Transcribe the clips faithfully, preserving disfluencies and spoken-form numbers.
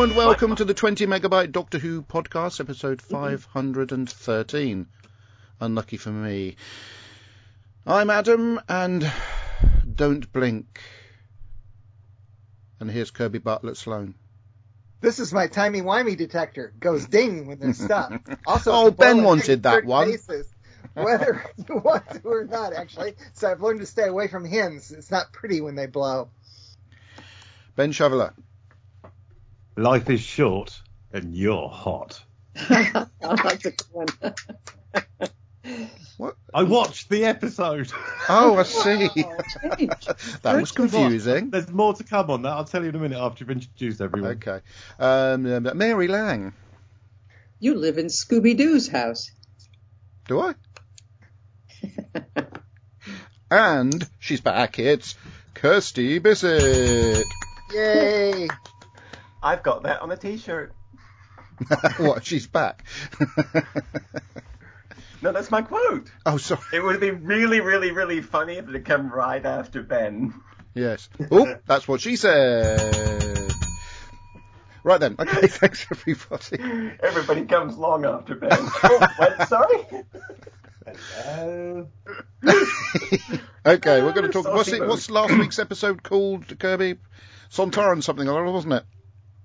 Hello and welcome to the twenty megabyte Doctor Who podcast, episode five hundred thirteen. Unlucky for me. I'm Adam, and don't blink. And here's Kirby Bartlett Sloan. This is my timey-wimey detector. Goes ding when there's stuff. Also, oh, Ben wanted that one. Basis, whether you want to or not, actually. So I've learned to stay away from hens. It's not pretty when they blow. Ben Shoveler. Life is short, and you're hot. I like the one. What? I watched the episode. Oh, I see. Oh, that was confusing. There's more to come on that. I'll tell you in a minute after you've introduced everyone. Okay. Um, um, Mary Lang. You live in Scooby-Doo's house. Do I? And she's back. It's Kirsty Bissett. Yay! I've got that on a t-shirt. What? She's back. No, that's my quote. Oh, sorry. It would be really, really, really funny if it had come right after Ben. Yes. Oh, that's what she said. Right then. Okay, thanks everybody. Everybody comes long after Ben. Oh, what? Sorry? Hello. Okay, we're going to talk. Saucy What's it? mood. What's last week's episode called, Kirby? Sontaran something, wasn't it?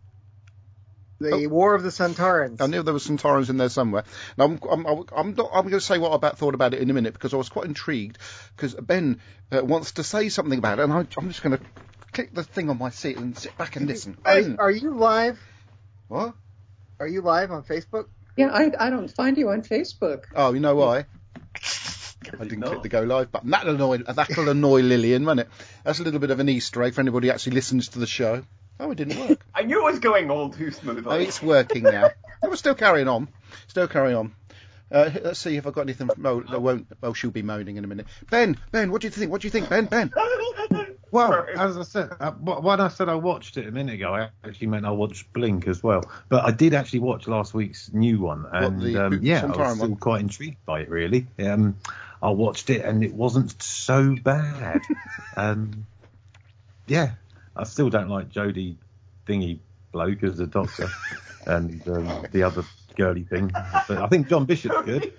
The Oh. War of the Centaurans. I knew there were some Taurans in there somewhere. Now, I'm, I'm, I'm, not, I'm going to say what I about, thought about it in a minute because I was quite intrigued because Ben uh, wants to say something about it, and I, I'm just going to click the thing on my seat and sit back and listen. Are, Ben, are you live? what? Are you live on Facebook? Yeah, I, I don't find you on Facebook. Oh, you know why? I didn't click the go live button. That'll annoy, that'll annoy Lillian, won't it? That's a little bit of an Easter egg for anybody who actually listens to the show. Oh, it didn't work. I knew it was going all too smoothly. Oh, it's working now. No, we're still carrying on. Still carrying on. Uh, let's see if I've got anything. Oh, I won't. Oh, she'll be moaning in a minute. Ben, Ben, what do you think? What do you think, Ben? Ben. Well, Sorry. as I said, uh, wh- when I said I watched it a minute ago, I actually meant I watched Blink as well. But I did actually watch last week's new one, and the um, Boot yeah, I Sontaran was still one? quite intrigued by it. Really, um, I watched it, and it wasn't so bad. um, yeah, I still don't like Jodie Thingy bloke as the Doctor, and um, the other girly thing. But I think John Bishop's good,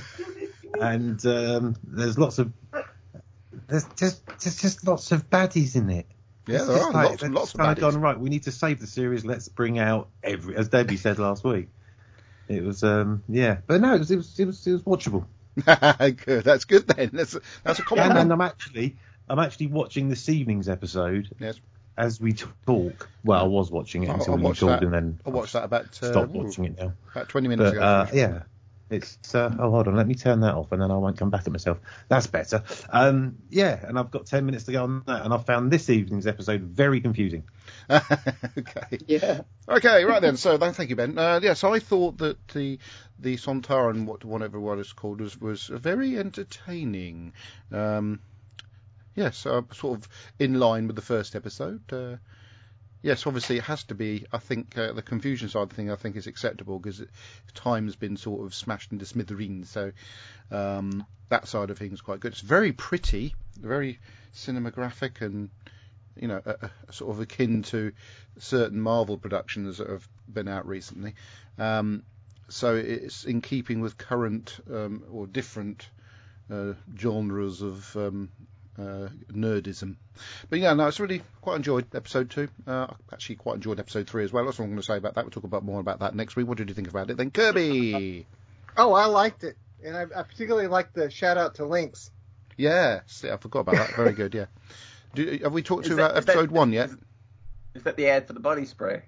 and um, there's lots of. There's just there's just lots of baddies in it. Yeah, It's there just are like, lots and they've lots of kind baddies. gone, right, we need to save the series. Let's bring out every, as Debbie said last week. It was, um, yeah, but no, it was it was it was, it was watchable. Good. That's good then. That's a, that's a And, compliment. and I'm actually I'm actually watching this evening's episode Yes. as we talk. Well, I was watching it I- until I you watched talked, that. and then I watched that about uh, stopped ooh, watching it now. about twenty minutes But ago. uh, yeah, it's uh, oh hold on, let me turn that off, and then I won't come back at myself. That's better. Um, yeah, and I've got ten minutes to go on that, and I found this evening's episode very confusing. Okay. Yeah. Okay, right then. So th- thank you, Ben. Uh, yes, I thought that the the Sontaran, what whatever what it's called, was was very entertaining. Um, yes, uh, sort of in line with the first episode. Uh, yes, obviously it has to be. I think uh, the confusion side of the thing I think is acceptable because time's been sort of smashed into smithereens. So um, that side of things is quite good. It's very pretty, very cinematographic, and you know, a, a sort of akin to certain Marvel productions that have been out recently. Um, so it's in keeping with current um, or different uh, genres of um, uh, nerdism. But yeah, no, it's really quite enjoyed episode two. Uh, I actually quite enjoyed episode three as well. That's what I'm going to say about that. We'll talk about more about that next week. What did you think about it then, Kirby? Oh, I liked it. And I, I particularly liked the shout-out to Lynx. Yeah, I forgot about that. Very good, yeah. Do, have we talked Is to that- uh, is that- episode one yet? Is, is that the ad for the body spray?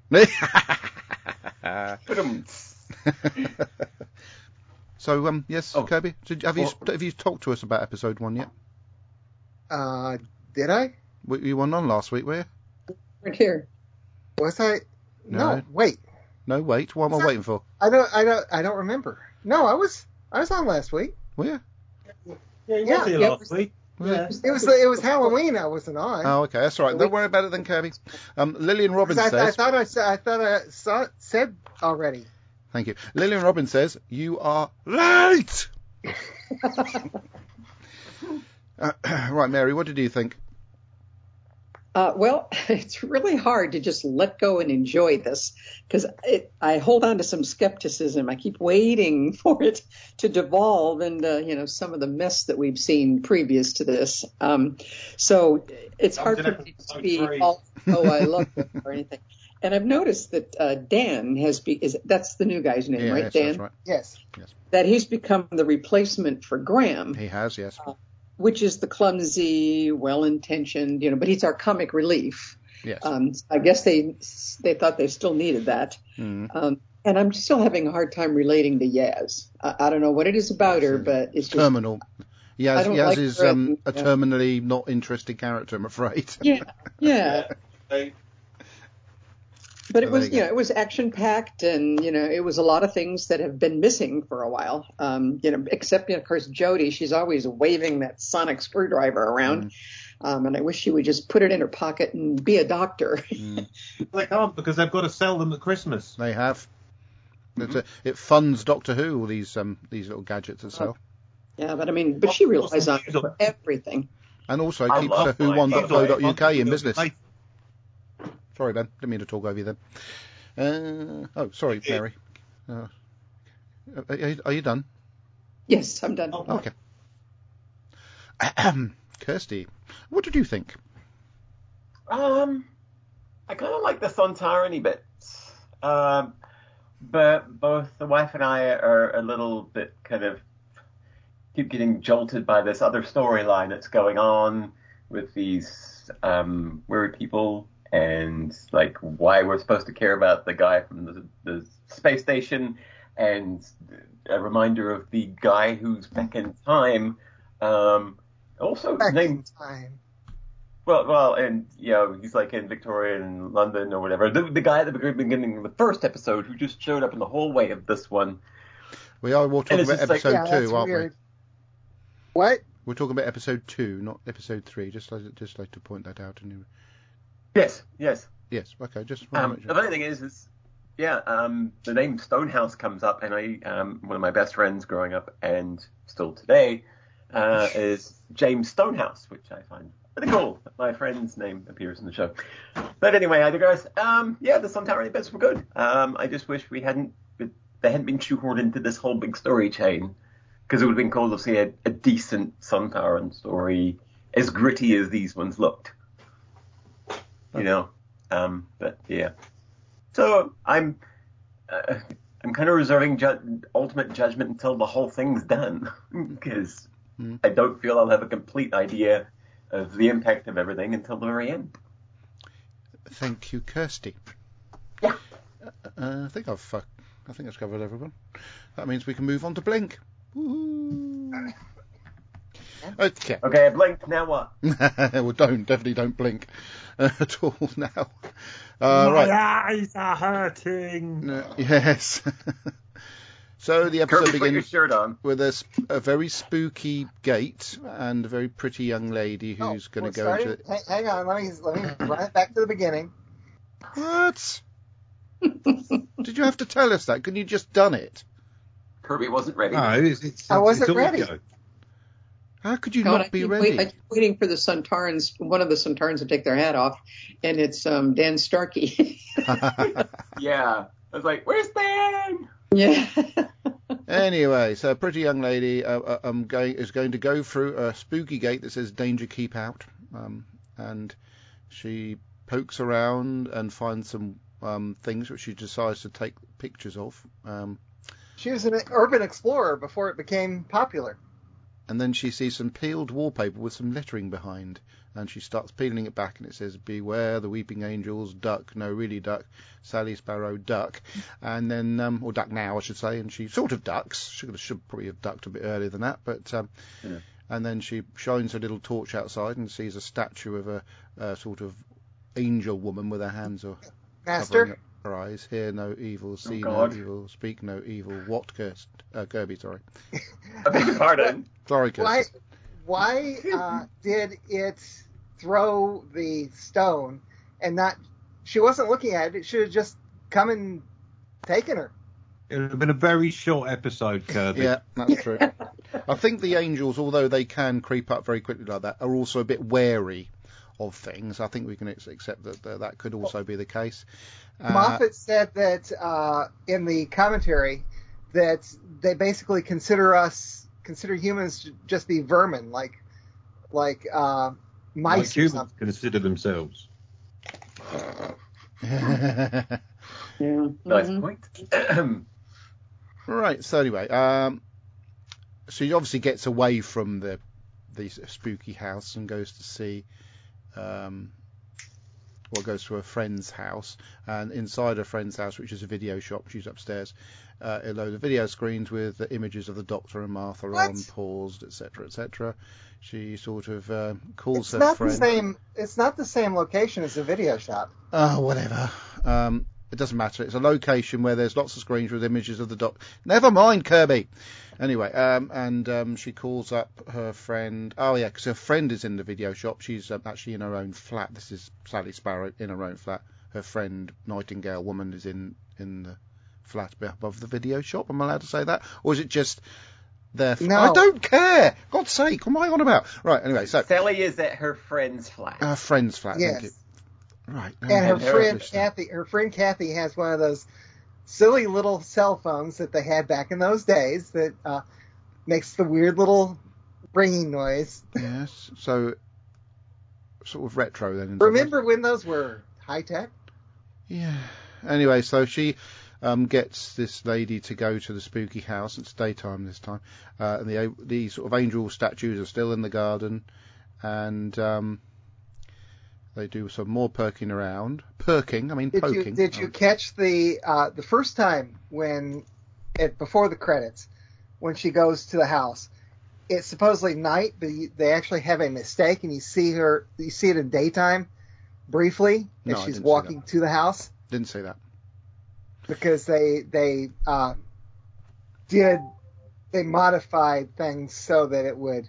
Ba-dum. So, um, yes, Oh. Kirby, so have you Well- have you talked to us about episode one yet? Uh, did I? Were you weren't on last week, were you? Right here. Was I? No, No. wait. No, wait. What am I Is that- waiting for? I don't. I don't. I don't remember. No, I was. I was on last week. Were you? Yeah, you was here yeah. last week. Yeah. It was. It was Halloween. I wasn't on. Oh, okay, that's all right. Don't worry about it then, Kirby. Um, Lillian Robbins I, I says, thought I said. I thought I saw, said already. thank you. Lillian Robbins says, you are late! uh, right, Mary, what did you think? Uh, well, it's really hard to just let go and enjoy this because I hold on to some skepticism. I keep waiting for it to devolve into, you know, some of the mess that we've seen previous to this. Um, so it's hard for me to be all, oh, I love it or anything. And I've noticed that uh, Dan has be is that's the new guy's name, Yeah, right? yes, Dan. that's right. Yes. Yes. That he's become the replacement for Graham. He has, yes. Uh, which is the clumsy, well-intentioned, you know, but he's our comic relief. Yes. Um, I guess they they thought they still needed that. Mm. Um, and I'm still having a hard time relating to Yaz. I, I don't know what it is about Yes, her, it's but it's just, terminal. Yaz, I don't Yaz like is her um, a as- yeah. terminally not interesting character, I'm afraid. yeah, yeah. They- But it So there was, you go. you know, it was action packed, and you know, it was a lot of things that have been missing for a while. Um, you know, except you know, of course, Jodie, she's always waving that sonic screwdriver around, Mm. um, and I wish she would just put it in her pocket and be a doctor. Mm. They can't because they've got to sell them at Christmas. They have. It's a, it funds Doctor Who, all these um, these little gadgets itself. Yeah, but I mean, but she relies on it for everything. And also I keeps love uh, who one dot co dot uk in business. They- Sorry, Ben. Didn't mean to talk over you then. Uh, oh, sorry, Mary. Uh, are, you- are you done? Yes, I'm done. Oh, Okay. Ahem. Kirsty, what did you think? Um, I kind of like the Sontarany bits. Um, but both the wife and I are a little bit kind of keep getting jolted by this other storyline that's going on with these um, weird people and like why we're supposed to care about the guy from the, the space station and a reminder of the guy who's back in time. Um, also Back named in time. Well, well, and you know, he's like in Victorian London or whatever. The, the guy at the very beginning of the first episode who just showed up in the hallway of this one. We are. We're talking it's about just like- episode Yeah, that's two, aren't weird. What? we? We're talking about episode two, not episode three. Just like, just like to point that out. And Yes, yes. yes, okay. Just want to Um, make the sure. funny thing is, is yeah, um, the name Stonehouse comes up, and I, um, one of my best friends growing up and still today, uh, is James Stonehouse, which I find pretty cool. That my friend's name appears in the show. But anyway, I digress. Um, yeah, the Sontarany bits were good. Um, I just wish we hadn't, they hadn't been shoehorned into this whole big story chain, because it would have been cool to see a, a decent Sontaran story as gritty as these ones looked. You know, um, but yeah. So I'm, uh, I'm kind of reserving ju- ultimate judgment until the whole thing's done, because Mm. I don't feel I'll have a complete idea of the impact of everything until the very end. Thank you, Kirsty. Yeah. Uh, I think I've. Uh, I think I've covered everyone. That means we can move on to Blink. Woo. Okay. Okay, I blinked. Now what? Well, don't definitely don't blink uh, at all now. Uh, My right. eyes are hurting. Uh, yes. So the episode Kirby, put your begins shirt on. with a, sp- a very spooky gate and a very pretty young lady who's Oh, going we're to go starting- into. Hang, hang on, let me let me run it back to the beginning. What? Did you have to tell us that? Couldn't you just done it? Kirby wasn't ready. No, it's, it's, I wasn't it's ready. audio. How could you God, I not be keep ready? wait- I keep waiting for the Suntarans, one of the Suntarans to take their hat off, and it's um, Dan Starkey. Yeah. I was like, where's Dan? yeah. Anyway, so a pretty young lady uh, uh, um, going, is going to go through a spooky gate that says "Danger, keep out," um, and she pokes around and finds some um, things which she decides to take pictures of. Um, She was an urban explorer before it became popular. and then she sees some peeled wallpaper with some lettering behind, and she starts peeling it back, and it says, "Beware the weeping angels, duck, no really duck, Sally Sparrow, duck," and then, um, or duck now, I should say, and she sort of ducks. She should, should probably have ducked a bit earlier than that, but, um, Yeah. and then she shines her little torch outside and sees a statue of a, a sort of angel woman with her hands or covering Master, up her eyes. Hear no evil, see no God. evil, speak no evil. What, Kirst, uh, Kirby? Sorry, I beg your pardon. sorry, Kirby. why why uh, did it throw the stone and not? She wasn't looking at it. It should have just come and taken her. It would have been a very short episode, Kirby. Yeah, that's true. I think the angels, although they can creep up very quickly like that, are also a bit wary of things. I think we can ex- accept that that, that could also be the case. Uh, Moffat said that uh, in the commentary that they basically consider us consider humans to just be vermin, like like uh, mice Like or humans something. consider themselves. Yeah. Nice Mhm. point. Right. So anyway, um, so he obviously gets away from the the spooky house and goes to see, um, well, goes to a friend's house, and inside a friend's house, which is a video shop, she's upstairs, uh, a load of video screens with the images of the Doctor and Martha What? on, paused, et cetera, et cetera. She sort of uh, calls It's her not friend. the same. It's not the same location as the video shop. Oh, whatever. Um, it doesn't matter. It's a location where there's lots of screens with images of the doc. Never mind, Kirby. Anyway, um, and um, she calls up her friend. Oh, yeah, because her friend is in the video shop. She's um, actually in her own flat. This is Sally Sparrow in her own flat. Her friend, Nightingale Woman, is in, in the flat above the video shop. Am I allowed to say that? Or is it just their... F- No. I don't care! God's sake, what am I on about? Right, anyway, so... Sally is at her friend's flat. Her friend's flat, Yes. thank you. Right. And her And her friend listener. Kathy, her friend Kathy has one of those silly little cell phones that they had back in those days that uh, makes the weird little ringing noise. Yes, so sort of retro then. in some ways. Remember when those were high tech? Yeah. Anyway, so she um, gets this lady to go to the spooky house. It's daytime this time, uh, and the the sort of angel statues are still in the garden, and um, they do some more perking around. Perking, I mean Did poking. you did you Um, catch the uh, the first time when it before the credits when she goes to the house? It's supposedly night, but you, they actually have a mistake, and you see her. You see it in daytime, briefly, No, as I she's didn't see walking to the house, Didn't see that. because they they uh, did they modified things so that it would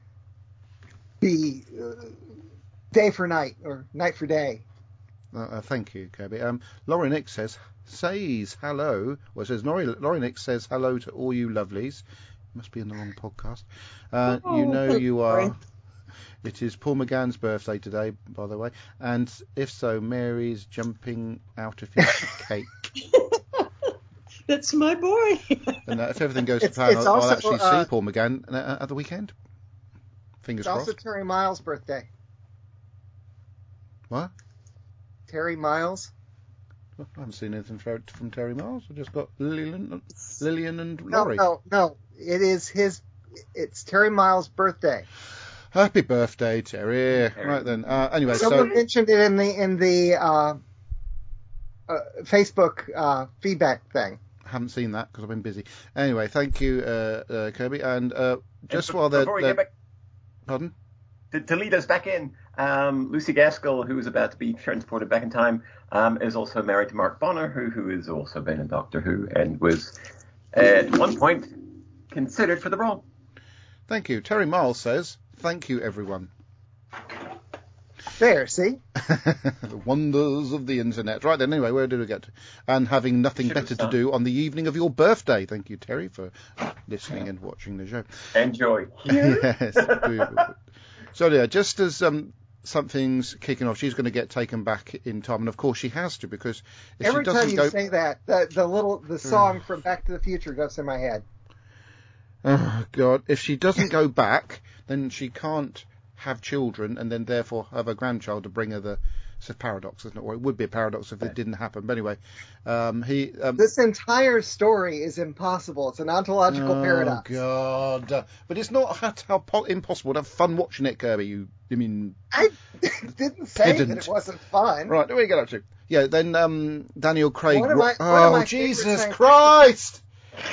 be uh, day for night or night for day. Uh, uh, thank you, Kirby. Um, Laurie Nick says, says hello. Well, it says, Laurie, Laurie Nick says hello to all you lovelies. Must be in the wrong podcast. Uh, Oh, you know thanks, you Laurie. are. It is Paul McGann's birthday today, by the way. And if so, Mary's jumping out of his cake. That's my boy. And uh, if everything goes to It's- plan, it's I'll, I'll also, actually uh, see Paul McGann uh, at the weekend. Fingers It's also crossed. Terry Miles' birthday. What? Terry Miles. I haven't seen anything from, from Terry Miles. I've just got Lillian, Lillian and No, Laurie. no, no. It is his. It's Terry Miles' birthday. Happy birthday, Terry. Terry. Right then. Uh, anyway, Someone so mentioned it in the in the uh, uh, Facebook uh, feedback thing. haven't seen that because I've been busy. Anyway, thank you, uh, uh, Kirby. And uh, just And while they're, before we they're get back pardon. to, to lead us back in, um, Lucy Gaskell, who is about to be transported back in time, um, is also married to Mark Bonner, who who has also been in Doctor Who and was at one point considered for the role. Thank you. Terry Miles says, thank you, everyone. There, see? The wonders of the internet. Right then, anyway, where did we get to? And having nothing Should have better to started. do on the evening of your birthday. Thank you, Terry, for listening and watching the show. Enjoy. Yes. So, yeah, just as um, something's kicking off, she's going to get taken back in time. And, of course, she has to, because if Every she doesn't time you go... say that, the the little the song from Back to the Future goes in my head. Oh, God. If she doesn't go back, then she can't have children and then therefore have a grandchild to bring her the... It's a paradox, isn't it? Or it would be a paradox if it didn't happen. But anyway, um, he... Um, This entire story is impossible. It's an ontological oh, paradox. God. Uh, but it's not how, how po- impossible to have fun watching it, Kirby. You, I mean... I didn't say Didn't. that it wasn't fun. Right, what do we get up to? Yeah, then um, Daniel Craig... One of my- ro- one of oh, my favorite Jesus science- Christ!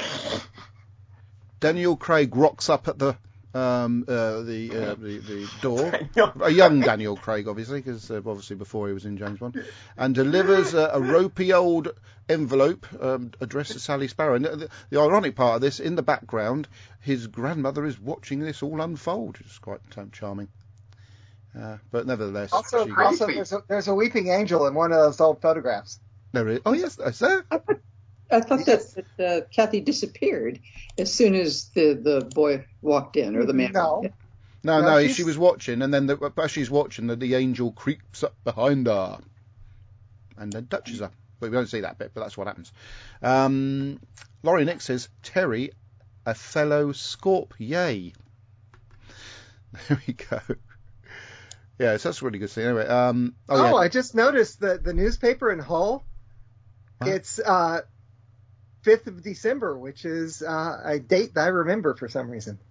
Daniel Craig rocks up at the um, uh, the, uh, the the door. A young Daniel Craig, obviously, because uh, obviously before he was in James Bond, and delivers a, a ropey old envelope um, addressed to Sally Sparrow. And the, the ironic part of this, in the background, his grandmother is watching this all unfold. It's quite um, charming. Uh, but nevertheless, Also, she also Creepy. there's, a, there's a weeping angel in one of those old photographs. there is. Oh yes, is there? I thought Yes. that, that uh, Kathy disappeared as soon as the, the boy walked in, or the man. No. walked in. No, No, no, she's- she was watching, and then the, as she's watching, the, the angel creeps up behind her and then touches her. But we don't see that bit, but that's what happens. Um, Laurie Nick says, Terry, a fellow Scorp, yay. There we go. Yeah, so that's a really good thing. Anyway, um, oh, Oh, yeah. I just noticed that the newspaper in Hull, What? it's uh, fifth of December, which is uh, a date that I remember for some reason.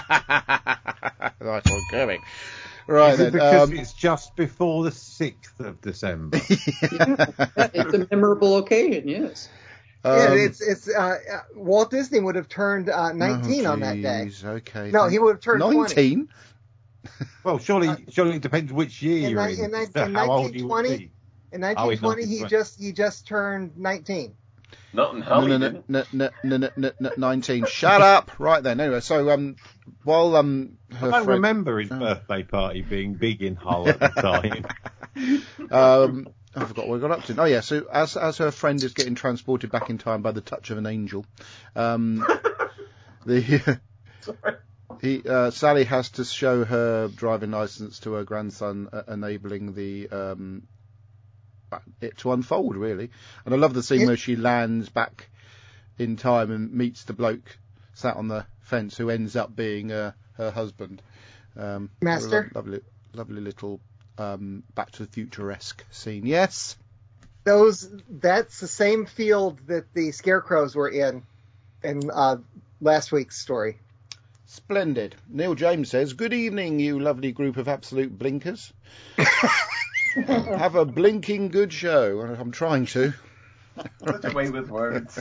Nice one, Kirby. Right Is it then. because Um, it's just before the sixth of December? It's a memorable occasion, yes. yeah, um, it's it's uh, uh, Walt Disney would have turned uh, nineteen oh, on that day. geez, Okay. No, thank- he would have turned twenty. nineteen? Well, surely, surely it depends which year In, you're ni- in. in, as ni- to in how old you would nineteen twenty, be. in Oh, in nineteen twenty, he nineteen twenty. just he just turned nineteen. Not in No, Hull, no, he no, didn't. no, no, no, no, no, no, nineteen. Shut up! Right then. Anyway, so um, while um, her I don't friend, remember his birthday party being big in Hull at the time. um, I forgot what we got up to. Oh yeah, so as as her friend is getting transported back in time by the touch of an angel, um, the Sorry. he uh, Sally has to show her driving license to her grandson, uh, enabling the um, it to unfold really. And I love the scene It- where she lands back in time and meets the bloke sat on the fence who ends up being uh, her husband. Um, Master? lo- lovely, lovely little um, Back to the Future-esque scene. Yes. Those that's the same field that the Scarecrows were in in uh, last week's story. Splendid. Neil James says, good evening, you lovely group of absolute blinkers. Have a blinking good show. I'm trying to. Such a way with words.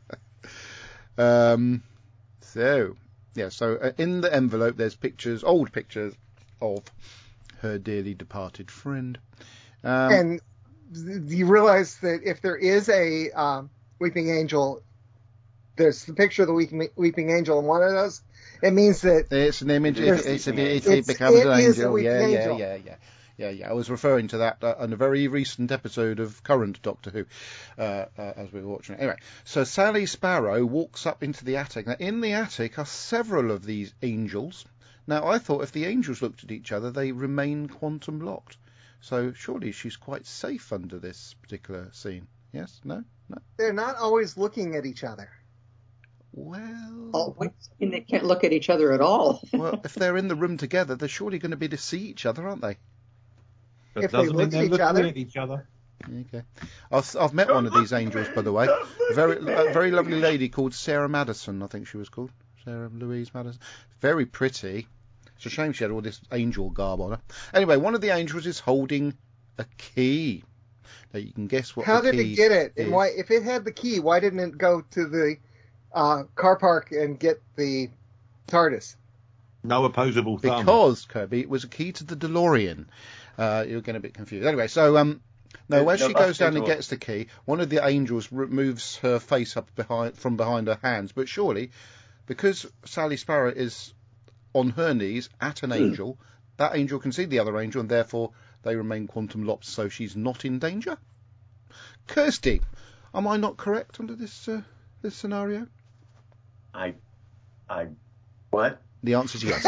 Um, so, yeah, so uh, in the envelope there's pictures, old pictures of her dearly departed friend. Um, And th- you realize that if there is a um, weeping angel, there's the picture of the weeping, weeping angel in one of those. It means that It's an image. It It, is it's, an it, angel. it It's- becomes it an is a angel. weeping Yeah, yeah, angel. yeah, yeah, yeah, yeah. I was referring to that uh, on a very recent episode of current Doctor Who, uh, uh, as we were watching it. Anyway, so Sally Sparrow walks up into the attic. Now, in the attic are several of these angels. Now, I thought if the angels looked at each other, they remain quantum locked. So surely she's quite safe under this particular scene. Yes? No? No? they're not always looking at each other. Well, Oh, wait, and they can't look at each other at all. well, if they're in the room together, they're surely going to be to see each other, aren't they? But If they doesn't look mean at each they're looking other- at each other. Okay. I've, I've met one of these angels, by the way. Very, a very lovely lady called Sarah Madison, I think she was called. Sarah Louise Madison. Very pretty. It's a shame she had all this angel garb on her. Anyway, one of the angels is holding a key. Now you can guess what How the did key it get it? is. And why? If it had the key, why didn't it go to the uh, car park and get the TARDIS? No opposable thumb. Because, Kirby, it was a key to the DeLorean. Uh, you're getting a bit confused. Anyway, so um, no, No, as no, she goes that's down and visual. gets the key, one of the angels removes her face up behind from behind her hands. But surely, because Sally Sparrow is on her knees at an angel, that angel can see the other angel, and therefore they remain quantum locked, so she's not in danger. Kirsty, am I not correct under this uh, this scenario? I, I, what? The answer is yes.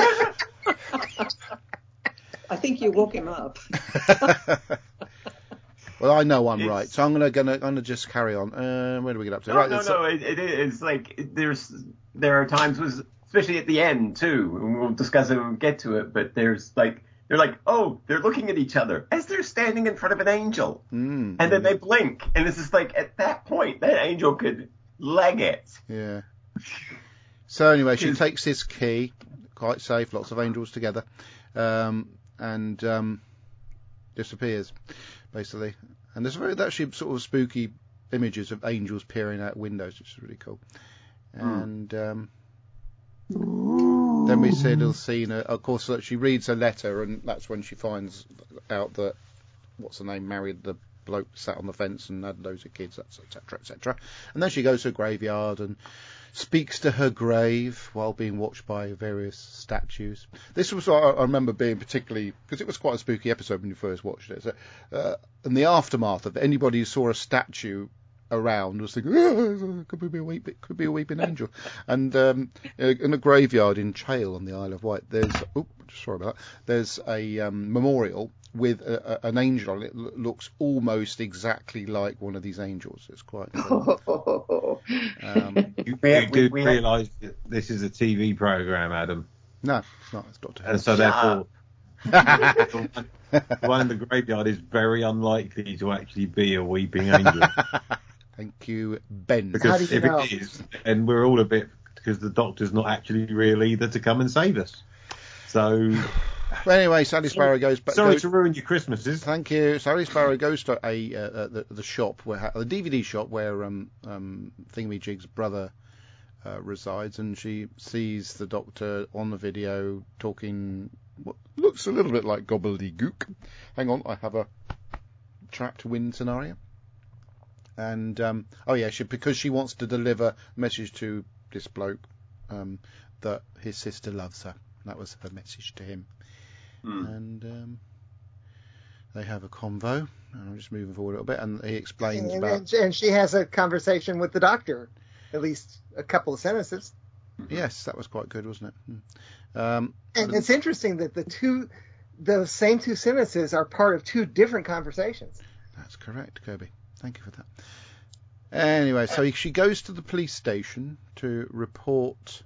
I think you woke him up. Well, I know I'm It's- right, so I'm gonna gonna gonna just carry on. Uh, where do we get up to? No, right, no, so- no. It, it is like it- there's there are times, was especially at the end too, and we'll discuss it when we get to it. But there's like they're like, oh, they're looking at each other as they're standing in front of an angel, Mm, and then they blink, and it's just like at that point that angel could leg it. yeah. So anyway, she Because- takes this key, quite safe, lots of angels together, um, and um, disappears, basically. And there's very actually sort of spooky images of angels peering out windows, which is really cool. And um, then we see a little scene. Uh, of course, uh, she reads a letter, and that's when she finds out that what's her name married the bloke sat on the fence and had loads of kids, et cetera, et cetera. And then she goes to a graveyard and speaks to her grave while being watched by various statues. This was, I I remember being particularly, because it was quite a spooky episode when you first watched it. So, uh, in the aftermath of it, anybody who saw a statue around was thinking, oh, could be a weep, it could be a weeping angel. And um, in a graveyard in Chale on the Isle of Wight, there's oh, sorry about that. There's a um, memorial with a, a, an angel on it. It looks almost exactly like one of these angels. It's quite incredible. um, You, We- you we- do we- realise that this is a T V program, Adam, no, it's not. It's Doctor Who. and so Shut therefore, the one in the graveyard is very unlikely to actually be a weeping angel. Thank you, Ben. Because How do you if know? it is, then we're all a bit, because the Doctor's not actually real either to come and save us. So, Well, anyway, Sally Sparrow goes back. sorry goes, to ruin your Christmases. Thank you. Sally Sparrow goes to a uh, uh, the, the shop where the D V D shop where um um Thingamajig's brother uh, resides, and she sees the Doctor on the video talking what looks a little bit like gobbledygook. Hang on, I have a trapped win scenario. And um, oh yeah, she because she wants to deliver a message to this bloke um, that his sister loves her. That was her message to him. Mm. And um, they have a convo. I'm just moving forward a little bit, and he explains And, about. and, and she has a conversation with the Doctor, at least a couple of sentences. Yes, that was quite good, wasn't it? Mm. Um, And it's interesting that the two, the same two sentences are part of two different conversations. That's correct, Kirby. Thank you for that. Anyway, so she goes to the police station to report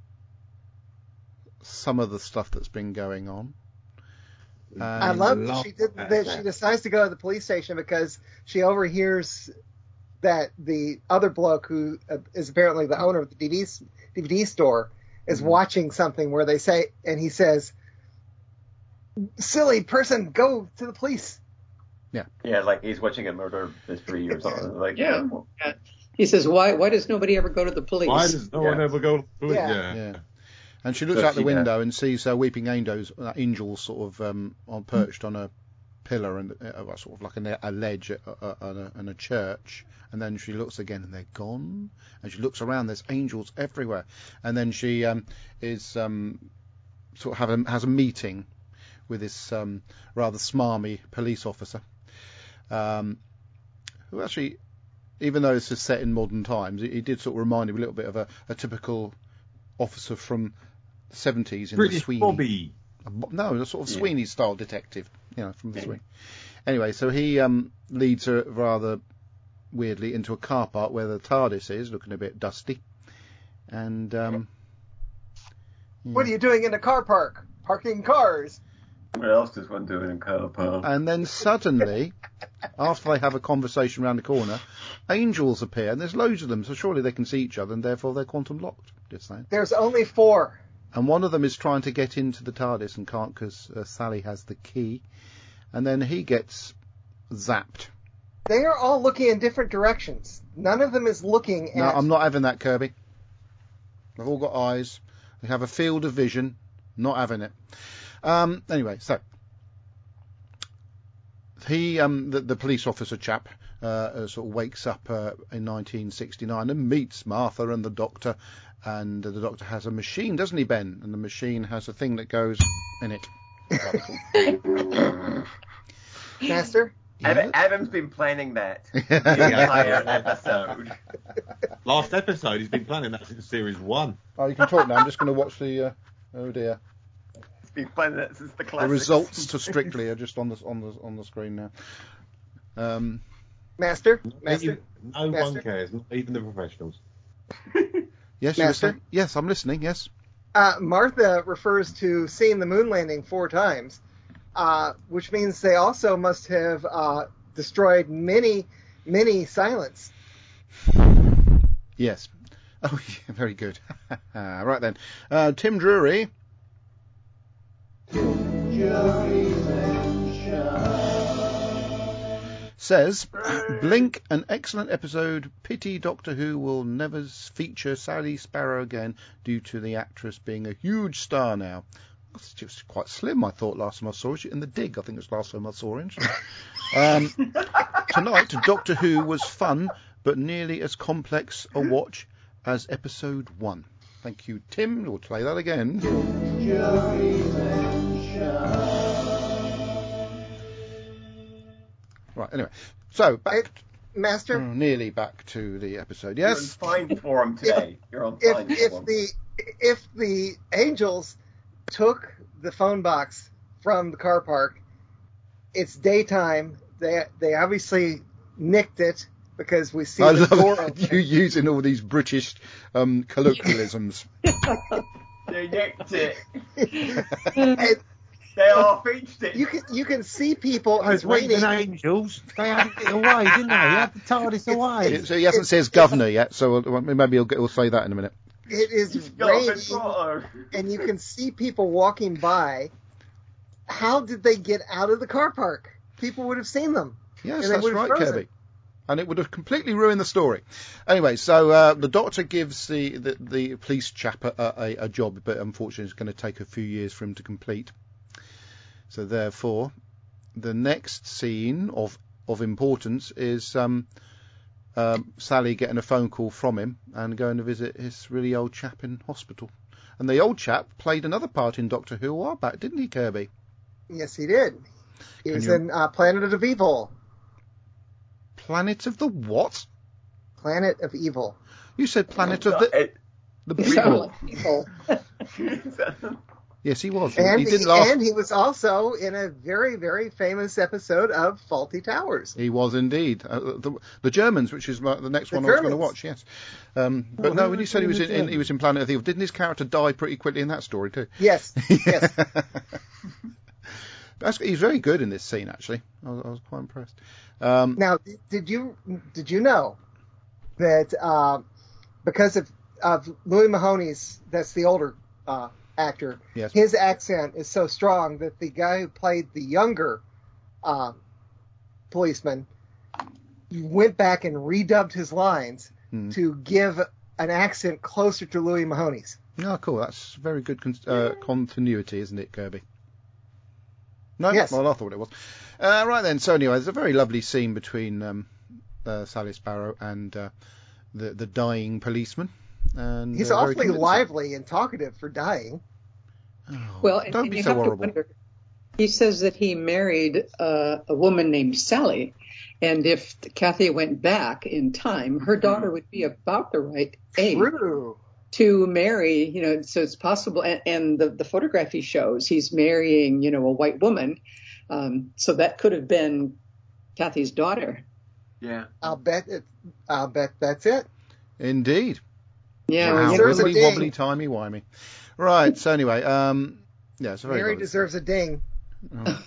some of the stuff that's been going on. I And- love that she did that. She decides to go to the police station because she overhears that the other bloke who uh, is apparently the owner of the D V D, D V D store is Mhm. watching something where they say, and he says, "Silly person, go to the police." Yeah, like he's watching a murder mystery or something. Like, Yeah. well, He says, why why does nobody ever go to the police? Why does no one Yeah. ever go? Yeah. Yeah. Yeah. And she looks So out the she, uh, window and sees her weeping angels, uh, angels sort of um, on perched on a pillar and uh, sort of like a, a ledge at, uh, on, a, on a church. And then she looks again and they're gone. And she looks around, there's angels everywhere. And then she um, is um, sort of have a, has a meeting with this um, rather smarmy police officer, um, who actually, even though this is set in modern times, he, he did sort of remind him a little bit of a, a typical officer from the seventies in the British Sweeney. Bobby. A Bo- No, a sort of Yeah. Sweeney style detective, you know, from the Yeah. Sweeney. Anyway, so he um, leads her rather weirdly into a car park where the TARDIS is, looking a bit dusty. And um, What are you doing in the car park? Parking cars. what else does one do in a car park? and then suddenly, after they have a conversation around the corner, angels appear, and there's loads of them. So surely they can see each other, and therefore they're quantum locked. Just saying. There's only four. And one of them is trying to get into the TARDIS and can't because uh, Sally has the key. And then he gets zapped. They are all looking in different directions. None of them is looking No, at. I'm not having that, Kirby. They've all got eyes. They have a field of vision. Not having it. Um, anyway, so he, um, the, the police officer chap, uh, uh, sort of wakes up uh, in nineteen sixty-nine and meets Martha and the Doctor. And uh, the Doctor has a machine, doesn't he, Ben? And the machine has a thing that goes in it. Master? Adam, Yeah. Adam's been planning that the entire episode. Last episode, he's been planning that since series one. Oh, you can talk now. I'm just going to watch the. Uh, oh dear. He's been planning that since the The classics. results to Strictly are just on the on the on the screen now. Um, Master? No, Master? no Master? one cares, not even the professionals. yes, you were Master? saying- yes, I'm listening. Yes. Uh, Martha refers to seeing the moon landing four times, uh, which means they also must have uh, destroyed many, many silence. Yes. Oh, yeah, very good. Right then, uh, Tim Drury. Says, Blink, an excellent episode. Pity Doctor Who will never feature Sally Sparrow again due to the actress being a huge star now. It's just quite slim, I thought, last time I saw her. In the dig, I think it was last time I saw her. Um, tonight, Doctor Who was fun, but nearly as complex a watch as episode one. Thank you, Tim. We'll play that again. Right, anyway. So, back... Master, Oh, nearly back to the episode. You're in Yes. fine form today. You're on if fine if form. the if the angels took the phone box from the car park, it's daytime. They they obviously nicked it because we see I the door love open. you using all these British um, colloquialisms. They nicked it. And They all reached it. you can you can see people. It's Those waiting raining. angels, they had it away, didn't they? They had the TARDIS away. So he hasn't said governor yet, so we'll- maybe he'll, get, he'll say that in a minute. It is It's got a bit raining, smaller. and you can see people walking by. How did they get out of the car park? People would have seen them. Yes, And they that's would have right, frozen. Kirby. And it would have completely ruined the story. Anyway, so uh, the doctor gives the, the, the police chap a, a, a job, but unfortunately it's going to take a few years for him to complete. So therefore, the next scene of of importance is um, um, Sally getting a phone call from him and going to visit his really old chap in hospital. And the old chap played another part in Doctor Who a while back, didn't he, Kirby? Yes, he did. He Can was you- in uh, Planet of Evil. Planet of the what? Planet of Evil. You said Planet of the It- the You sound People. like people. Yes, he was. And he he, didn't laugh. and he was also in a very, very famous episode of Faulty Towers. He was indeed. Uh, the, the Germans, which is my, the next The one I was going to Germans. watch, yes. Um, but Oh, no, who when you was said he in was the in, in, he was in Planet of Evil, didn't his character die pretty quickly in that story too? Yes, yes. That's, he's very good in this scene, actually. I was, I was quite impressed. Um, Now, did you did you know that uh, because of, of Louis Mahoney's, that's the older uh, actor, Yes. his accent is so strong that the guy who played the younger uh, policeman went back and redubbed his lines Hmm. to give an accent closer to Louis Mahoney's. Oh, cool. That's very good con- uh, continuity, isn't it, Kirby? No, Yes. well, I thought it was. Uh, right then. So anyway, there's a very lovely scene between um, uh, Sally Sparrow and uh, the the dying policeman. And He's uh, very awfully convincing. lively and talkative for dying. Oh, Well, and, don't and be you so have to horrible. wonder, he says that he married uh, a woman named Sally, and if Kathy went back in time, her daughter would be about the right age True. to marry. You know, so it's possible. And, and the the photograph he shows, he's marrying, you know, a white woman. Um, so that could have been Kathy's daughter. Yeah. I'll bet it. I'll bet that's it. Indeed. Yeah, Wow. well, you Deserves know, a Wibbly ding. wobbly timey wimey. Right. So anyway, um, yeah, it's a very Mary lovely deserves a ding. scene. Oh.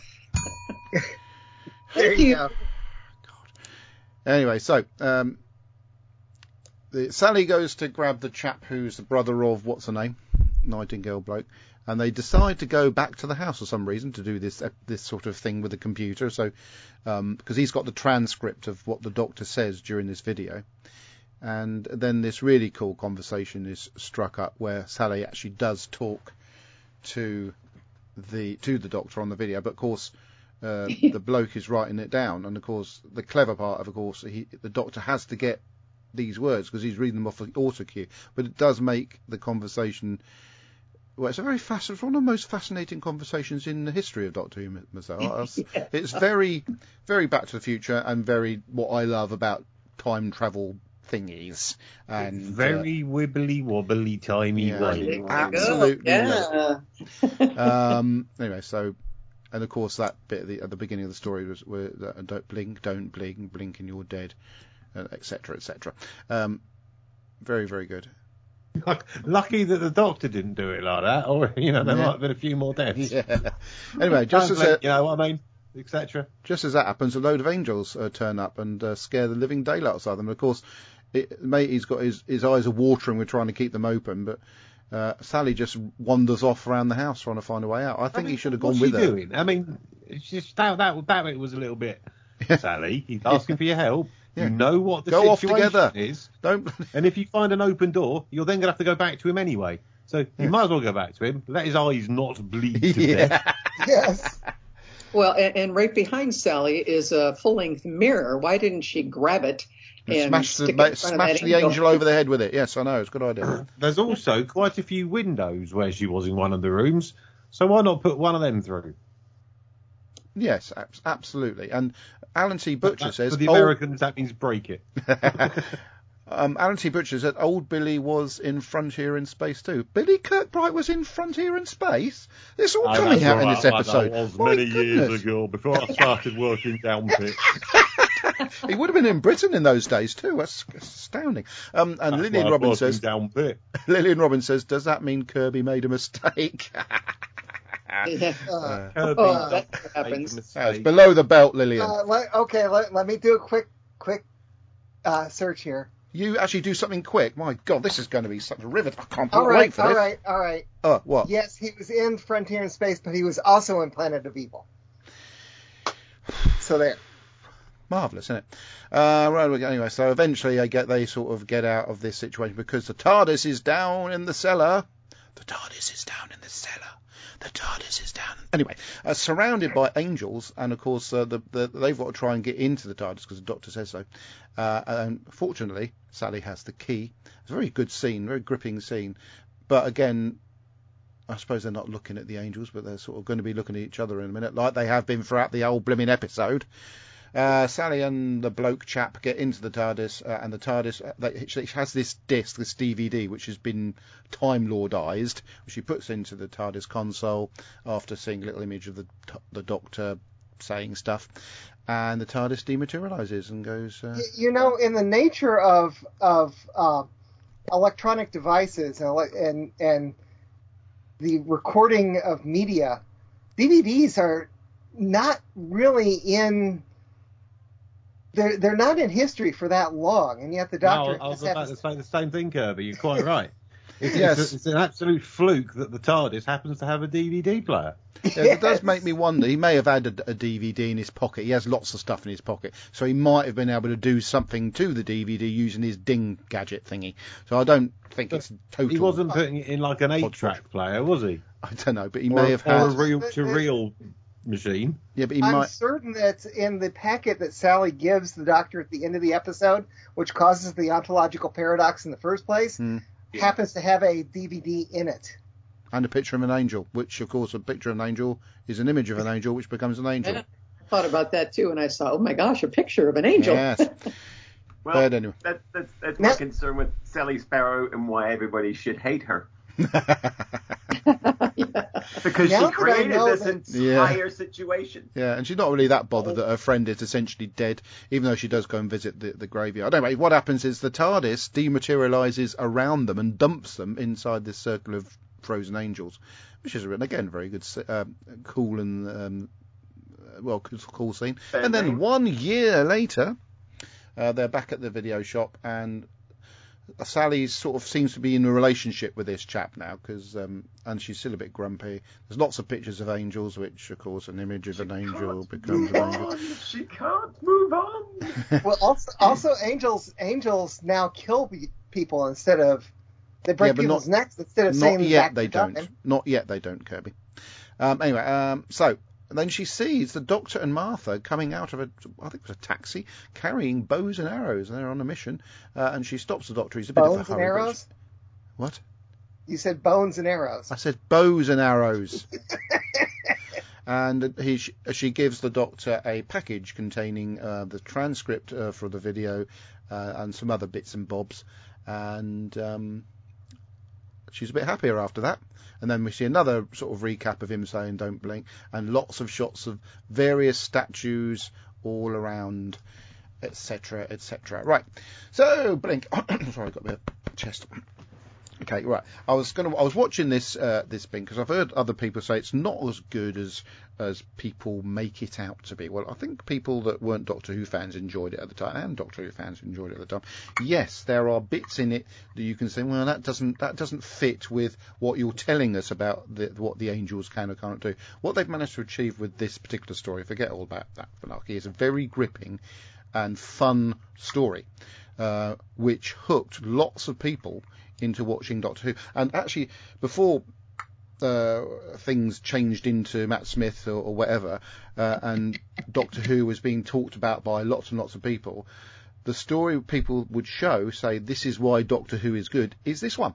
There Thank you you. go. Anyway, so um, the, Sally goes to grab the chap who's the brother of what's her name, Nightingale bloke, and they decide to go back to the house for some reason to do this uh, this sort of thing with the computer. So um, because he's got the transcript of what the doctor says during this video, and then this really cool conversation is struck up where Sally actually does talk to the to the doctor on the video, but of course. Uh, the bloke is writing it down, and of course the clever part of, of course, he, the doctor has to get these words because he's reading them off the auto cue. But it does make the conversation. Well, it's a very fascinating, it's one of the most fascinating conversations in the history of Doctor Who. Myself, Yeah. it's very, very Back to the Future, and very what I love about time travel thingies. And Very wibbly wobbly timey Yeah. wimey. Absolutely Yeah. uh, um, anyway, so. And of course, that bit at the, at the beginning of the story was where uh, don't blink, don't blink, blink and you're dead, et cetera, et cetera. Um, very, very good. Lucky that the doctor didn't do it like that, or you know there Yeah. might have been a few more deaths. Yeah. Anyway, just Don't as blink, uh, you know what I mean, et cetera. just as that happens, a load of angels uh, turn up and uh, scare the living daylights out of them. And of course, it, mate, he's got his his eyes are watering. We're trying to keep them open, but. Uh, Sally just wanders off around the house trying to find a way out. I think I mean, he should have what's gone she with her. doing? I mean, it's just that that that bit was a little bit. Sally, he's asking for your help. Yeah. You know what the Go off situation together. is, Don't. and if you find an open door, you're then going to have to go back to him anyway. So you might as well go back to him. Let his eyes not bleed to death. yeah. Yes. Well, and, and right behind Sally is a full-length mirror. Why didn't she grab it and Smash the, stick ma- it in front of smash that the angel over the head with it. Yes, I know. It's a good idea. There's also quite a few windows where she was in one of the rooms. So why not put one of them through? Yes, ab- absolutely. And Alan T. Butcher That- says... For the oh, Americans, that means break it. um, Alan T. Butcher said old Billy was in Frontier in Space too. Billy Kirkbride was in Frontier in Space? It's all Oh, coming that's out all in right, this lad, episode. I was My many goodness. years ago, before I started working down pit. He would have been in Britain in those days too. That's astounding. Um, and That's Lillian why I was Robbins working says... down pit. Lillian Robbins says, does that mean Kirby made a mistake? Yeah. Uh, Kirby Oh, does that make happens. a That's mistake. below the belt, Lillian. uh, let, okay, let, let me do a quick quick uh, search here. You actually do something quick. My God, this is going to be such a rivet. I can't All wait right, for all this. right, all right. Oh, what? Yes, he was in Frontier in Space, but he was also in Planet of Evil. So there. Marvellous, isn't it? Uh, right, well, anyway, so eventually they get they sort of get out of this situation because the TARDIS is down in the cellar. The TARDIS is down in the cellar. The TARDIS is down. Anyway, uh, surrounded by angels, and of course uh, the, the, they've got to try and get into the TARDIS because the Doctor says so. Uh, and fortunately, Sally has the key. It's a very good scene, very gripping scene. But again, I suppose they're not looking at the angels, but they're sort of going to be looking at each other in a minute, like they have been throughout the whole blimmin' episode. Uh, Sally and the bloke chap get into the TARDIS, uh, and the TARDIS uh, they, it has this disc, this D V D, which has been Time Lordized, which she puts into the TARDIS console after seeing a little image of the the Doctor saying stuff, and the TARDIS dematerializes and goes. Uh, Y- You know, in the nature of of uh, electronic devices and, ele- and and the recording of media, D V Ds are not really in. They're they're not in history for that long, and yet the Doctor. No, I was has about to say the same thing, Kirby. You're quite right. It's, Yes. it's, a, it's an absolute fluke that the TARDIS happens to have a D V D player. Yeah, it does make me wonder. He may have had a, a D V D in his pocket. He has lots of stuff in his pocket, so he might have been able to do something to the D V D using his ding gadget thingy. So I don't think it's total. He wasn't putting it in like an eight-track player, was he? I don't know, but he Or, may have or a had. reel-to-reel machine. Yeah, but he I'm might. certain that in the packet that Sally gives the Doctor at the end of the episode, which causes the ontological paradox in the first place, Hmm. happens to have a D V D in it. And a picture of an angel, which of course a picture of an angel is an image of an angel, which becomes an angel. Yeah, I thought about that too, and I saw, oh my gosh, a picture of an angel. Yes. Well, But anyway. that, that's, that's my Now- concern with Sally Sparrow and why everybody should hate her. Because Now she that I created know this that- entire situation. Yeah, and she's not really that bothered that her friend is essentially dead, even though she does go and visit the, the graveyard. Anyway, what happens is the TARDIS dematerializes around them and dumps them inside this circle of frozen angels, which is, again, very good, uh, cool and, um, well, cool scene. Fair And then name. one year later, uh, they're back at the video shop, and Sally sort of seems to be in a relationship with this chap now, because um, and she's still a bit grumpy. There's lots of pictures of angels, which of course an image of an angel Can't becomes move an angel. on. She can't move on. Well, also, also angels angels now kill pe- people instead of they break Yeah, but people's not- necks instead of Not saying yet back they to don't. Duncan. Not yet they don't, Kirby. Um, anyway, um, so then she sees the Doctor and Martha coming out of a, I think it was a taxi, carrying bows and arrows, and they're on a mission. Uh, and she stops the Doctor. He's a bit of a Bones and hurry. but arrows. she- What? You said bones and arrows. I said bows and arrows. And he, she gives the Doctor a package containing uh, the transcript uh, for the video uh, and some other bits and bobs. And um, she's a bit happier after that. And then we see another sort of recap of him saying "Don't blink," and lots of shots of various statues all around, et cetera, et cetera. Right. So blink. Sorry, I got a bit of chest. Okay, right. I was gonna. I was watching this uh, this thing because I've heard other people say it's not as good as as people make it out to be. Well, I think people that weren't Doctor Who fans enjoyed it at the time, and Doctor Who fans enjoyed it at the time. Yes, there are bits in it that you can say, well, that doesn't that doesn't fit with what you're telling us about the, what the angels can or can't do. What they've managed to achieve with this particular story, forget all about that Funaki, is a very gripping and fun story, uh, which hooked lots of people into watching Doctor Who. And actually, before uh, things changed into Matt Smith or, or whatever, uh, and Doctor Who was being talked about by lots and lots of people, the story people would show, say, this is why Doctor Who is good, is this one.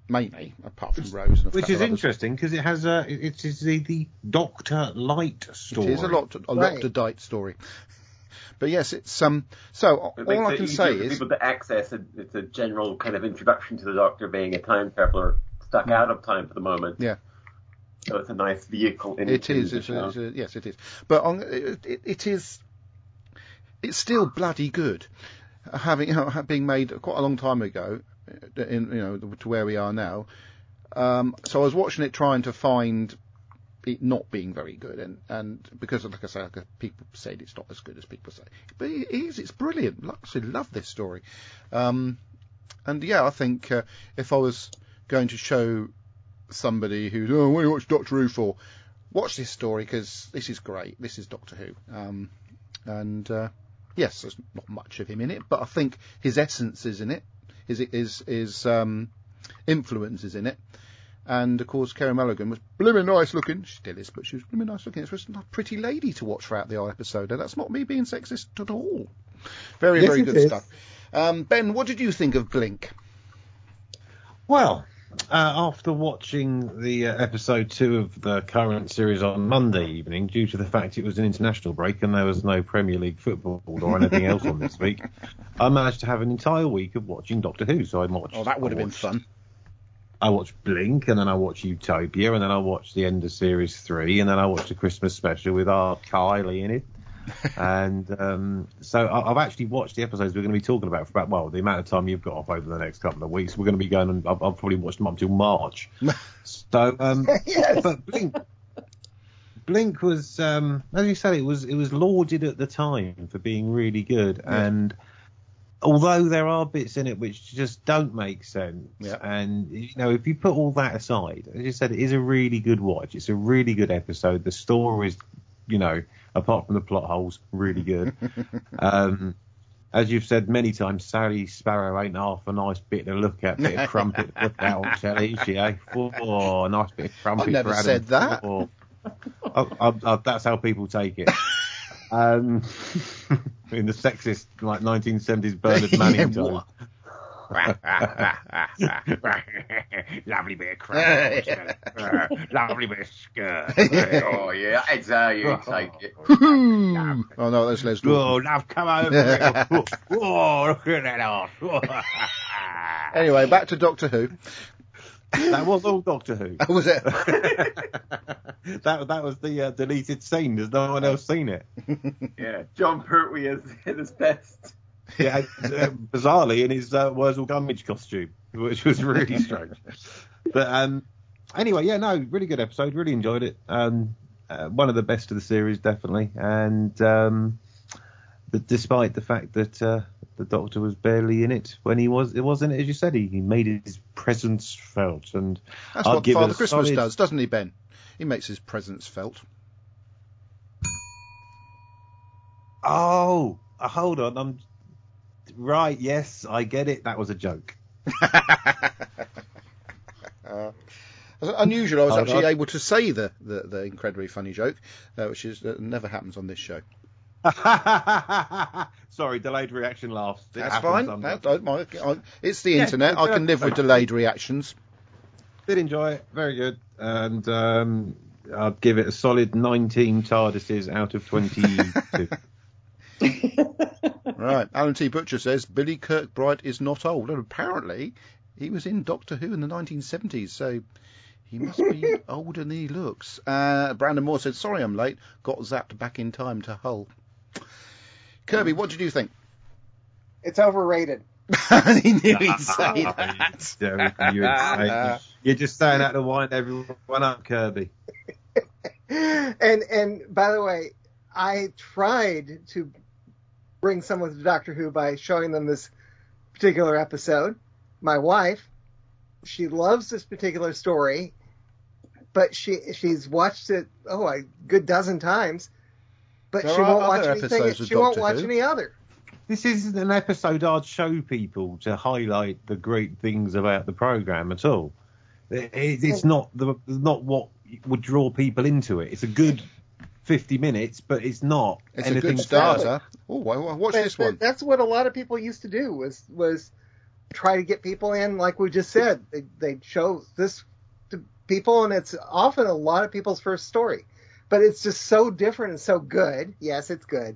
mainly, apart from Rose. And a Which couple is of others. interesting because it has a it is the, the Doctor Light story. It is a lot, a Right. lot to date story. But yes, it's um. So It all makes I it can easier say for is, people to access it. It's a general kind of introduction to the Doctor being a time traveler stuck out of time for the moment. yeah, So it's a nice vehicle into it is. the It's show. a, it's a, yes, it is. But on, it, it, it is. It's still bloody good. Having you know, being made quite a long time ago, in you know to where we are now. Um, so I was watching it, trying to find it not being very good, and, and because, like I say, like people said it's not as good as people say, but it is. It's brilliant. I actually love this story, um, and yeah, I think uh, if I was going to show somebody who's oh, what do you watch Doctor Who for, watch this story because this is great. This is Doctor Who, um, and uh, yes, there's not much of him in it, but I think his essence is in it. His his his um, influence is in it. And, of course, Kerry Mulligan was blooming nice looking. She still is, but she was blooming nice looking. It was a pretty lady to watch throughout the whole episode. And that's not me being sexist at all. Very, Yes, very it good is. stuff. Um, Ben, what did you think of Blink? Well, uh, after watching the uh, episode two of the current series on Monday evening, due to the fact it was an international break and there was no Premier League football or anything else on this week, I managed to have an entire week of watching Doctor Who. So I watched. Oh, that would I have been watched- fun. I watched Blink, and then I watched Utopia, and then I watched the end of series three, and then I watched a Christmas special with our Kylie in it. And um, so I- I've actually watched the episodes we're going to be talking about for about, well, the amount of time you've got off over the next couple of weeks. We're going to be going, and I've, I've probably watched them up until March. So, um, Yes. but Blink, Blink was, um, as you said, it was it was lauded at the time for being really good, Yeah. and although there are bits in it which just don't make sense, Yeah. and you know, if you put all that aside, as you said, it is a really good watch. It's a really good episode. The story is, you know, apart from the plot holes, really good. um, as you've said many times, Sally Sparrow ain't half a nice bit to look at, bit of crumpet to look at on telly, she, eh? Oh, a nice bit of crumpet. I never for Adam. said that. Oh. I, I, I, that's how people take it. Um, in the sexist, like nineteen seventies Bernard Manning Yeah, tone. Lovely bit of crap. Lovely bit of skirt. Oh, yeah, that's how you take it. oh no, that's Les Oh, Dawson. love, come over. oh, oh, look at that arse. Anyway, back to Doctor Who. That was all Doctor Who. That was it. that that was the uh, deleted scene. There's no one else seen it. Yeah, John Pertwee is at his best. Yeah, uh, bizarrely in his uh, Wurzel Gummidge costume, which was really strange. But um, anyway, yeah, no, really good episode. Really enjoyed it. Um, uh, one of the best of the series, definitely. And um, but despite the fact that uh, the Doctor was barely in it when he was, it wasn't, as you said, he, he made his presence felt. And That's I'd what give it Father a Christmas solid- does, doesn't he, Ben? He makes his presence felt. Oh, uh, hold on, I'm right. Yes, I get it. That was a joke. uh, unusual. I was Hold actually on. able to say the, the, the incredibly funny joke, uh, which is uh, never happens on this show. Sorry, delayed reaction laughs. It That's happens fine. sometimes. That, I, I, I, it's the Yeah, internet. I can live with okay. delayed reactions. Did enjoy it. Very good. And um, I'd give it a solid nineteen TARDISes out of twenty-two. Right. Alan T. Butcher says Billy Kirkbride is not old. And apparently, he was in Doctor Who in the nineteen seventies, so he must be older than he looks. Uh, Brandon Moore said, sorry I'm late. Got zapped back in time to Hull. Kirby, what did you think? It's overrated. He knew he'd say that. you insane. You're just saying that to wind everyone up, Kirby. And and by the way, I tried to bring someone to Doctor Who by showing them this particular episode. My wife, she loves this particular story, but she she's watched it oh a good dozen times, but There she are won't watch other anything. episodes of She won't Doctor watch Who. any other. This isn't an episode I'd show people to highlight the great things about the programme at all. It, it's not the not what would draw people into it. It's a good fifty minutes, but it's not It's a anything good starter. Oh, well, watch But- this but one. That's what a lot of people used to do was was try to get people in, like we just said. They, they show this to people, and it's often a lot of people's first story. But it's just so different and so good. Yes, it's good.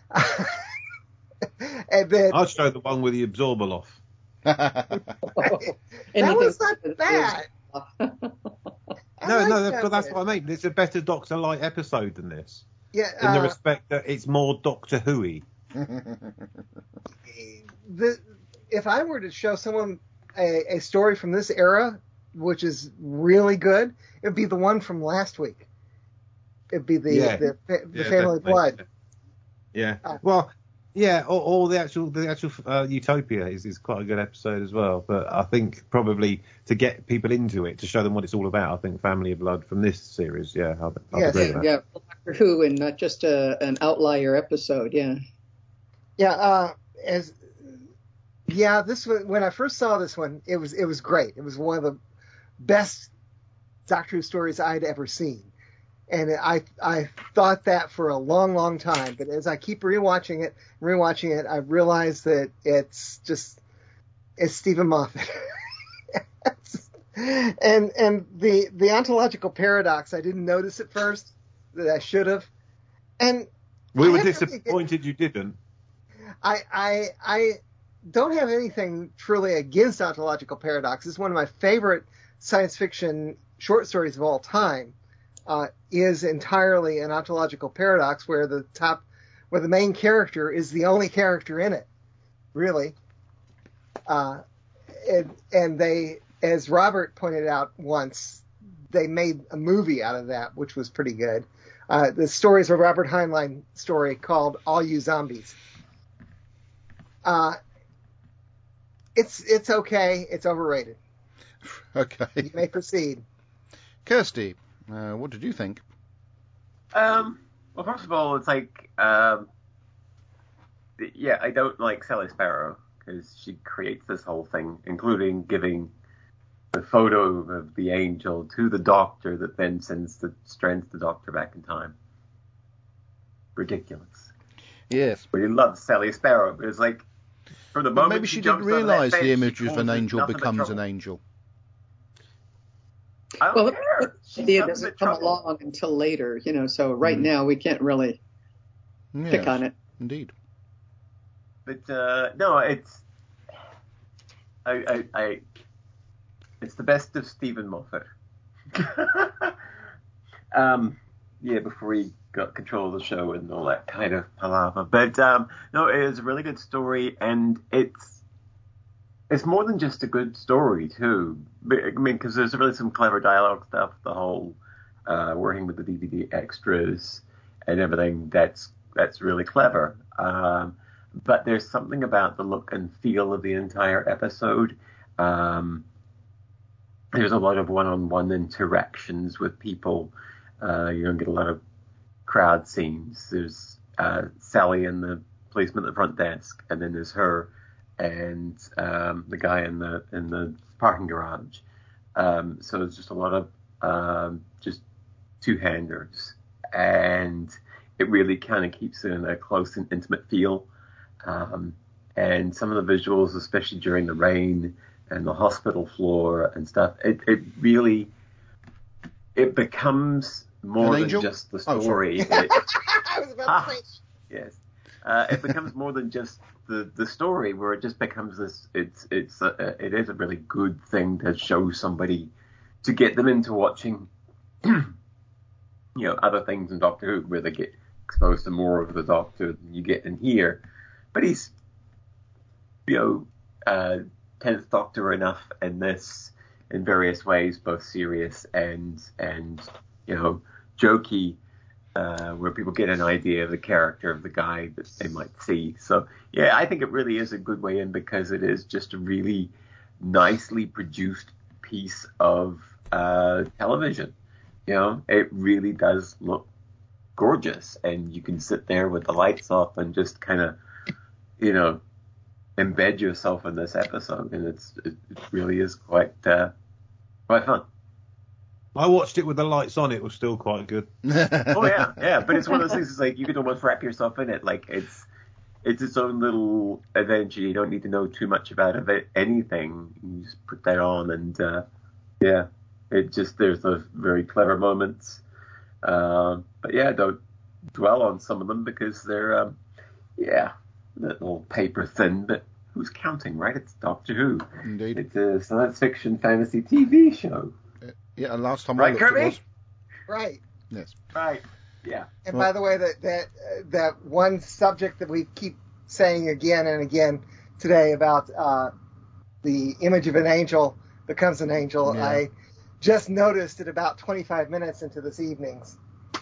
And then, I'd show the one with the absorber off. that was not bad. No, like no, that that, but that's bit. what I mean. It's a better Doctor Light episode than this. Yeah, In the uh, respect that it's more Doctor Who-y. the, if I were to show someone a, a story from this era, which is really good, it would be the one from last week. It'd be the Yeah. the, the, the Yeah, Family definitely. Blood. Yeah. Uh, Well, yeah, or, or the actual the actual uh, Utopia is, is quite a good episode as well. But I think probably to get people into it, to show them what it's all about, I think Family of Blood from this series, yeah, I'll, I'll Yes. agree with that. Yeah, Doctor Who, and not just a, an outlier episode. Yeah. Yeah, uh, as yeah, this one, when I first saw this one, it was it was great. It was one of the best Doctor Who stories I'd ever seen, and I I thought that for a long, long time. But as I keep rewatching it, rewatching it, I realized that it's just it's Stephen Moffat. and and the the ontological paradox, I didn't notice at first that I should have, and We I were have nothing against- disappointed you didn't. I, I I don't have anything truly against ontological paradox. It's one of my favorite science fiction short stories of all time. Uh, is entirely an ontological paradox where the top, where the main character is the only character in it, really. Uh, and, and they, as Robert pointed out once, they made a movie out of that, which was pretty good. Uh, the story is a Robert Heinlein story called All You Zombies. Uh, it's it's okay. It's overrated. Okay. You may proceed. Kirsty, uh, what did you think? Um, well, first of all, it's like, um, yeah, I don't like Sally Sparrow because she creates this whole thing, including giving the photo of the angel to the Doctor that then sends the strands the Doctor back in time. Ridiculous. Yes. But he loves Sally Sparrow, but it's like, from the But moment maybe she jumps didn't over that realise fence, the she image of an causes angel nothing but becomes an trouble. angel. I don't Well, care. the She's idea nothing doesn't but come trouble. along until later, you know. So right Mm. now we can't really pick Yes, on it. indeed. But uh, no, it's I, I, I it's the best of Stephen Moffat. um, yeah, before he got control of the show and all that kind of palaver. But um, no, it is a really good story, and it's it's more than just a good story too. I mean, because there's really some clever dialogue stuff. The whole uh, working with the D V D extras and everything. That's that's really clever. Um, but there's something about the look and feel of the entire episode. Um, there's a lot of one-on-one interactions with people. Uh, you don't get a lot of crowd scenes. There's uh, Sally and the policeman at the front desk, and then there's her and um, the guy in the in the parking garage. Um, so it's just a lot of um, just two-handers, and it really kind of keeps it in a close and intimate feel. Um, and some of the visuals, especially during the rain and the hospital floor and stuff, it, it really it becomes more An than angel? just the Oh, story. sorry. It- I was about Ah. to say. Yes, uh, it becomes more than just the, the story, where it just becomes this. It's it's a, it is a really good thing to show somebody, to get them into watching, you know, other things in Doctor Who, where they get exposed to more of the Doctor than you get in here. But he's, you know, uh, tenth Doctor enough in this, in various ways, both serious and and you know jokey. Uh, where people get an idea of the character of the guy that they might see. So, yeah, I think it really is a good way in, because it is just a really nicely produced piece of uh, television. You know, it really does look gorgeous, and you can sit there with the lights off and just kind of, you know, embed yourself in this episode, and it's it, it really is quite uh, quite fun. I watched it with the lights on. It was still quite good. Oh yeah, yeah, but it's one of those things. It's like you could almost wrap yourself in it. Like it's, it's its own little adventure. You don't need to know too much about it, anything. You just put that on, and uh, yeah, it just there's those very clever moments. Uh, but yeah, don't dwell on some of them because they're um, yeah, a little paper thin. But who's counting, right? It's Doctor Who. Indeed. It's a science fiction fantasy T V show. Yeah, and last time I Right, looked, Kirby? it was. Right. Yes. Right. Yeah. And Well- by the way, that that uh, that one subject that we keep saying again and again today about uh, the image of an angel becomes an angel, Yeah. I just noticed it about twenty-five minutes into this evening's.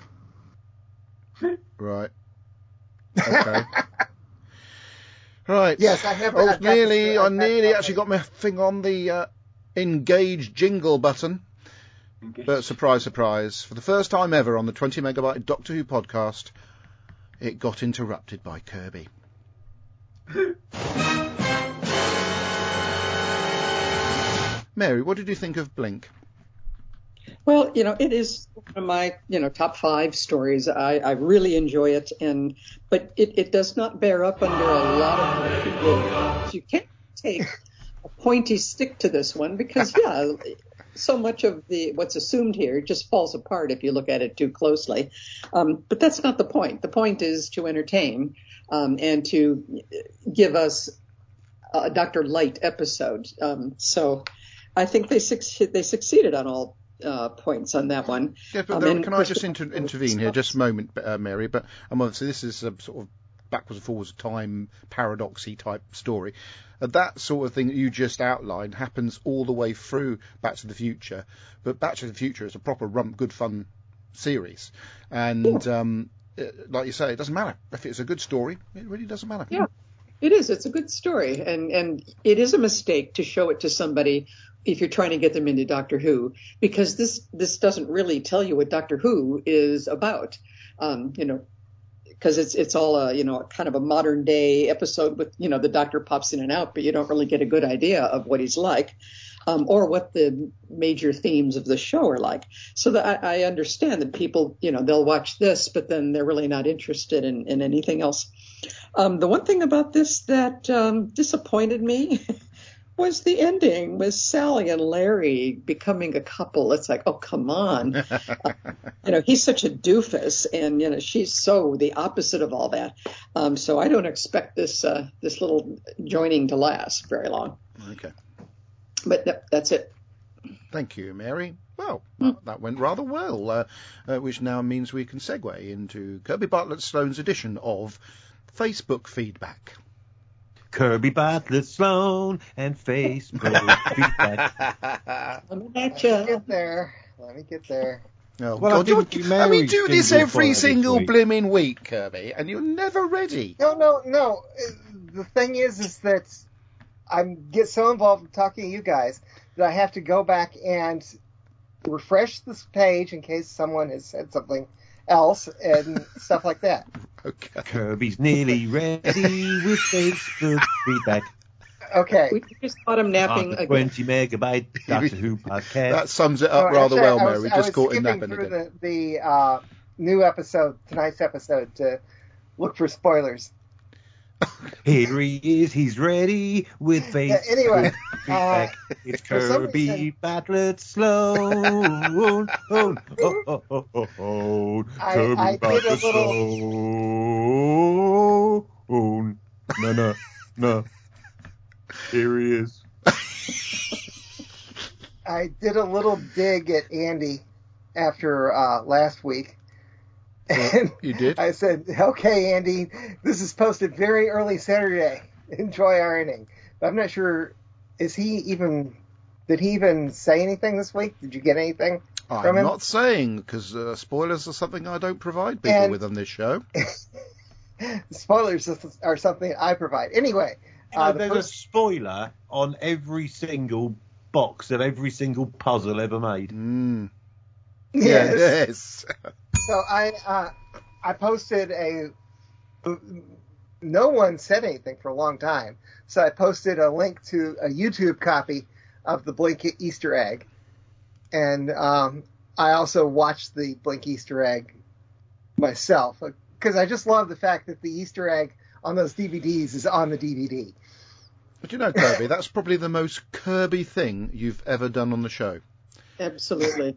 Right. Okay. Right. Yes, I have- I was I've got nearly, this- I I've got nearly it actually got my thing on the uh, engage jingle button. But surprise, surprise, for the first time ever on the twenty megabyte Doctor Who podcast, it got interrupted by Kirby. Mary, what did you think of Blink? Well, you know, it is one of my, you know, top five stories. I, I really enjoy it, and but it, it does not bear up under a lot of people. You can't take a pointy stick to this one because, yeah, so much of the what's assumed here just falls apart if you look at it too closely. Um, but that's not the point. The point is to entertain um, and to give us a Doctor Light episode. Um, so I think they succeed, they succeeded on all uh, points on that one. Yeah, but Um, there, and can I of course, just inter- intervene here, just a moment, uh, Mary? But um, obviously this is a sort of backwards and forwards time paradoxy type story. Uh, that sort of thing that you just outlined happens all the way through Back to the Future, but Back to the Future is a proper rump, good fun series, and um, it, like you say, it doesn't matter if it's a good story. It really doesn't matter. Yeah, it is. It's a good story, and and it is a mistake to show it to somebody if you're trying to get them into Doctor Who, because this this doesn't really tell you what Doctor Who is about. Um, you know, because it's it's all a you know kind of a modern day episode with you know the Doctor pops in and out, but you don't really get a good idea of what he's like. Um, or what the major themes of the show are like. So that I, I understand that people, you know, they'll watch this, but then they're really not interested in, in anything else. Um, the one thing about this that um, disappointed me was the ending, was Sally and Larry becoming a couple. It's like, oh, come on. uh, you know, he's such a doofus, and, you know, she's so the opposite of all that. Um, so I don't expect this uh, this little joining to last very long. Okay. But th- that's it. Thank you, Mary. Well, that, that went rather well, uh, uh, which now means we can segue into Kirby Bartlett Sloane's edition of Facebook feedback. Kirby Bartlett Sloane and Facebook feedback. Let me Let get me ya. get there. Let me get there. Oh, Well, I God, didn't you're- do and we Mary's do this jingle every for this single week. blimmin' week, Kirby, and you're never ready. No, no, no. Uh, The thing is, is that I'm get so involved in talking to you guys that I have to go back and refresh this page in case someone has said something else and stuff like that. Okay. Kirby's nearly ready with Facebook feedback. Okay. We just caught him On napping the again. twenty megabyte Doctor Who podcast. That sums it up Oh, rather actually, well, I Mary. was, We I just was caught him skipping napping through again. the, the uh, new episode, tonight's episode, to look for spoilers. Here he is, he's ready with Facebook Yeah, anyway, feedback. it's for some Kirby reason- Bartlett Sloane. Oh, oh, oh, oh, oh, oh. I- Kirby I did a Bartlett little- Sloane. No, no, no. Here he is. I did a little dig at Andy after uh, last week. And you did? I said, okay, Andy, this is posted very early Saturday. Enjoy ironing. But I'm not sure, is he even, did he even say anything this week? Did you get anything I'm from him? not saying, because uh, spoilers are something I don't provide people And- with on this show. Spoilers are something I provide. Anyway, You know, uh, the there's first, a spoiler on every single box of every single puzzle ever made. Mm. yes. Yes. So I uh, I posted a. No one said anything for a long time, so I posted a link to a YouTube copy of the Blink Easter egg, and um, I also watched the Blink Easter egg myself because I just love the fact that the Easter egg on those D V Ds is on the D V D. But you know, Kirby, that's probably the most Kirby thing you've ever done on the show. Absolutely.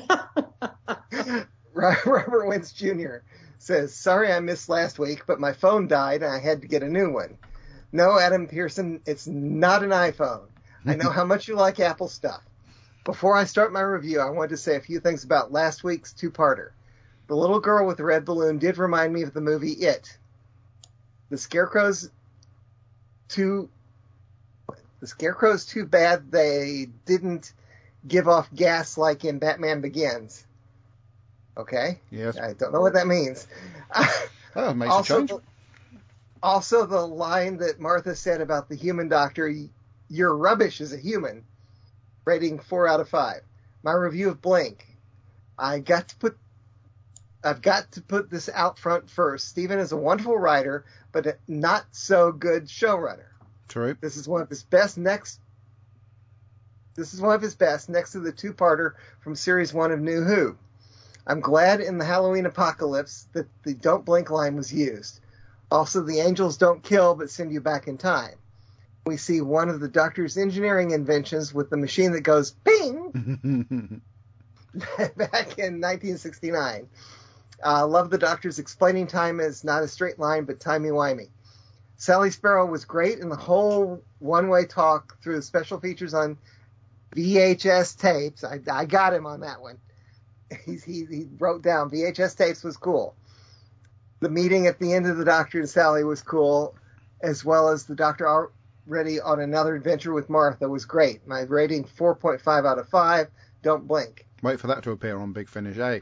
Robert Wentz Junior says, sorry I missed last week, but my phone died and I had to get a new one. No, Adam Pearson, it's not an iPhone. I know how much you like Apple stuff. Before I start my review, I wanted to say a few things about last week's two-parter. The little girl with the red balloon did remind me of the movie It. The Scarecrow's too... The Scarecrow's too bad they didn't give off gas like in Batman Begins. Okay? Yes. I don't know what that means. Oh, it makes also, a change. The, also, the line that Martha said about the human doctor, you're rubbish as a human, rating four out of five. My review of Blink. I got to put, I've got to put this out front first. Steven is a wonderful writer, but a not so good showrunner. True. This is one of his best next. This is one of his best next to the two-parter from series one of New Who. I'm glad in the Halloween apocalypse that the don't blink line was used. Also, the angels don't kill but send you back in time. We see one of the Doctor's engineering inventions with the machine that goes ping back in nineteen sixty-nine. I uh, love the Doctor's explaining time as not a straight line but timey-wimey. Sally Sparrow was great in the whole one-way talk through the special features on V H S tapes. I, I got him on that one. He, he, he wrote down V H S tapes was cool. The meeting at the end of the Doctor and Sally was cool, as well as the Doctor already on another adventure with Martha was great. My rating four point five out of five. Don't blink. Wait for that to appear on Big Finish eight.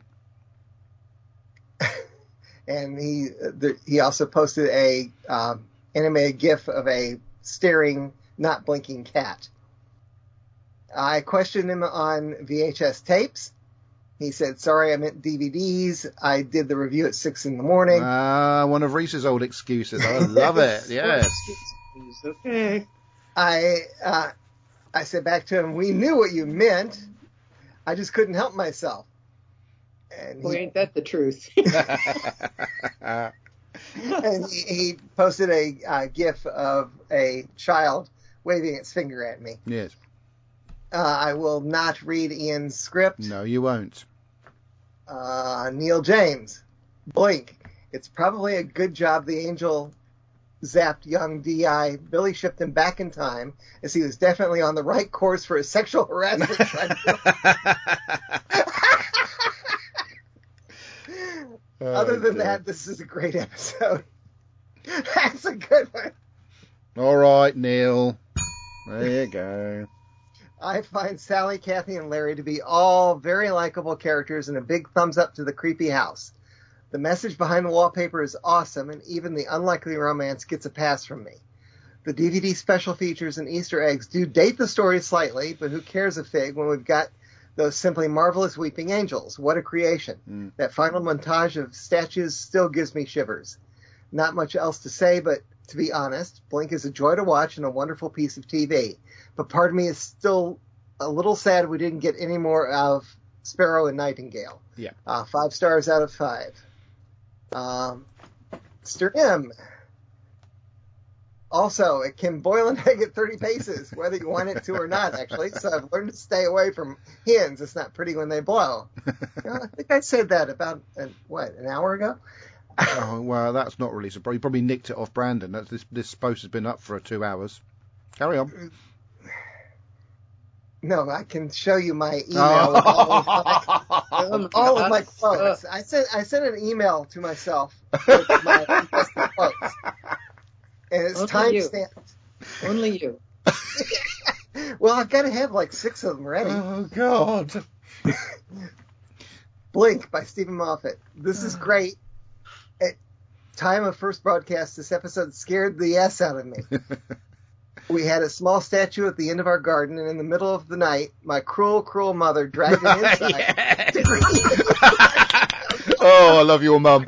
And he the, he also posted a um, animated GIF of a staring, not blinking cat. I questioned him on V H S tapes. He said, sorry, I meant D V Ds. I did the review at six in the morning. Ah, uh, one of Reese's old excuses. I love it. Yes. Okay. I, uh, I said back to him, we knew what you meant. I just couldn't help myself. And Boy, he, ain't that the truth. and he, he posted a uh, GIF of a child waving its finger at me. Yes. Uh, I will not read Ian's script. No, you won't. Uh, Neil James, Blink. It's probably a good job the angel zapped young D I. Billy shipped him back in time, as he was definitely on the right course for a sexual harassment Oh, Other than dear. that, this is a great episode. That's a good one. All right, Neil. There you go. I find Sally, Kathy, and Larry to be all very likable characters, and a big thumbs up to the creepy house. The message behind the wallpaper is awesome, and even the unlikely romance gets a pass from me. The D V D special features and Easter eggs do date the story slightly, but who cares a fig when we've got those simply marvelous weeping angels. What a creation. Mm. That final montage of statues still gives me shivers. Not much else to say, but to be honest, Blink is a joy to watch and a wonderful piece of T V. But part of me is still a little sad we didn't get any more of Sparrow and Nightingale. Yeah. Uh, five stars out of five. Um, Mister M. Also, it can boil an egg at thirty paces, whether you want it to or not, actually. So I've learned to stay away from hens. It's not pretty when they blow. You know, I think I said that about, uh, what, an hour ago? Oh, well, that's not really surprising. You probably nicked it off Brandon. That's, this, this post has been up for two hours. Carry on. No, I can show you my email with all of my, all of my quotes. I sent I sent an email to myself with my best quotes, and it's Only you. timestamped. Only you. Well, I've got to have like six of them ready. Oh, God. Blink by Stephen Moffat. This is great. At time of first broadcast, this episode scared the S out of me. We had a small statue at the end of our garden, and in the middle of the night, my cruel, cruel mother dragged it inside. Oh, I love your mum.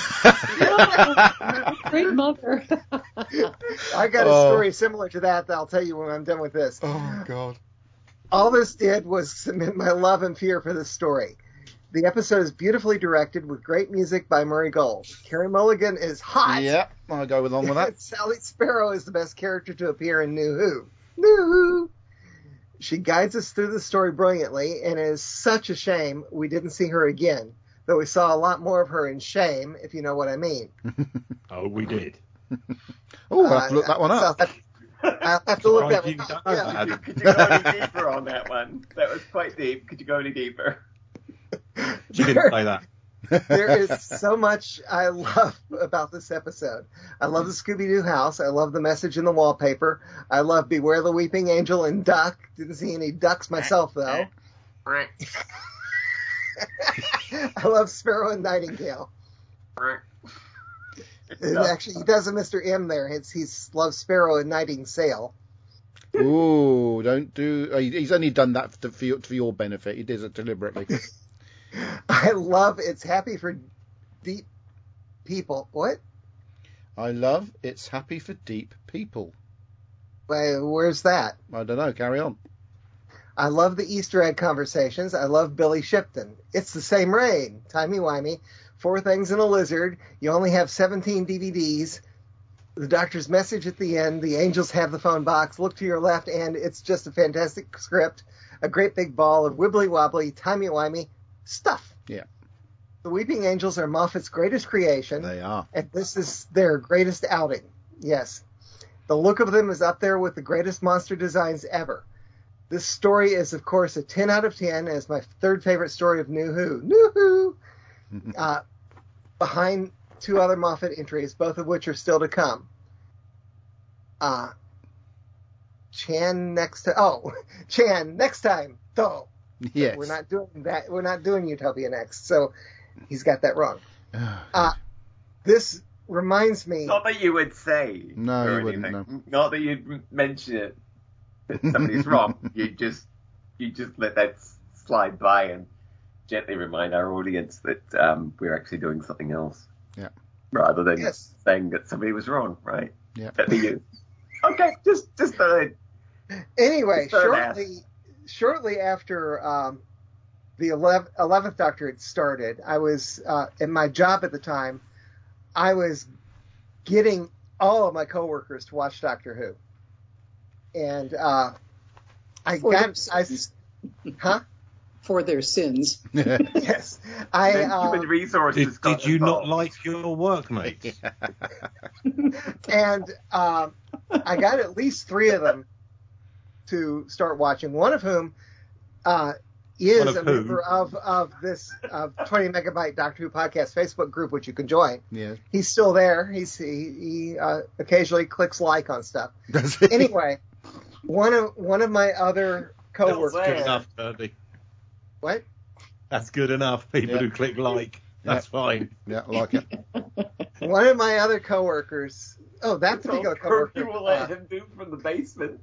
Great mother. I got a Oh. story similar to that that I'll tell you when I'm done with this. Oh, God. All this did was cement my love and fear for this story. The episode is beautifully directed with great music by Murray Gold. Carey Mulligan is hot. Yeah, I'll go along with that. Sally Sparrow is the best character to appear in New Who. New Who. She guides us through the story brilliantly, and it is such a shame we didn't see her again, though we saw a lot more of her in Shame, if you know what I mean. Oh, we did. Oh, I'll have to look that one So up. I'll have, I'll have to look that Surprised one you up. don't Yeah. know Could you, could you go any deeper on that one? That was quite deep. Could you go any deeper? She didn't say that. There is so much I love about this episode. I love the Scooby-Doo house. I love the message in the wallpaper. I love Beware the Weeping Angel and Duck. Didn't see any ducks myself, though. I love Sparrow and Nightingale. And actually, he does a Mister M there. It's, he loves Sparrow and Nightingale. Ooh, don't do. He's only done that for, for, your, for your benefit. He does it deliberately. I love It's Happy for Deep People. What? I love It's Happy for Deep People. Wait, where's that? I don't know. Carry on. I love the Easter egg conversations. I love Billy Shipton. It's the same rain. Timey-wimey. Four things and a lizard. You only have seventeen D V Ds. The doctor's message at the end. The angels have the phone box. Look to your left, and it's just a fantastic script. A great big ball of wibbly-wobbly, timey-wimey stuff. Yeah. The Weeping Angels are Moffat's greatest creation. They are. And this is their greatest outing. Yes. The look of them is up there with the greatest monster designs ever. This story is, of course, a ten out of ten as my third favorite story of New Who. New Who! uh, behind two other Moffat entries, both of which are still to come. Uh, Chan next to oh Chan next time though. Yes. We're not doing that. We're not doing Utopia next, so he's got that wrong. Uh, this reminds me. Not that you would say. No, or you wouldn't, anything. Not that you'd mention it. That somebody's wrong. You just you just let that slide by and gently remind our audience that um, we're actually doing something else. Yeah. Rather than Yes. saying that somebody was wrong, right? Yeah. That'd be you. Okay, just just uh, Anyway, Just throw shortly shortly after um, the eleventh, eleventh Doctor had started, I was uh, in my job at the time. I was getting all of my coworkers to watch Doctor Who, and uh, I For got their I sins. huh For their sins. yes I then uh, human resources. Did, got did you not involved. like your workmates? and um, I got at least three of them to start watching. One of whom uh, is One of a who? member of of this uh, twenty megabyte Doctor Who podcast Facebook group, which you can join. Yeah. He's still there. He's he, he uh, occasionally clicks like on stuff. Does he? Anyway, one of one of my other coworkers. Don't Good say enough, Kirby. What? That's good enough. People Yeah. who click like. That's fine. Yeah, I like it. One of my other coworkers. Oh, that That's all particular Kirby coworker. will let uh, him do from the basement.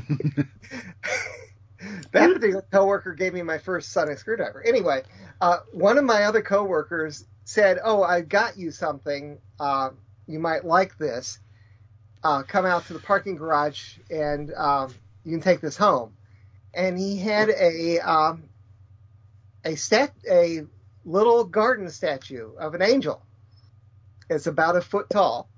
that particular coworker gave me my first sonic screwdriver. Anyway, uh, one of my other coworkers said, "Oh, I got you something. Uh, you might like this. Uh, come out to the parking garage and um, you can take this home." And he had a um, a stat a little garden statue of an angel. It's about a foot tall.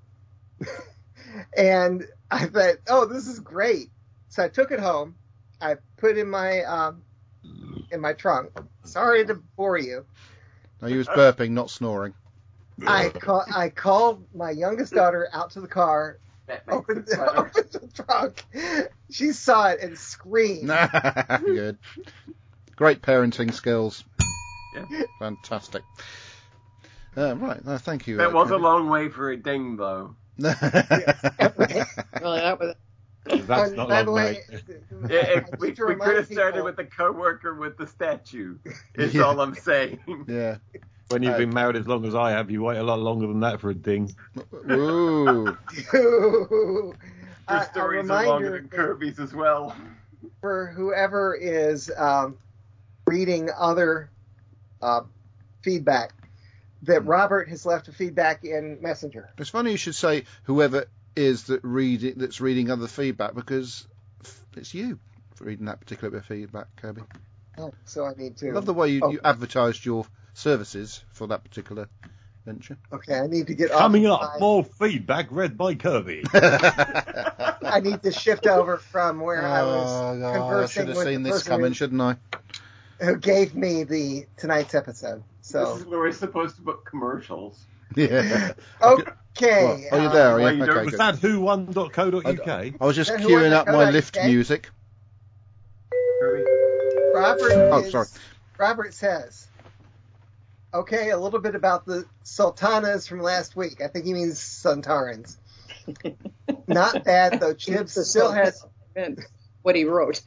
And I thought, oh, this is great. So I took it home. I put it in my um, in my trunk. Sorry to bore you. No, he was burping, not snoring. I call, I called my youngest daughter out to the car, That makes opened, it better. opened the trunk. She saw it and screamed. Good. Great parenting skills. Yeah. Fantastic. Uh, right, no, thank you. That uh, was a Kirby. long way for a ding, though. Well, that was, That's And not by long, the way, mate. Yeah, I if need we, to we remind could have started people- with the coworker with the statue. Is Yeah. all I'm saying. Yeah. When you've Uh, been married as long as I have, you wait a lot longer than that for a ding. Ooh. Your Your stories are longer than Kirby's as well. For whoever is um, reading other uh, feedback, that Robert has left a feedback in Messenger. It's funny you should say whoever is that read it, that's reading other feedback, because it's you for reading that particular bit of feedback, Kirby. Oh, so I need to. I love the way you, oh, you advertised your services for that particular venture. Okay, I need to get Coming off up, my- more feedback read by Kirby. I need to shift over from where I was Oh, God, I conversing should have with seen the this person coming, who, shouldn't I? who gave me the tonight's episode. This So is where we're supposed to put commercials. Yeah. okay, What? Oh, you're there, um, are Why you? you don't- Okay, Was good. that who won dot co dot uk? I was just Then who queuing won up the my Kodak, lift okay? music. Kirby? Robert Oh, is, sorry. Robert says, okay, a little bit about the Sultanas from last week. I think he means Suntarans. Not bad, though. Chibs still has... what he wrote.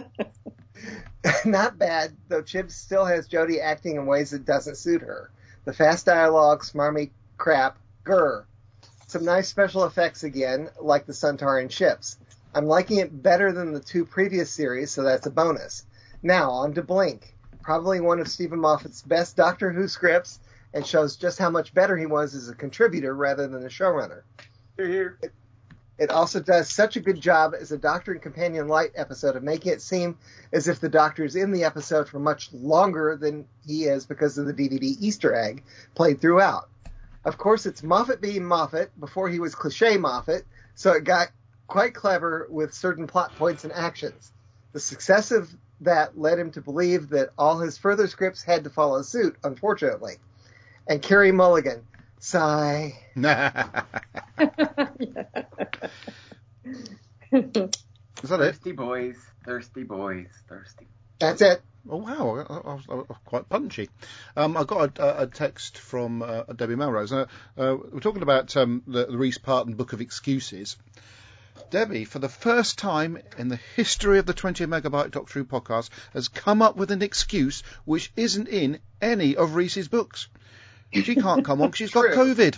Not bad, though Chibs still has Jodie acting in ways that doesn't suit her. The fast dialogue, smarmy crap, grr. Some nice special effects again, like the Suntaran ships. I'm liking it better than the two previous series, so that's a bonus. Now, on to Blink. Probably one of Stephen Moffat's best Doctor Who scripts, and shows just how much better he was as a contributor rather than a showrunner. Here, here. It, it also does such a good job as a Doctor and Companion Light episode of making it seem as if the Doctor is in the episode for much longer than he is because of the D V D Easter egg played throughout. Of course, it's Moffat being Moffat before he was cliche Moffat, so it got quite clever with certain plot points and actions. The success of that led him to believe that all his further scripts had to follow suit, unfortunately. And Carey Mulligan, sigh. Is that it? Thirsty boys, thirsty boys, thirsty. That's it. Oh, wow, I, I, was, I was quite punchy. Um, I got a, a text from uh, Debbie Melrose. Uh, uh, we're talking about um, the, the Reese Parton Book of Excuses. Debbie, for the first time in the history of the twenty Megabyte Doctor Who podcast, has come up with an excuse which isn't in any of Reese's books. She can't come on because she's got True. COVID.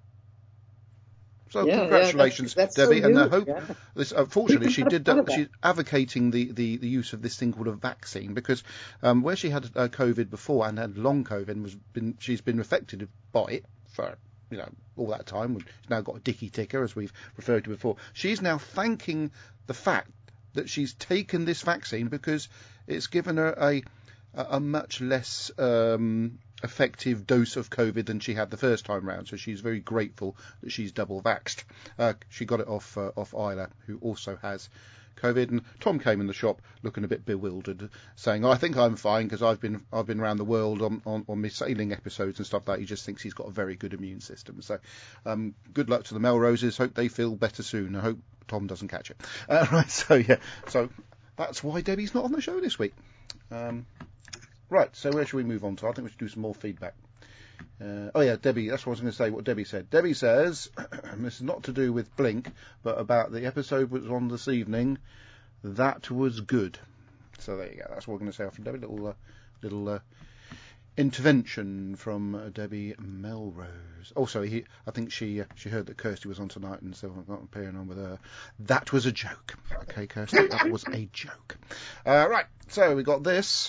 So Yeah, yeah, congratulations, that's- that's Debbie, so and I new, hope yeah. this. Unfortunately, she did. Thought Uh, of that. she's advocating the, the, the use of this thing called a vaccine because um, where she had uh, COVID before and had long COVID, and was been she's been affected by it for you know all that time. She's now got a dicky ticker, as we've referred to before. She's now thanking the fact that she's taken this vaccine because it's given her a a, a much less um, effective dose of COVID than she had the first time round. So she's very grateful that she's double vaxxed. Uh, she got it off uh, off Isla, who also has COVID. And Tom came in the shop looking a bit bewildered, saying, oh, "I think I'm fine because I've been I've been around the world on, on, on my sailing episodes and stuff like that." He just thinks he's got a very good immune system. So um, good luck to the Melroses. Hope they feel better soon. I hope Tom doesn't catch it. Uh, right. So yeah. So that's why Debbie's not on the show this week. Um, Right, so where should we move on to? I think we should do some more feedback. Uh, oh yeah, Debbie, that's what I was going to say, what Debbie said. Debbie says, this is not to do with Blink, but about the episode which was on this evening, that was good. So there you go, that's what we're going to say from Debbie, little, uh, little uh, intervention from uh, Debbie Melrose. Also, he, I think she uh, she heard that Kirsty was on tonight and so I'm not appearing on with her. That was a joke. Okay, Kirsty, that was a joke. Uh, right, so we got this.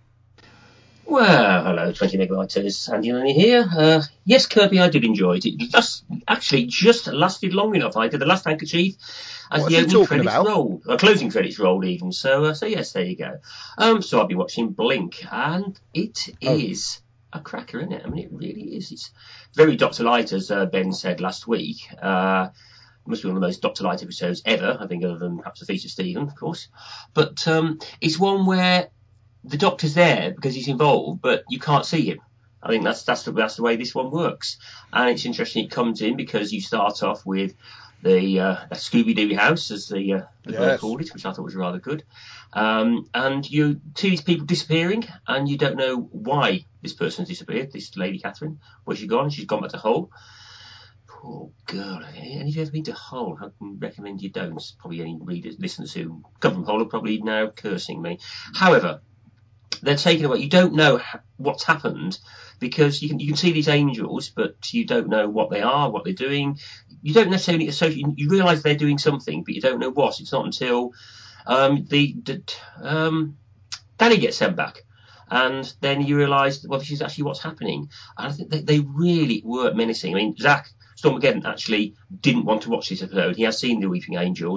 Well, hello, twenty Megabytes, Andy Lenny here. Uh, yes, Kirby, I did enjoy it. It just, actually, just lasted long enough. I did the last handkerchief as What's the he opening talking credits about? rolled. Uh, closing credits rolled even. So, uh, so yes, there you go. Um, so I've been watching Blink, and it Oh. is a cracker, isn't it? I mean, it really is. It's very Doctor Light, as uh, Ben said last week. Uh, It must be one of the most Doctor Light episodes ever, I think, other than perhaps the Feast of Stephen, of course. But um, it's one where the Doctor's there because he's involved, but you can't see him. I think that's that's the that's the way this one works. And it's interesting it comes in because you start off with the uh, Scooby-Doo house, as the, uh, the Yes. bird called it, which I thought was rather good. Um, and you see these people disappearing, and you don't know why this person's disappeared. This lady Catherine, where's she gone? She's gone back to Hull. Poor girl. Any of you ever been to Hull? I can recommend you don't. Probably any readers, listeners who come from Hull are probably now cursing me. However, they're taken away. You don't know ha- what's happened because you can you can see these angels, but you don't know what they are, what they're doing. You don't necessarily associate. You, you realise they're doing something, but you don't know what. It's not until um, the, the um, Danny gets sent back, and then you realise, well, this is actually what's happening. And I think they, they really were menacing. I mean, Zach Stormageddon actually didn't want to watch this episode. He has seen the Weeping Angels,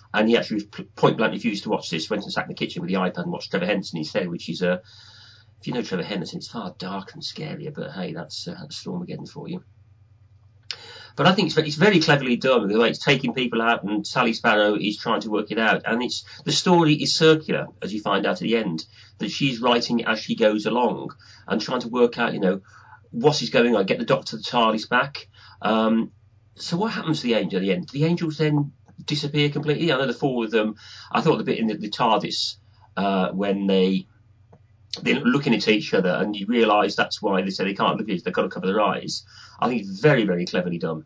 And he actually point blank refused to watch this, went and sat in the kitchen with the iPad and watched Trevor Henderson instead, which is, uh, if you know Trevor Henderson, it's far darker and scarier, but hey, that's, uh, that's Stormageddon for you. But I think it's very, it's very cleverly done, the way it's taking people out, and Sally Sparrow is trying to work it out. And it's the story is circular, as you find out at the end, that she's writing as she goes along and trying to work out, you know, what is going on, get the Doctor the TARDIS back. Um, so what happens to the angel at the end? Do the angels then disappear completely? I know the four of them. I thought the bit in the, the TARDIS uh, when they they're looking at each other and you realise that's why they say they can't look at each other, they've got to cover their eyes. I think it's very, very cleverly done.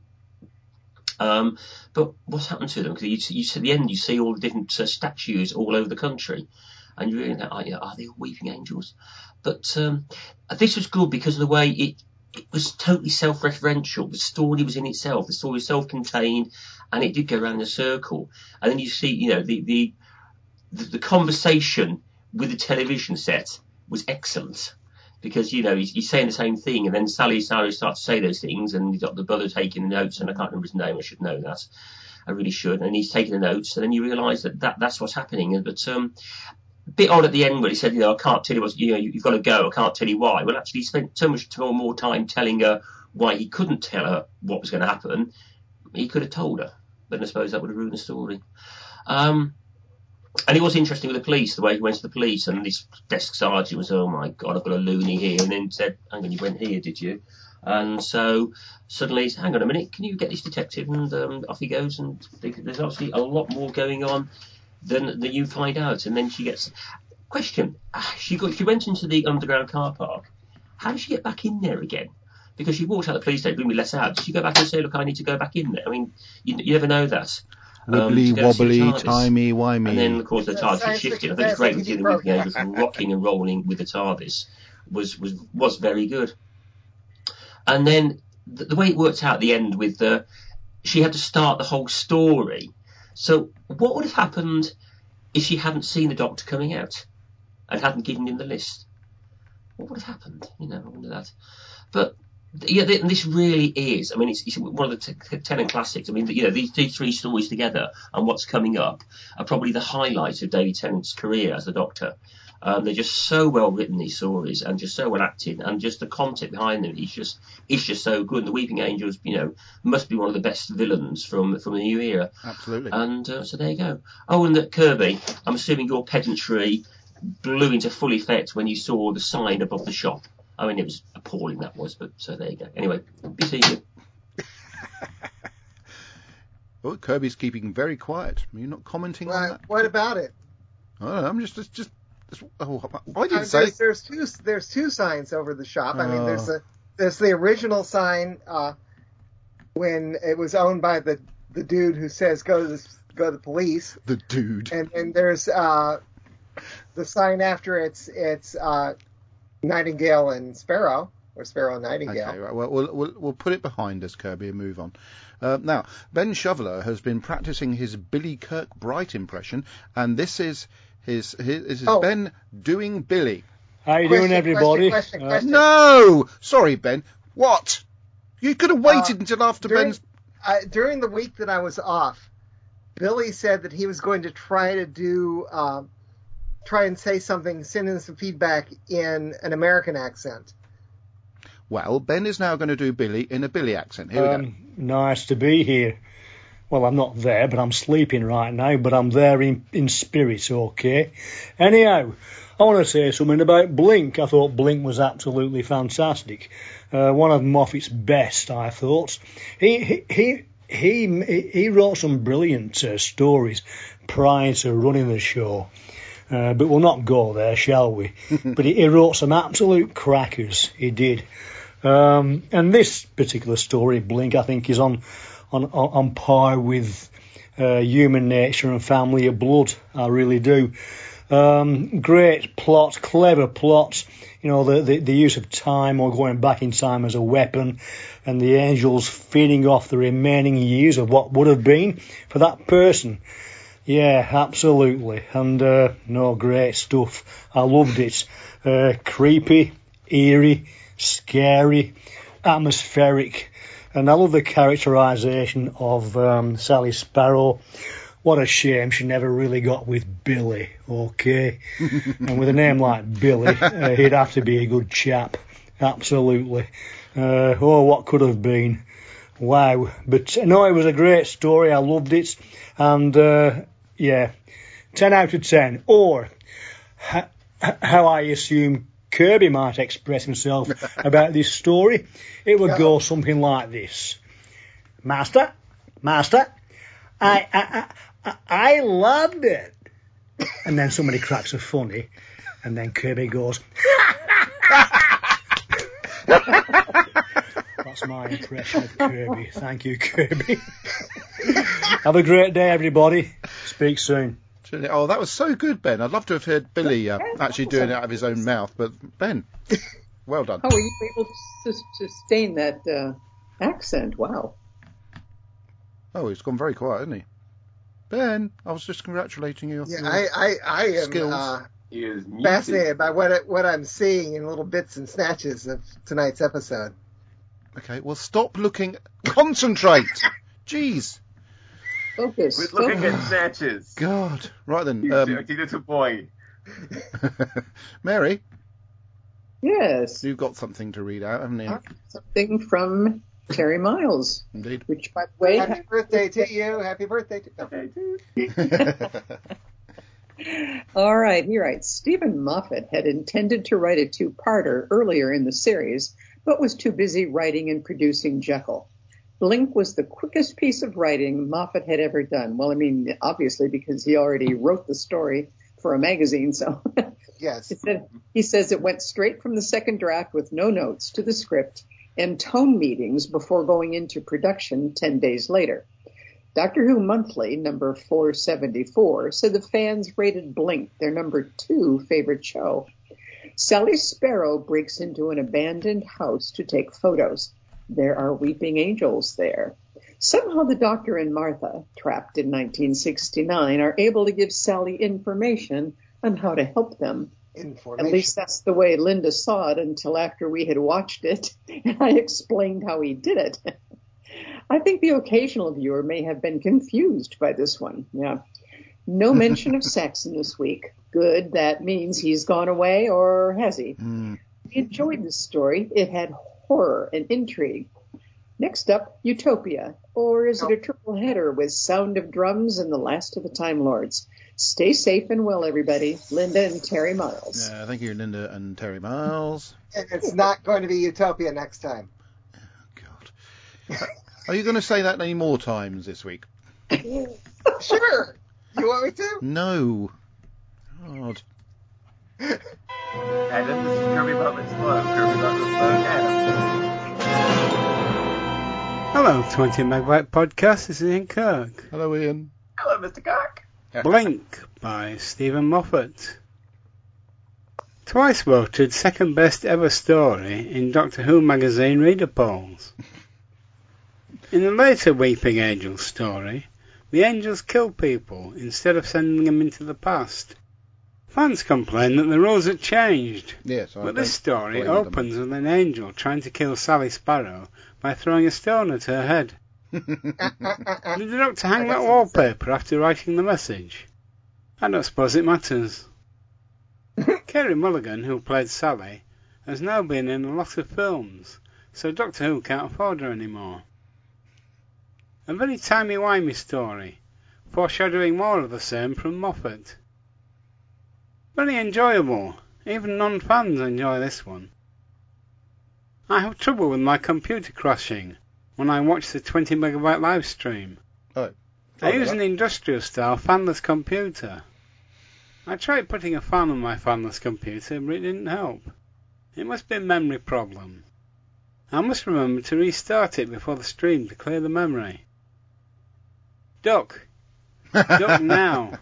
Um, but what's happened to them? Because you, you see at the end, you see all the different uh, statues all over the country, and you really think, oh, yeah, are they all weeping angels? But um, this was good because of the way it, it was totally self-referential. The story was in itself. The story was self-contained, and it did go around in a circle. And then you see, you know, the the, the, the conversation with the television set was excellent. Because, you know, he's, he's saying the same thing, and then Sally Sally starts to say those things, and you've got the brother taking the notes, and I can't remember his name, I should know that. I really should. And he's taking the notes, and then you realise that, that that's what's happening. But um, a bit odd at the end where he said, you know, I can't tell you what, you know, you've got to go, I can't tell you why. Well, actually, he spent so much more, more time telling her why he couldn't tell her what was going to happen. He could have told her, but I suppose that would have ruined the story. Um... And it was interesting with the police, the way he went to the police, and this desk sergeant was, oh my God, I've got a loony here, and then said, hang on, you went here, did you? And so suddenly, hang on a minute, can you get this detective? And um, off he goes, and there's obviously a lot more going on than, than you find out. And then she gets, question, she got, she went into the underground car park. How did she get back in there again? Because she walked out the police station, didn't let out. Did she go back and say, look, I need to go back in there? I mean, you, you never know that. Wibbly, um, wobbly, timey, wimey. And then, of course, the TARDIS shifted. I think it's great to see the Weeping Angels rocking and rolling with the TARDIS was was was very good. And then the, the way it worked out at the end with the, she had to start the whole story. So what would have happened if she hadn't seen the Doctor coming out and hadn't given him the list? What would have happened? You know, I wonder that. But yeah, this really is. I mean, it's, it's one of the t- Tennant classics. I mean, you know, these, these three stories together and what's coming up are probably the highlight of David Tennant's career as the Doctor. Um, they're just so well written, these stories, and just so well acted, and just the concept behind them is just is just so good. And the Weeping Angels, you know, must be one of the best villains from from the new era. Absolutely. And uh, so there you go. Oh, and that Kirby, I'm assuming your pedantry blew into full effect when you saw the sign above the shop. I mean, it was appalling, that was, but so there you go. Anyway, be seeing you. Well, Kirby's keeping very quiet. Are you not commenting well, on that? What about it? I don't know, I'm just, just, just oh, why did I you mean, say? There's, there's two, there's two signs over the shop. I mean, there's Oh. a, there's the original sign uh, when it was owned by the, the dude who says go to the, go to the police. The dude. And then there's uh, the sign after it's it's. Uh, Nightingale and Sparrow, or Sparrow and Nightingale. Okay, right. Well, we'll, we'll, we'll put it behind us, Kirby, and move on. Uh, now, Ben Shoveler has been practicing his Billy Kirkbright impression, and this is his, his this is Oh. Ben doing Billy. How you Question, doing, everybody? question, question, Uh, question. No! Sorry, Ben. What? You could have waited Uh, until after during, Ben's... I, during the week that I was off, Billy said that he was going to try to do, uh, try and say something, send in some feedback in an American accent. Well, Ben is now going to do Billy in a Billy accent. Here we go. um, nice to be here. Well, I'm not there, but I'm sleeping right now, but I'm there in, in spirit, okay? Anyhow, I want to say something about Blink. I thought Blink was absolutely fantastic. Uh, one of Moffat's best, I thought. He he he he, he wrote some brilliant uh, stories prior to running the show. Uh, but we'll not go there, shall we? But he, he wrote some absolute crackers, he did. Um, and this particular story, Blink, I think is on on, on par with uh, Human Nature and Family of Blood. I really do. Um, great plot, clever plot. You know, the, the, the use of time or going back in time as a weapon, and the angels feeding off the remaining years of what would have been for that person. Yeah, absolutely. And, uh, no, great stuff. I loved it. Uh, creepy, eerie, scary, atmospheric. And I love the characterisation of um, Sally Sparrow what a shame she never really got with Billy, okay? And with a name like Billy, uh, he'd have to be a good chap, absolutely. Uh, oh, what could have been. Wow. But no, it was a great story. I loved it. And, uh, yeah, ten out of ten. Or, ha- how I assume Kirby might express himself about this story, it would go something like this. Master, Master, I, I, I, I loved it. And then somebody cracks a funny, and then Kirby goes, That's my impression of Kirby. Thank you, Kirby. Have a great day, everybody. Speak soon. Oh, that was so good, Ben. I'd love to have heard Billy uh, actually doing it out of his own mouth, but Ben, well done. How were you able to sustain that uh, accent? Wow. Oh, he's gone very quiet, hasn't he? Ben, I was just congratulating you. Yeah, I, I, I am skills. Uh, He is muted. fascinated by what I, what I'm seeing in little bits and snatches of tonight's episode. Okay, well, stop looking. Concentrate. Jeez. Focus. Quit looking focus. at snatches. God. Right then. You Um, dirty little boy. Mary, Yes. you've got something to read out, haven't you? Something from Terry Miles, Indeed. which, by the way, Happy birthday to you. Happy birthday to no. all right, he writes, Stephen Moffat had intended to write a two-parter earlier in the series, but was too busy writing and producing Jekyll. Blink was the quickest piece of writing Moffat had ever done. Well, I mean, obviously, because he already wrote the story for a magazine, so... Yes. He, said, he says it went straight from the second draft with no notes to the script and tone meetings before going into production ten days later. Doctor Who Monthly, number four seventy-four, said the fans rated Blink their number two favorite show. Sally Sparrow breaks into an abandoned house to take photos. There are weeping angels there. Somehow the Doctor and Martha, trapped in nineteen sixty-nine, are able to give Sally information on how to help them. Information. At least that's the way Linda saw it until after we had watched it, and I explained how he did it. I think the occasional viewer may have been confused by this one. Yeah. No mention of Saxon this week. Good, that means he's gone away, or has he? Mm. We enjoyed this story. It had horror and intrigue. Next up, Utopia, or is it a triple header with Sound of Drums and The Last of the Time Lords? Stay safe and well, everybody. Linda and Terry Miles. Uh, thank you, Linda and Terry Miles. And it's not going to be Utopia next time. God. Are you going to say that any more times this week? Sure. You want me to? No. God. Adam, this is Kirby Butler Slow. Kirby Butler Slow, Adam. Hello, twenty Megabyte Podcast. This is Ian Kirk. Hello, Ian. Hello, Mister Cock. Blink by Stephen Moffat. Twice voted second best ever story in Doctor Who magazine reader polls. In the later Weeping Angels story, the angels kill people instead of sending them into the past. Fans complain that the rules have changed, Yes, I but this story blame them. opens with an angel trying to kill Sally Sparrow by throwing a stone at her head. Did the Doctor hang that wallpaper after writing the message? I don't suppose it matters. Kerry Mulligan, who played Sally, has now been in a lot of films, so Doctor Who can't afford her anymore. A very timey-wimey story, foreshadowing more of the same from Moffat. Very enjoyable. Even non-fans enjoy this one. I have trouble with my computer crashing when I watch the twenty megabyte live stream. Oh, I use an industrial style fanless computer. I tried putting a fan on my fanless computer, but it didn't help. It must be a memory problem. I must remember to restart it before the stream to clear the memory. Duck. Duck now.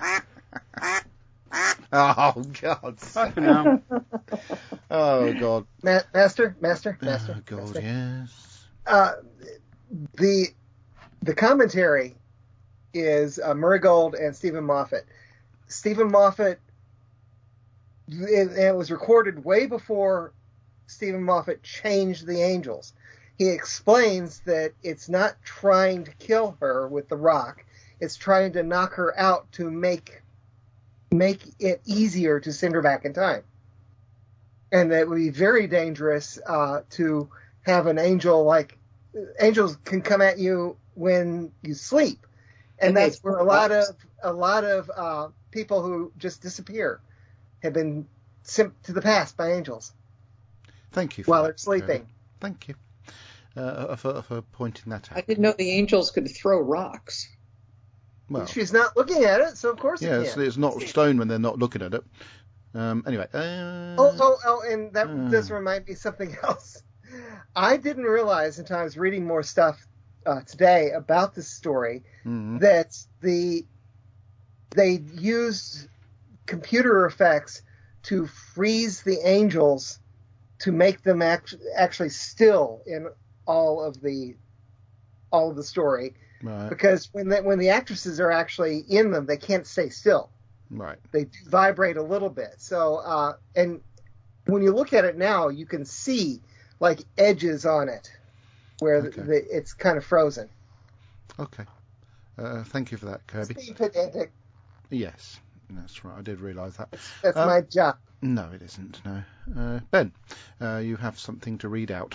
Oh, God. Bye for now. Oh, God. Ma- master, master, master. Oh, God, master. yes. Uh, the the commentary is uh, Murray Gold and Stephen Moffat. Stephen Moffat, it, it was recorded way before Stephen Moffat changed the Angels. He explains that it's not trying to kill her with the rock. it's trying to knock her out to make make it easier to send her back in time. And that would be very dangerous uh, to have an angel like angels can come at you when you sleep, and, and that's where a lot of a lot of uh, people who just disappear have been sent to the past by angels. Thank you for while that, they're sleeping. Kirby. Thank you uh, for, for pointing that out. I didn't know the angels could throw rocks. Well, she's not looking at it, so of course yeah, it it's, can. it's not stone when they're not looking at it. Um, anyway. Uh, oh, oh, oh, and that uh, does remind me of something else. I didn't realize until I was reading more stuff uh, today about this story mm-hmm. that the they used computer effects to freeze the angels to make them act- actually still in all of the all of the story. Right. Because when the, when the actresses are actually in them, they can't stay still. Right. They vibrate a little bit. So, uh, and when you look at it now, you can see like edges on it where okay. the, the, it's kind of frozen. Okay. Uh, thank you for that, Kirby. Being pedantic. Yes, that's right. I did realise that. That's um, my job. No, it isn't. No. Uh, Ben, uh, you have something to read out.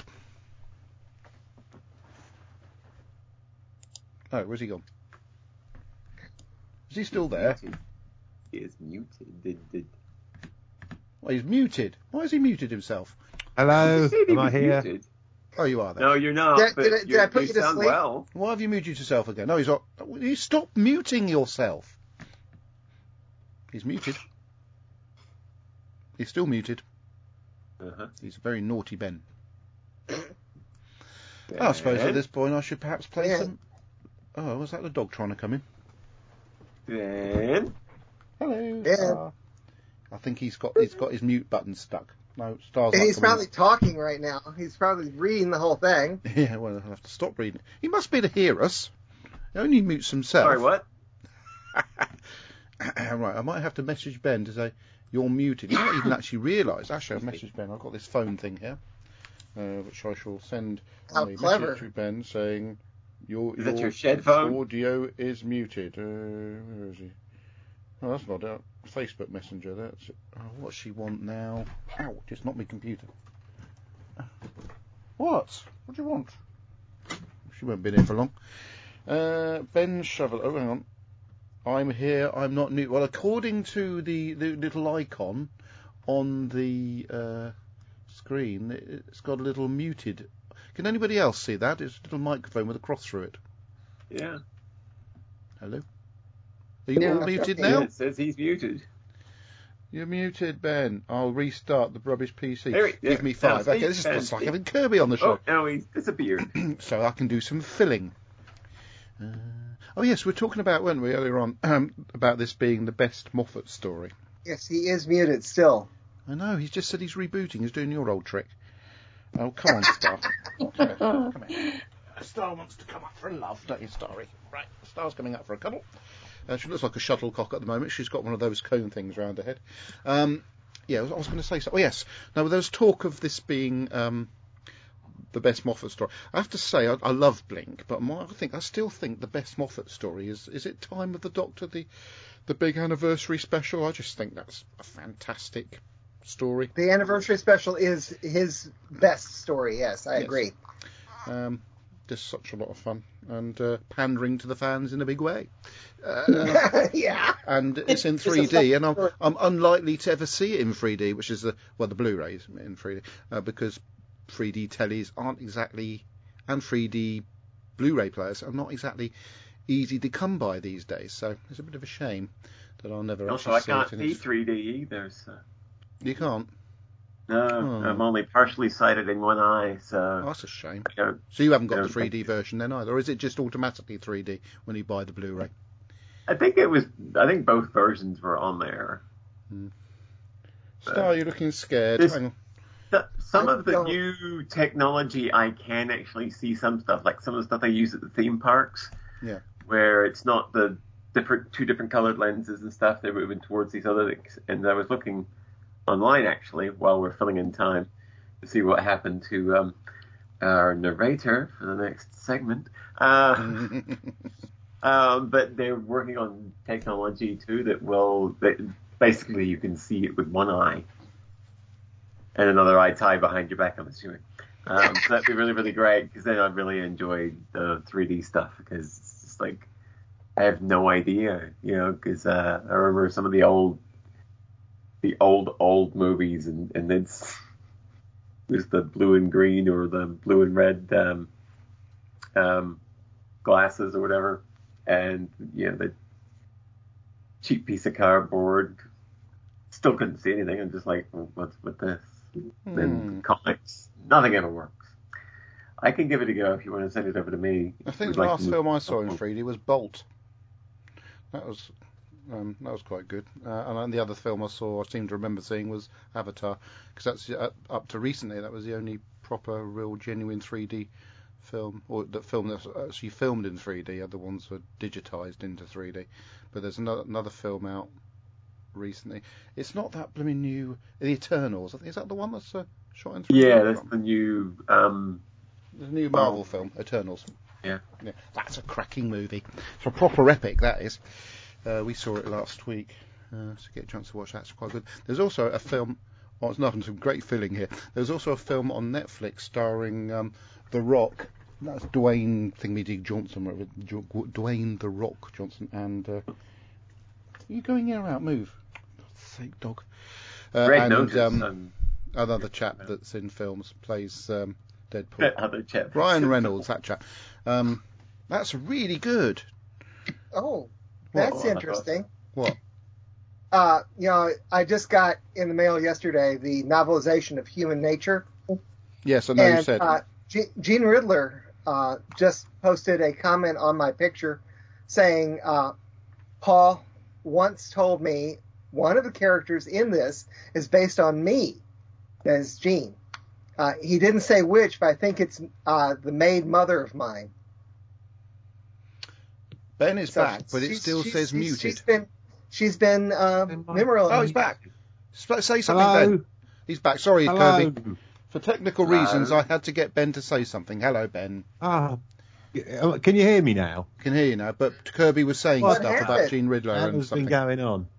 Oh, where's he gone? Is he still there? Muted. He is muted. Did, did. Well, he's muted. Why has he muted himself? Hello, He am I here? muted. Oh, you are there. No, you're not. Did- but did I- did I you- put you you to sound sleep? well. Why have you muted yourself again? No, he's not. You stop muting yourself. He's muted. He's still muted. Uh-huh. He's a very naughty Ben. I suppose at this point I should perhaps play Yeah. some... Oh, was that the dog trying to come in? Ben. Hello. Ben. Star. I think he's got he's got his mute button stuck. No, Star's And not he's coming probably talking right now. He's probably reading the whole thing. in. Yeah, well, I'll have to stop reading. He must be able to hear us. He only mutes himself. Sorry, what? Right, I might have to message Ben to say, you're muted. He might even actually realise. Actually, I've messaged Ben. I've got this phone thing here, uh, which I shall send How a clever. message to Ben saying, your, Is your, that your shed phone? audio is muted. Uh, where is he? Oh, that's not it. Facebook Messenger. That's it. Oh, what's she want now? Ow, just not my computer. What? What do you want? She won't be in here for long. Uh, Ben Shovel. Oh, hang on. I'm here. I'm not new. Well, according to the, the little icon on the uh, screen, it's got a little muted. Can anybody else see that? It's a little microphone with a cross through it. Yeah. Hello? Are you No. all muted Yeah, now? it says he's muted. You're muted, Ben. I'll restart the rubbish P C. There he- Give there. me five. Now, Okay, speak, this is Ben, just like speak. having Kirby on the show. Oh, now he's disappeared. So I can do some filling. Uh, oh yes, we were talking about, weren't we, earlier on, um, about this being the best Moffat story. Yes, he is muted still. I know, he's just said he's rebooting. He's doing your old trick. Oh, come on, Star. Come here. Come here. Star wants to come up for a love, don't you, Starry? Right, Star's coming up for a cuddle. Uh, she looks like a shuttlecock at the moment. She's got one of those cone things round her head. Um, yeah, I was, I was going to say so. Oh, yes. Now, there was talk of this being um, the best Moffat story. I have to say, I, I love Blink, but my, I think I still think the best Moffat story is, is it Time of the Doctor, the the big anniversary special? I just think that's a fantastic story. The anniversary special is his best story, yes, I Yes. agree. Um, just such a lot of fun and uh, pandering to the fans in a big way. Uh, Yeah. and it's in It's a three D, and I'm, fun- I'm unlikely to ever see it in three D, which is the well the Blu-rays in three D, uh, because three D tellies aren't exactly, and three D Blu-ray players are not exactly easy to come by these days. So it's a bit of a shame that I'll never Also, actually I see can't it. in see its- three D either, so... You can't. No, Oh. I'm only partially sighted in one eye, so... Oh, that's a shame. I don't- So you haven't got I the don't three D think- version then either, or is it just automatically three D when you buy the Blu-ray? I think it was... I think both versions were on there. Star, you're looking scared. This- Hang on. Th- Some I of the don't- new technology, I can actually see some stuff, like some of the stuff they use at the theme parks, Yeah. where it's not the different two different colored lenses and stuff. They're moving towards these other things. And I was looking online actually while we're filling in time to see what happened to um, our narrator for the next segment. Uh, Um, but they're working on technology too that will that basically you can see it with one eye and another eye tied behind your back, I'm assuming. Um, so that'd be really, really great because then I'd really enjoy the three D stuff because it's just like I have no idea, you know, because uh, I remember some of the old, the old, old movies and, and it's there's the blue and green or the blue and red um, um, glasses or whatever. And, you know, the cheap piece of cardboard. Still couldn't see anything. I'm just like, well, what's with this? Hmm. And comics, nothing ever works. I can give it a go if you want to send it over to me. I think We'd the like last to move- film I saw in three D was Bolt. That was um, that was quite good. Uh, and then the other film I saw, I seem to remember seeing, was Avatar, because that's uh, up to recently. That was the only proper, real, genuine three D film, or that film that's actually filmed in three D. Other ones were digitized into three D. But there's another another film out recently. It's not that blooming new. The Eternals. I think is that the one that's uh, shot in three D? Yeah, that's the new. Um, the new Marvel film, Eternals. Yeah. Yeah, that's a cracking movie. It's a proper epic, that is. Uh, we saw it last week, uh, so get a chance to watch that. It's quite good. There's also a film. Oh, it's nothing. Some great filling here. There's also a film on Netflix starring um, The Rock. That's Dwayne Thingy Johnson, whatever. Dwayne The Rock Johnson, and uh, are you going in or out? Move. For God's sake, dog. Uh, Red and Notice. um, Um, another chap that's in films plays um, Deadpool. other chap. Ryan Reynolds, that chap. Um, that's really good. Oh, that's What? interesting. What? Uh, you know, I just got in the mail yesterday the novelization of Human Nature. Yes, I know you and said. uh, G- Gene Riddler uh, just posted a comment on my picture saying, uh, Paul once told me one of the characters in this is based on me. That is Gene. Uh, he didn't say which, but I think it's uh, the maid mother of mine. Ben is So back, but it she's- still she's- says she's- muted. She's been, she's been uh, memorialized. Oh, he's back. Sp- Say something, Hello. Ben. He's back. Sorry, Hello. Kirby. For technical Hello. reasons, I had to get Ben to say something. Hello, Ben. Ah, can you hear me now? Can hear you now. But Kirby was saying What stuff happened? about Gene Riddler and What's been something. going on?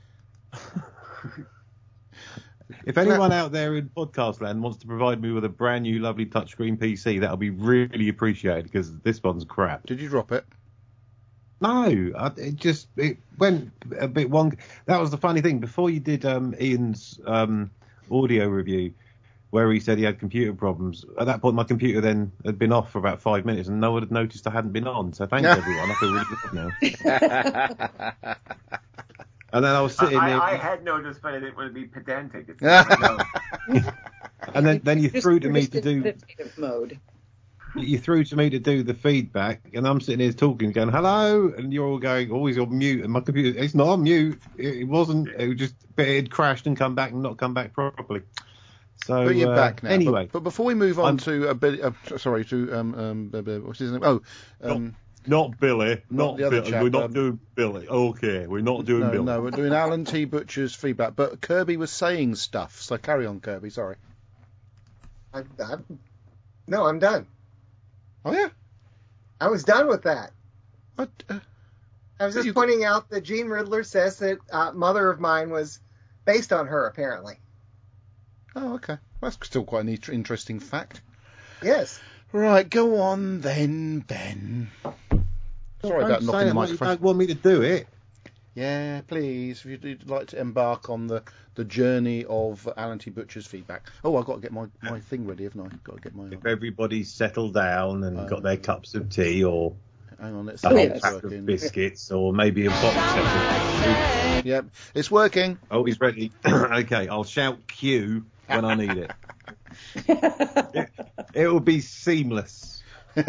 If anyone out there in podcast land wants to provide me with a brand new lovely touchscreen P C, that'll be really appreciated because this one's crap. Did you drop it? No, I, it just it went a bit wonky. That was the funny thing. Before you did um, Ian's um, audio review, where he said he had computer problems, at that point my computer then had been off for about five minutes and no one had noticed I hadn't been on. So thanks everyone. I feel really good now. And then I was sitting I, there, I had noticed, but I didn't want to be pedantic. It's no. and then, then you Just- threw to you're me just to in do meditative mode. you threw to me to do the feedback, and I'm sitting here talking, going hello, and you're all going, always on mute, and my computer, it's not on mute, it, it wasn't, it was just, it had crashed and come back and not come back properly. So But you're uh, back now. anyway, But, but before we move on I'm- to a bit, uh, sorry, to um, um, uh, uh, what's his name? Oh, um, not Billy, Not not, the other Billy, chap, we're not um, doing Billy. Okay, we're not doing no, Billy. no, we're doing Alan T. Butcher's feedback. But Kirby was saying stuff, so carry on, Kirby. Sorry. I, I, no, I'm done. Oh yeah. I was done with that. What, uh, I was But just you- pointing out that Gene Riddler says that uh, Mother of Mine was based on her, apparently. oh, okay. That's still quite an inter- interesting fact. Yes. Right, go on then, Ben. Sorry Don't about say knocking it the like microphone. You don't want me to do it. Yeah, please, if you'd like to embark on the, the journey of Alan T. Butcher's feedback. Oh, I've got to get my, my thing ready, haven't I? Got to get my. If everybody's settled down and Uh, got their cups of tea or Hang on, let's a see whole if it's pack of working. biscuits or maybe a box set of... Yep, it's working. Oh, he's ready. Okay, I'll shout Q when I need it. it. It will be seamless.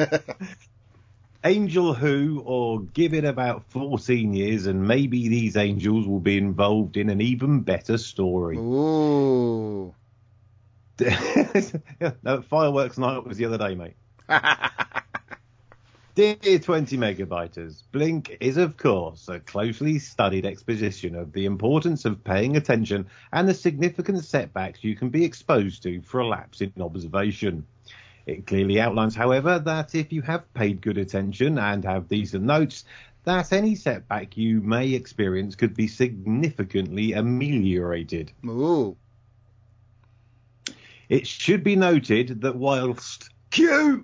Angel Who, or give it about fourteen years and maybe these angels will be involved in an even better story. Ooh. Yeah, no, fireworks night was the other day, mate. Dear twenty megabyters, Blink is of course a closely studied exposition of the importance of paying attention and the significant setbacks you can be exposed to for a lapse in observation. It clearly outlines, however, that if you have paid good attention and have decent notes, that any setback you may experience could be significantly ameliorated. Ooh. It should be noted that whilst Q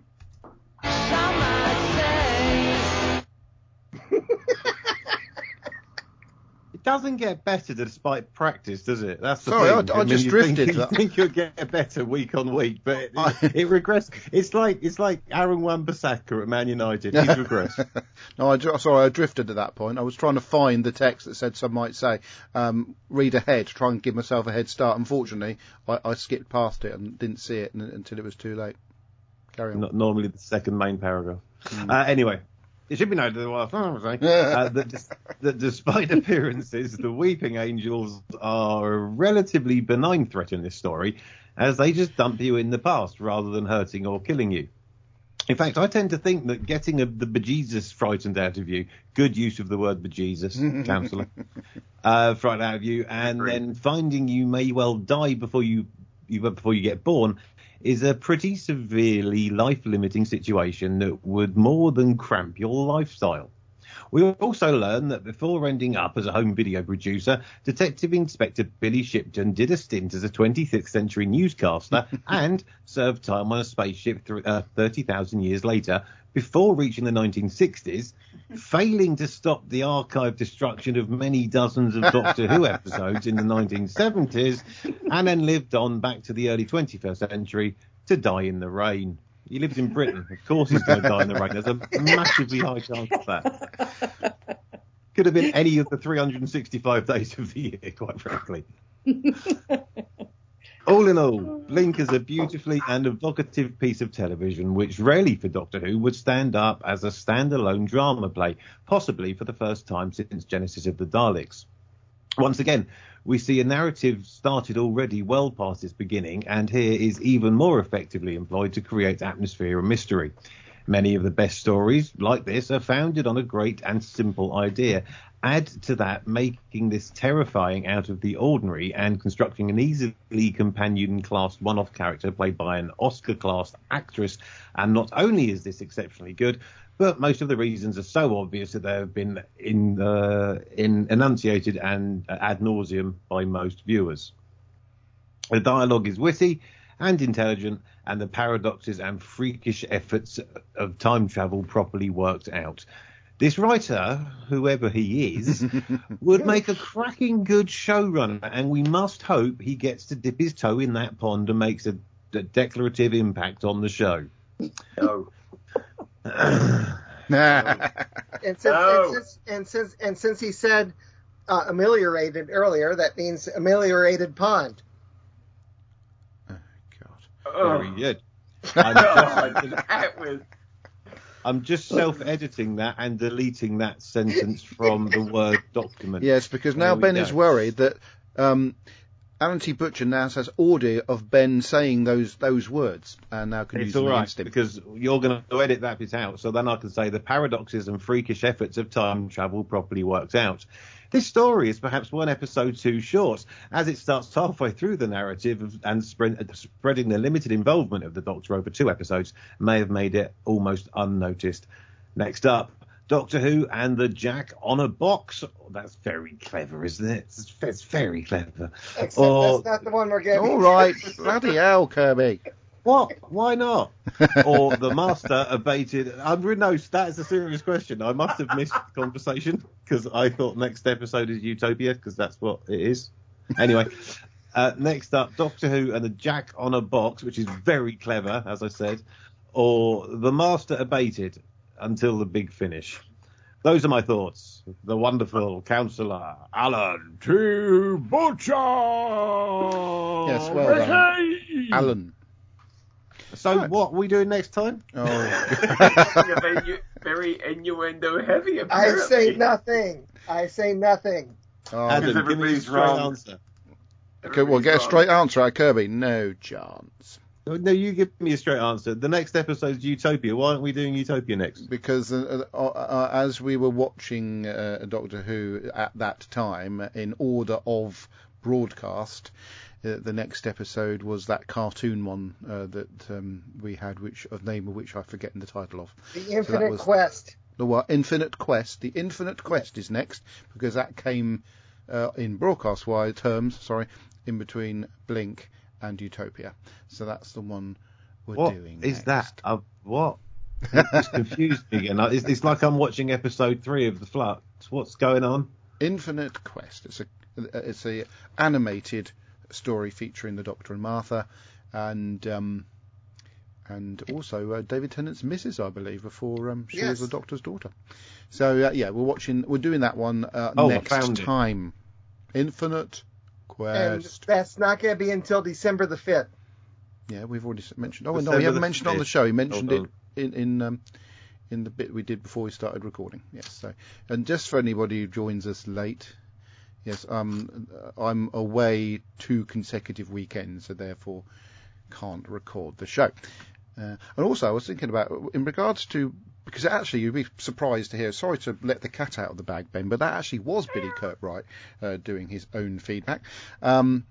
it doesn't get better despite practice, does it? That's the Sorry, thing. I, I, I just you drifted. Think, you think you'll get better week on week, but it, I... it regrets. It's like it's like Aaron Wan-Bissaka at Man United. He's regressed. no, I, sorry, I drifted at that point. I was trying to find the text that said some might say, um, read ahead, try and give myself a head start. Unfortunately, I, I skipped past it and didn't see it until it was too late. Carry on. Not normally the second main paragraph. Mm. Uh, anyway. It should be noted that, well, uh, that, that despite appearances, the Weeping Angels are a relatively benign threat in this story, as they just dump you in the past rather than hurting or killing you. In fact, I tend to think that getting a, the bejesus frightened out of you, good use of the word bejesus, counsellor, uh, frightened out of you, and then finding you may well die before you, you before you get born, is a pretty severely life-limiting situation that would more than cramp your lifestyle. We also learn that before ending up as a home video producer, Detective Inspector Billy Shipton did a stint as a twenty-sixth century newscaster and served time on a spaceship th- uh, thirty thousand years later before reaching the nineteen sixties, failing to stop the archive destruction of many dozens of Doctor Who episodes in the nineteen seventies, and then lived on back to the early twenty-first century to die in the rain. He lived in Britain. Of course he's going to die in the rain. There's a massively high chance of that. Could have been any of the three hundred sixty-five days of the year, quite frankly. All in all, Blink is a beautifully and evocative piece of television which rarely for Doctor Who would stand up as a standalone drama play, possibly for the first time since Genesis of the Daleks. Once again, we see a narrative started already well past its beginning, and here is even more effectively employed to create atmosphere and mystery. Many of the best stories like this are founded on a great and simple idea. Add to that making this terrifying out of the ordinary and constructing an easily companion-class one-off character played by an Oscar-class actress, and not only is this exceptionally good, but most of the reasons are so obvious that they have been in, uh, in enunciated and ad nauseum by most viewers. The dialogue is witty and intelligent, and the paradoxes and freakish efforts of time travel properly worked out. This writer, whoever he is, would make a cracking good showrunner, and we must hope he gets to dip his toe in that pond and makes a, a declarative impact on the show. No. and, since, No. and, since, and since and since he said uh, ameliorated earlier, that means ameliorated pond. Oh, God. Very Oh, good. God, I'm just, that was... I'm just self-editing that and deleting that sentence from the Word document. Yes, because now There we Ben go. is worried that um, Alan T. Butcher now has audio of Ben saying those those words, and now can It's use them all right, against him. because you're going to edit that bit out, so then I can say the paradoxes and freakish efforts of time travel properly worked out. This story is perhaps one episode too short, as it starts halfway through the narrative of, and spread, spreading the limited involvement of the Doctor over two episodes may have made it almost unnoticed. Next up, Doctor Who and the Jack on a Box. Oh, that's very clever, isn't it? It's, it's very clever. Except Or- that's not the one we're getting. All right, bloody hell, Kirby. What? Why not? Or the Master abated. I'm no, that is a serious question. I must have missed the conversation because I thought next episode is Utopia because that's what it is. Anyway, uh, next up, Doctor Who and the Jack on a Box, which is very clever, as I said. Or the Master abated until the big finish. Those are my thoughts. The wonderful counsellor, Alan T. Butcher. Yes, well done, Alan. So Right. what are we doing next time? Oh, Innu- very innuendo heavy, I apparently. say nothing. I say nothing. oh. Adam, give me a everybody's straight wrong. answer. Okay, well, get a straight answer out, Kirby. No chance. No, you give me a straight answer. The next episode's Utopia. Why aren't we doing Utopia next? Because uh, uh, uh, as we were watching uh, Doctor Who at that time, in order of broadcast, uh, the next episode was that cartoon one uh, that um, we had, which of name of which I've forgotten the title of. The Infinite so was, Quest. The what? Infinite Quest. The Infinite Quest is next, because that came uh, in broadcast-wise terms, sorry, in between Blink and Utopia. So that's the one we're what doing is next. that? Uh, what? It's confused me again. It's, it's like I'm watching episode three of The Flux. What's going on? Infinite Quest. It's a it's a animated story featuring the Doctor and Martha, and um, and also uh, David Tennant's missus, I believe, before um, she Yes. was the Doctor's daughter. So uh, yeah, we're watching. We're doing that one uh, Oh, I next found it. time. Infinite And Quest. that's not going to be until December the fifth. Yeah, we've already s- mentioned. Oh no, December we haven't the mentioned on the fifth. show. He mentioned Hold it in in um, in the bit we did before we started recording. Yes. So, and just for anybody who joins us late, yes, um, I'm away two consecutive weekends, so therefore can't record the show. Uh, and also, I was thinking about in regards to, because actually you'd be surprised to hear. Sorry to let the cat out of the bag, Ben, but that actually was Billy Kirkbright uh, doing his own feedback. Um,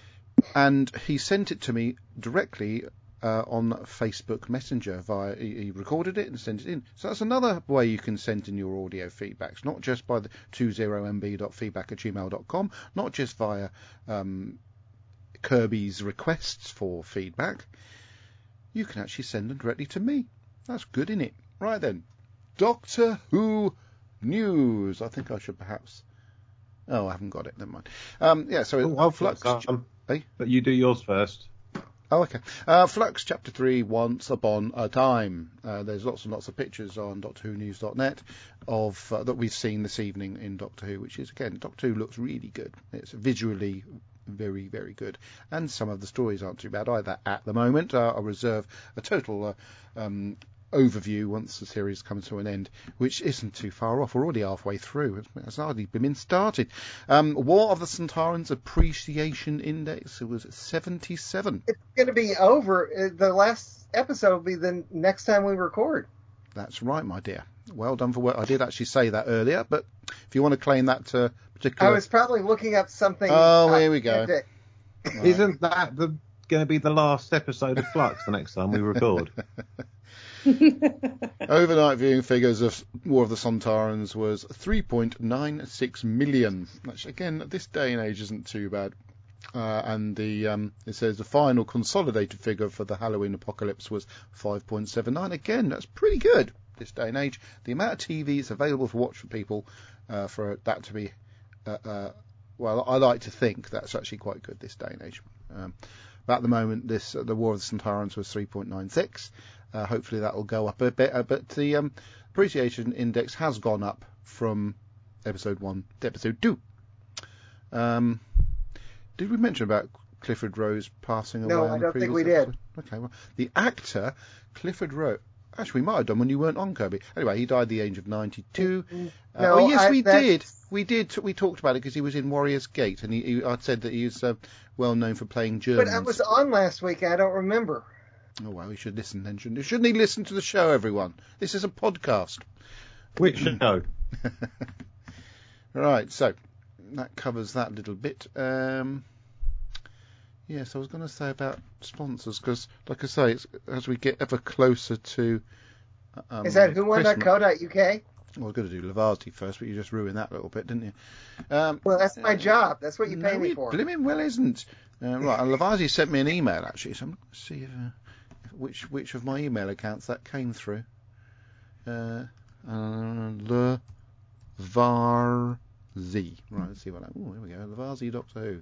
and he sent it to me directly uh, on Facebook Messenger via. He, he recorded it and sent it in. So that's another way you can send in your audio feedbacks, not just by the twenty m b dot feedback at gmail dot com, not just via um, Kirby's requests for feedback. You can actually send them directly to me. That's good, innit? Right then, Doctor Who news. I think I should perhaps. Oh, I haven't got it. Never mind. Um, yeah. So Oh, I'll Flux. flux. Um, Eh? but you do yours first. Oh, okay. Uh, Flux Chapter three, Once Upon a Time. Uh, there's lots and lots of pictures on doctor who news dot net of uh, that we've seen this evening in Doctor Who, which is, again, Doctor Who looks really good. It's visually very, very good. And some of the stories aren't too bad either at the moment. Uh, I'll reserve a total uh, um, overview once the series comes to an end, which isn't too far off. We're already halfway through. It's hardly been started. Um, War of the Sontarans Appreciation Index, it was seventy-seven. It's going to be over. Uh, The last episode will be the next time we record. That's right, my dear. Well done for work. I did actually say that earlier, but if you want to claim that uh, particular... I was probably looking up something. Oh, here we go. authentic. Right. Isn't that the going to be the last episode of Flux the next time we record? Overnight viewing figures of War of the Sontarans was three point nine six million, which again at this day and age isn't too bad. Uh, and the um, it says the final consolidated figure for the Halloween Apocalypse was five point seven nine. Again, that's pretty good this day and age. The amount of T V is available to watch for people uh, for that to be uh, uh, well, I like to think that's actually quite good this day and age. Um, but at the moment, this uh, the War of the Sontarans was three point nine six. Uh, hopefully that will go up a bit. Uh, but the um, appreciation index has gone up from episode one to episode two. Um, did we mention about Clifford Rose passing away? No, on I the don't think previous we did. episode? Okay, well, the actor Clifford Rose. Actually, we might have done when you weren't on, Kirby. Anyway, he died at the age of ninety-two. Uh, No, oh, yes, I- we that's- did. We did. We talked about it because he was in Warrior's Gate, and he, he, I said that he was uh, well known for playing Germans. But I was on last week. I don't remember. Oh, well, we should listen then, shouldn't we? Shouldn't he listen to the show, everyone? This is a podcast. Which show? Right, so that covers that little bit. Um, yes, I was going to say about sponsors, because, like I say, it's, as we get ever closer to um, Is that who won dot Christmas- co dot U K? Well, I was going to do Lavazzi first, but you just ruined that a little bit, didn't you? Um, Well, that's my job. That's what you pay no, me it for. Blimmin' well isn't. Uh, right, and Lavazzi sent me an email, actually, so I'm going to see if, uh, which which of my email accounts that came through. Uh, uh, Lavazzi. Right, let's see what I... Oh, here we go. Lavazzi Doctor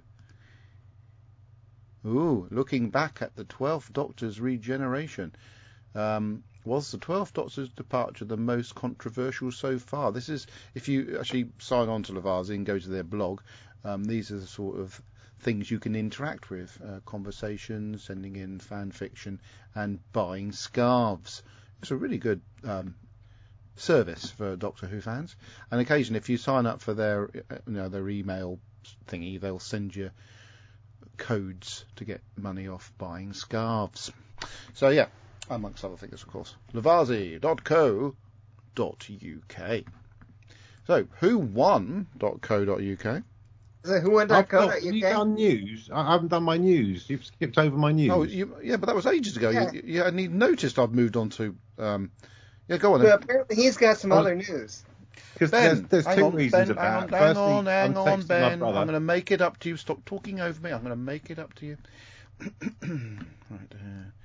Who. Ooh, looking back at the twelfth Doctor's regeneration. Um, was the twelfth Doctor's departure the most controversial so far? This is, if you actually sign on to Lavazzi and go to their blog, um, these are the sort of things you can interact with. Uh, conversations, sending in fan fiction, and buying scarves. It's a really good um, service for Doctor Who fans. And occasionally, if you sign up for their, uh, you know, their email thingy, they'll send you codes to get money off buying scarves. So yeah, amongst other things, of course. Lavazzi dot co dot U K. So, who won dot co dot U K? Is it who won I've dot co got, dot have you U K? done news? I haven't done my news. You've skipped over my news. Oh, you, yeah, but that was ages ago. Yeah. You, you hadn't even noticed I've moved on to. Um, yeah, go on But then. apparently he's got some Oh. other news. Because Ben, there's, there's hang two on, reasons Ben, of hang on, that. hang Firstly, on, hang I'm on, texting my Ben. brother. I'm going to make it up to you. Stop talking over me. I'm going to make it up to you. Right.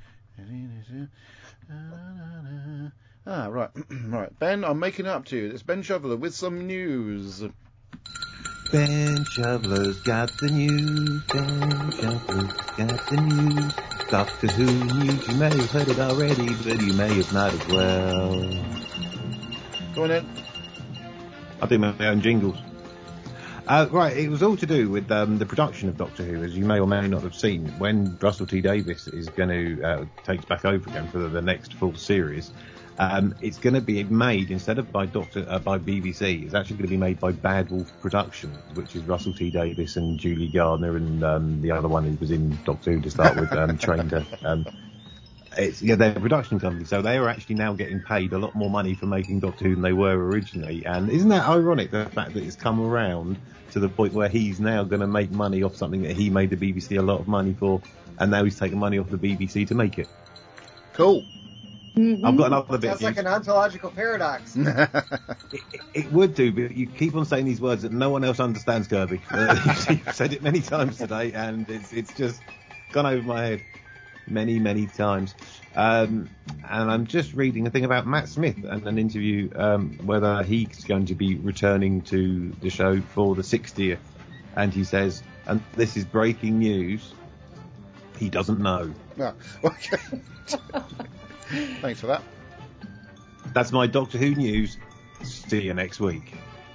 Uh, ah, right. Right. Ben, I'm making it up to you. It's Ben Shoveler with some news. Ben Shoveler's got the news. Ben Shoveler's got the news. Doctor Who news. You may have heard it already, but you may have not as well. Go on then. I do my own jingles. Uh, right, it was all to do with um, the production of Doctor Who, as you may or may not have seen. When Russell T Davies is going to uh, takes back over again for the, the next full series, um, it's going to be made instead of by Doctor uh, by B B C. It's actually going to be made by Bad Wolf Productions, which is Russell T Davies and Julie Gardner and um, the other one who was in Doctor Who to start with, um, trained her. Um, It's, yeah, they're a production company, so they are actually now getting paid a lot more money for making Doctor Who than they were originally. And isn't that ironic, the fact that it's come around to the point where he's now going to make money off something that he made the B B C a lot of money for, and now he's taking money off the B B C to make it? Cool. Mm-hmm. I've got another bit Sounds of like news. an ontological paradox. It, it, it would do, but you keep on saying these words that no one else understands, Kirby. Uh, you've said it many times today, and it's it's just gone over my head many, many times. Um, and I'm just reading a thing about Matt Smith and an interview um, whether he's going to be returning to the show for the sixtieth. And he says, and this is breaking news, he doesn't know. No. Okay. Thanks for that. That's my Doctor Who news. See you next week.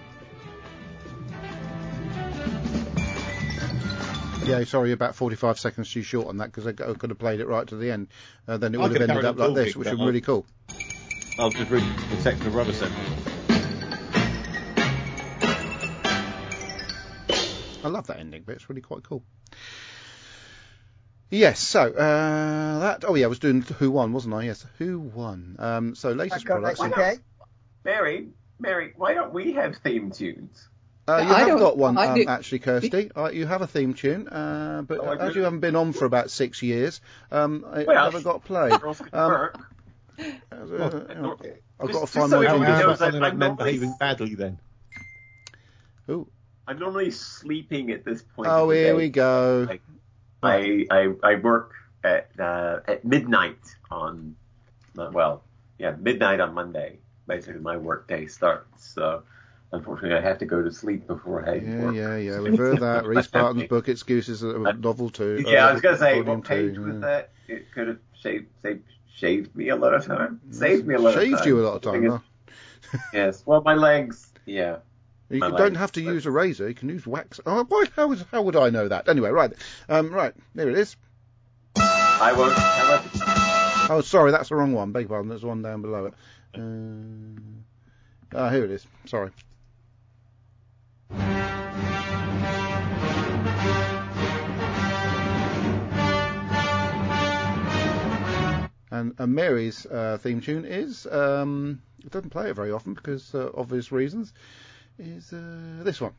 Yeah, sorry, about forty-five seconds too short on that because I, I could have played it right to the end. Uh, then it I would have could have ended up carried like on this, talking, which but would be I'll- really cool. I'll just read the text my brother sent me. I love that ending bit. It's really quite cool. Yes, so uh, that. Oh yeah, I was doing Who Won, wasn't I? Yes, Who Won. Um, so latest Dot co products. dot U K? Mary, Mary, why don't we have theme tunes? Uh, you I have don't- got one, I um, do- actually, Kirsty. Uh, you have a theme tune, uh, but Oh, I as do. you haven't been on for about six years, um, it Well, never got played. Girls can Um, work. uh, Well, you know, I've just- got to just find so my everybody jingles. How knows about something that like I'm men normally- behaving badly then? Ooh. I'm normally sleeping at this point. Oh, of the here day. we go. Like, I, I I work at uh, at midnight on, uh, well, yeah, midnight on Monday. Basically, my work day starts. So, unfortunately, I have to go to sleep before I Yeah, work. yeah, yeah. We've heard that. Reese Parton's book, Excuses, uh, novel two. Yeah, uh, I was gonna say, volume what page two, was yeah. that? It could have shaved, saved, shaved me a lot of time. Saved me a lot of time. Shaved you a lot of time, huh? Yes. Well, my legs. Yeah. You My don't legs, have to but- use a razor. You can use wax. Oh, boy, how, is, how would I know that? Anyway, right. Um, right, there it is. I won't tell it. Oh, sorry, that's the wrong one. Beg your pardon. There's one down below it. Uh, ah, here it is. Sorry. And, and Mary's uh, theme tune is, um, it doesn't play it very often because uh, obvious reasons, is uh, this one.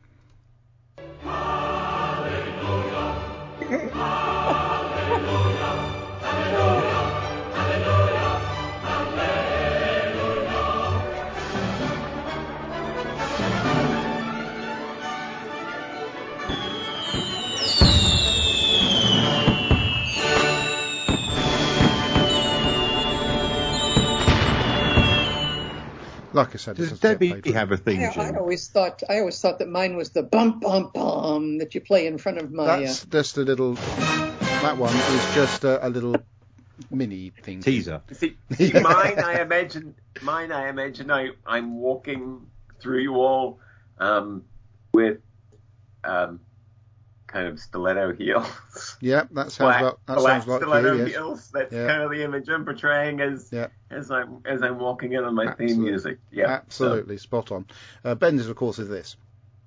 Like I said, it Does doesn't get Debbie paid for it. have a theme I, I tune? always thought I always thought that mine was the bum bum bum that you play in front of my. That's just a little. That one is just a, a little mini thing. Teaser. See, see mine, I imagine, mine, I imagine I, I'm walking through you all um, with um, kind of stiletto heels. Yeah, that sounds Black, like that black sounds like stiletto you. Yes. heels. That's Yeah. kind of the image I'm portraying as Yeah. as I'm as I'm walking in on my Absolutely. theme music. Yeah, Absolutely spot on. Uh, Ben's, of course, is this.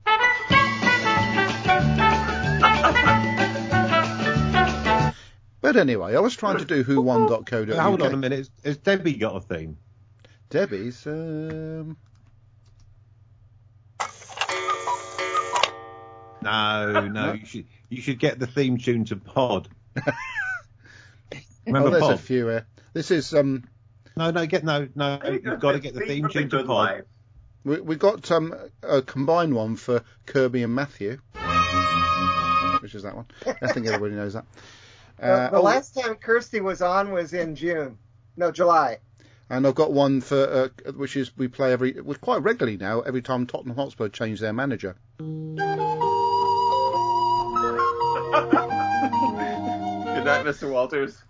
But anyway, I was trying to do who won dot co dot U K. Hold on a minute. Has, has Debbie got a theme? Debbie's. Um... No, no, you should you should get the theme tune to Pod. Remember oh, there's Pod? a few here. This is um. No, no, get no, no. You've got to get the theme from tune The to Good Pod. Life. We we got um a combined one for Kirby and Matthew, which is that one. I think everybody knows that. Uh, the the oh, last time Kirsty was on was in June. No, July. and I've got one for uh, which is we play every well, quite regularly now. Every time Tottenham Hotspur change their manager. Good night, Mister Walters.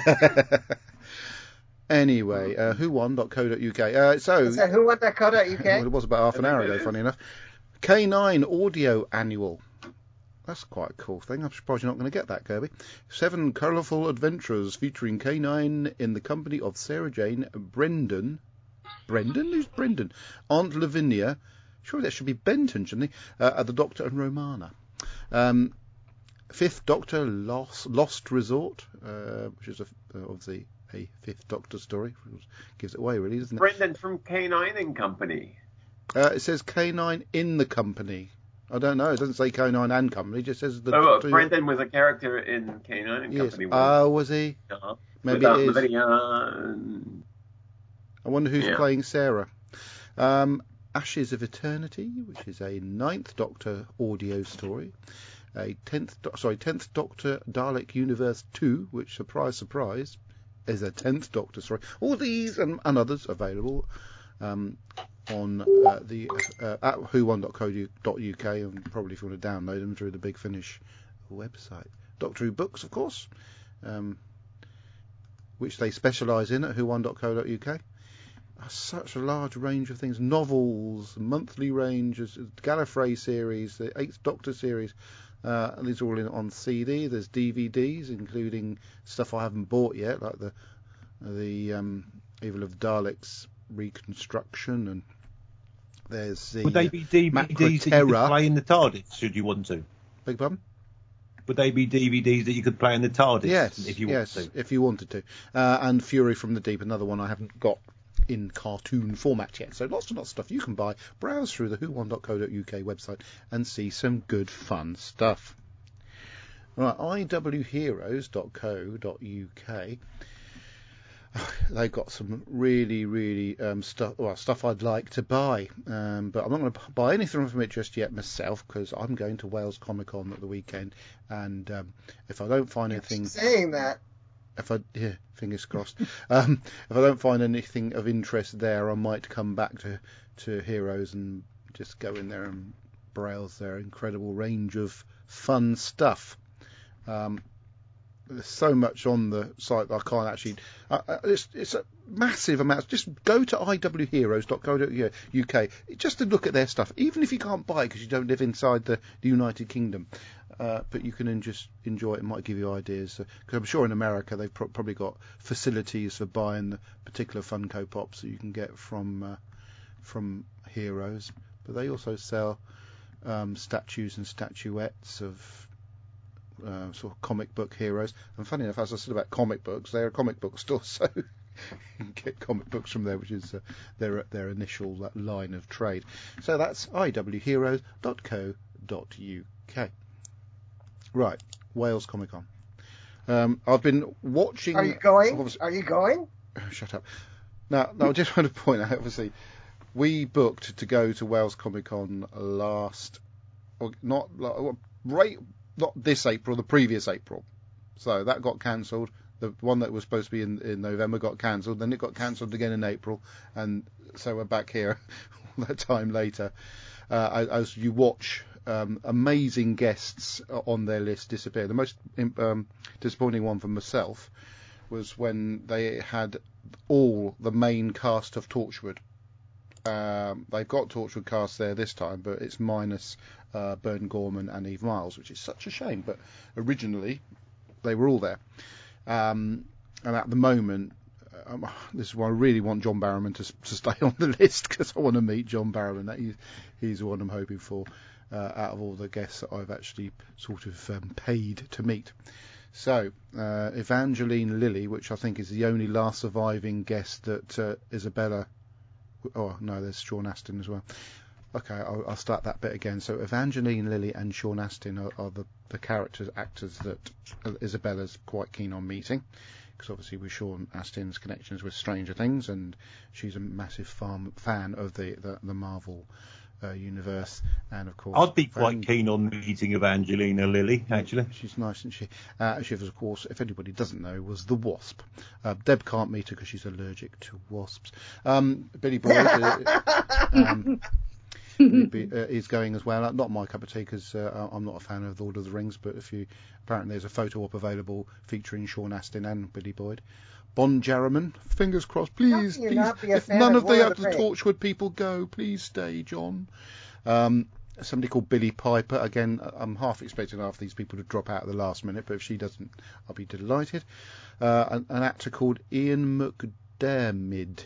Anyway, uh, who won dot co dot uk. Uh, so Is that who won dot co dot uk? well, it was about half an hour ago, funny enough. K nine Audio Annual. That's quite a cool thing. I'm surprised you're not going to get that, Kirby. Seven colourful adventures featuring K nine in the company of Sarah Jane, Brendan. Brendan? Who's Brendan? Aunt Lavinia. Surely that should be Benton, shouldn't he? Uh, the Doctor and Romana. Um, Fifth Doctor Lost, Lost Resort, uh, which is a, uh, obviously a Fifth Doctor story. Gives it away, really, doesn't it? Brendan from K nine and Company. Uh, it says K nine in the company. I don't know. It doesn't say K nine and company. It just says the. Oh, two- Brendan was a character in K nine and Yes. Company. Oh, was he? Uh-huh. Maybe With, uh, it is. Lavinia and- I wonder who's Yeah. playing Sarah. Um, Ashes of Eternity, which is a Ninth Doctor audio story. A tenth, do- sorry, Tenth Doctor Dalek Universe two, which, surprise, surprise, is a Tenth Doctor story. All these and, and others available um, on uh, the uh, at who won dot co dot uk, and probably if you want to download them through the Big Finish website. Doctor Who books, of course, um, which they specialise in at who won dot co dot uk. Such a large range of things. Novels, monthly ranges, Gallifrey series, the Eighth Doctor series. Uh, and these are all in on C D. There's D V Ds, including stuff I haven't bought yet, like the the um, Evil of the Daleks reconstruction, and there's the Would they be D V Ds that you could Macroterra. play in the TARDIS, should you want to? Beg pardon? Would they be D V Ds that you could play in the TARDIS, Yes, if you yes, want to? if you wanted to. Uh, and Fury from the Deep, another one I haven't got in cartoon format yet. So lots and lots of stuff you can buy. Browse through the who won dot co dot uk website and see some good fun stuff. Right, I W heroes dot co dot uk. They've got some really, really um, stuff. Well, stuff I'd like to buy, um, but I'm not going to buy anything from it just yet myself because I'm going to Wales Comic Con at the weekend, and um, if I don't find anything, Saying that. if I yeah, fingers crossed, um, if I don't find anything of interest there, I might come back to to Heroes and just go in there and browse their incredible range of fun stuff. Um, There's so much on the site that I can't actually. Uh, uh, it's, it's a massive amount. Just go to I W heroes dot co dot uk just to look at their stuff, even if you can't buy it because you don't live inside the, the United Kingdom. Uh, but you can en- just enjoy it. It might give you ideas. Because I'm sure in America they've pro- probably got facilities for buying the particular Funko Pops that you can get from uh, from Heroes. But they also sell um, statues and statuettes of. Uh, sort of comic book heroes, and funny enough, as I said about comic books, they're a comic book store, so you can get comic books from there, which is uh, their their initial uh, line of trade. So that's I W heroes dot co dot uk. Right, Wales Comic Con. Um, I've been watching. Are you going? obviously- Are you going? Shut up. Now, now I just want to point out, obviously, we booked to go to Wales Comic Con last, or not, like, right. Not this April, the previous April. So that got cancelled. The one that was supposed to be in, in November got cancelled. Then it got cancelled again in April. And so we're back here all that time later. Uh, as you watch um, amazing guests on their list disappear. The most um, disappointing one for myself was when they had all the main cast of Torchwood. Um, they've got Torchwood cast there this time, but it's minus uh, Bern Gorman and Eve Miles, which is such a shame. But originally, they were all there. Um, and at the moment, um, this is why I really want John Barrowman to, to stay on the list, because I want to meet John Barrowman. That he's, he's the one I'm hoping for uh, out of all the guests that I've actually sort of um, paid to meet. So, uh, Evangeline Lilly, which I think is the only last surviving guest that uh, Isabella... Oh, no, there's Sean Astin as well. okay, I'll, I'll start that bit again. So Evangeline Lilly and Sean Astin are, are the, the characters, actors that Isabella's quite keen on meeting. Because obviously with Sean Astin's connections with Stranger Things, and she's a massive farm, fan of the, the, the Marvel uh, universe, and of course... I'd be quite Van- keen on meeting Evangelina Lilly, actually. She's nice, isn't she? Uh, she was, of course, if anybody doesn't know, was the Wasp. Uh, Deb can't meet her because she's allergic to wasps. Um, Billy Boyd... uh, um, Be, uh, is going as well. Not my cup of tea because uh, I'm not a fan of Lord of the Rings, but if you apparently there's a photo op available featuring Sean Astin and Billy Boyd. Bon Jarreman, fingers crossed, please, How can you please. not be a If fan none of of the Lord of other the Rings? Torchwood people go, please stay, John. Um, somebody called Billie Piper. Again, I'm half expecting half these people to drop out at the last minute, but if she doesn't, I'll be delighted. Uh, an, an actor called Ian McDiarmid.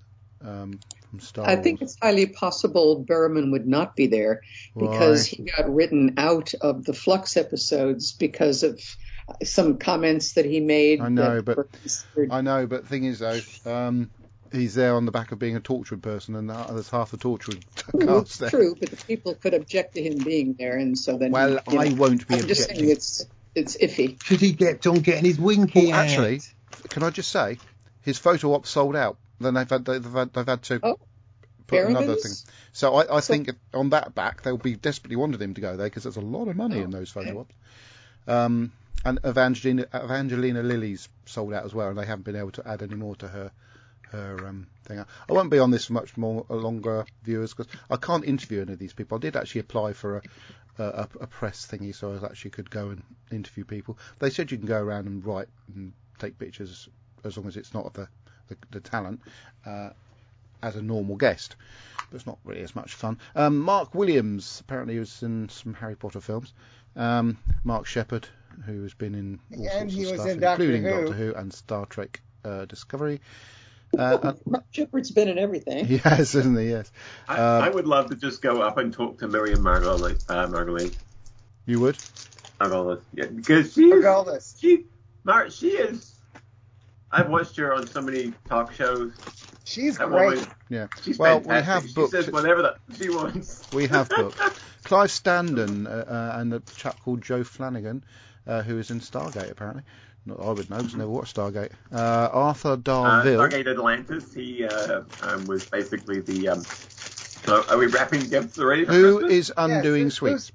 Um, from Star I Wars. think it's highly possible Berman would not be there because Why? he got written out of the Flux episodes because of some comments that he made. I know, that but were considered- I know, but the thing is though, um, he's there on the back of being a Torchwood person, and there's half the Torchwood True, cast there. true, but the people could object to him being there, and so then. Well, you I know, won't be I'm just saying objecting. it's it's iffy. Should he get on getting his winky Oh, out? actually, can I just say, his photo op sold out. Then they've had they've had, they've had to Oh, put another Berriman's? thing. So I, I So- think on that back they'll be desperately wanted him to go there because there's a lot of money Oh, in those photo okay. ops. Um, and Evangelina, Evangelina Lilly's sold out as well, and they haven't been able to add any more to her her um, thing. I won't be on this for much more uh, longer, viewers, because I can't interview any of these people. I did actually apply for a, a, a press thingy, so I actually could go and interview people. They said you can go around and write and take pictures as long as it's not of the the, the talent uh, as a normal guest. But it's not really as much fun. Um, Mark Williams apparently was in some Harry Potter films. Um, Mark Sheppard, who has been in all And sorts he of was stuff, in Doctor including Who. Doctor Who and Star Trek uh, Discovery. Uh, and Mark Shepard's been in everything. he has, isn't he? Yes. I, Um, I would love to just go up and talk to Miriam Margolyes. Uh, Margolyes. You would? Margolyes. Yeah, because she is, Regardless. she, Mar, she is. I've watched her on so many talk shows. She's That great. woman, Yeah. she's Well, we fantastic. have She booked. says whatever that she wants. We have booked Clive Standen uh, uh, and a chap called Joe Flanagan, uh, who is in Stargate apparently. Not that I would know because I never watched Stargate. Uh, Arthur Uh, Darvill. Stargate Atlantis. He uh, um, was basically the. Um, so are we wrapping gifts already for Who Christmas? is undoing who's- sweets?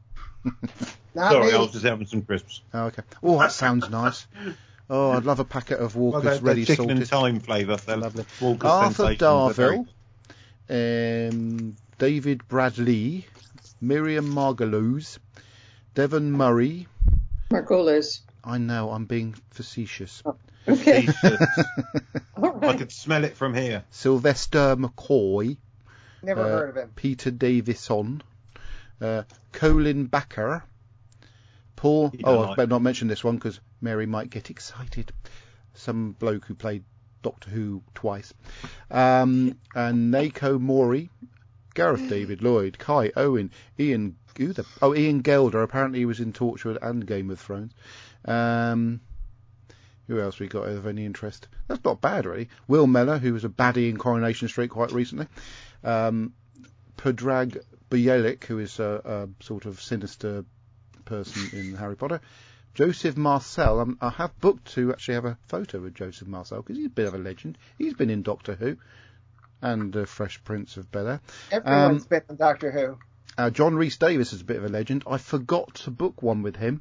Not Sorry, me. I was just having some crisps. Oh, okay. Oh, that sounds nice. Oh, I'd love a packet of Well, Walker's they're, they're ready chicken salted. and thyme flavour. They're Lovely. Walker's Arthur Sensations, they're Darvill, um, David Bradley, Miriam Margolyes, Devon Murray. Margolyes. I know, I'm being facetious. Okay. very- All I right. could smell it from here. Sylvester McCoy, Never uh, heard of him. Peter Davison, uh, Colin Backer, Paul. You don't Oh, I like- better not mention this one because Mary might get excited. Some bloke who played Doctor Who twice, um, and Nako Mori, Gareth David Lloyd, Kai Owen, Ian. Who the, oh, Ian Gelder. Apparently he was in Torchwood and Game of Thrones. Um, who else we got of any interest? That's not bad, really. Will Mellor, who was a baddie in Coronation Street quite recently. Um, Predrag Bielik, who is a, a sort of sinister person in Harry Potter. Joseph Marcel. Um, I have booked to actually have a photo with Joseph Marcel because he's a bit of a legend. He's been in Doctor Who and uh, Fresh Prince of Bel-Air. Everyone's um, been in Doctor Who. Uh, John Rhys Davis is a bit of a legend. I forgot to book one with him.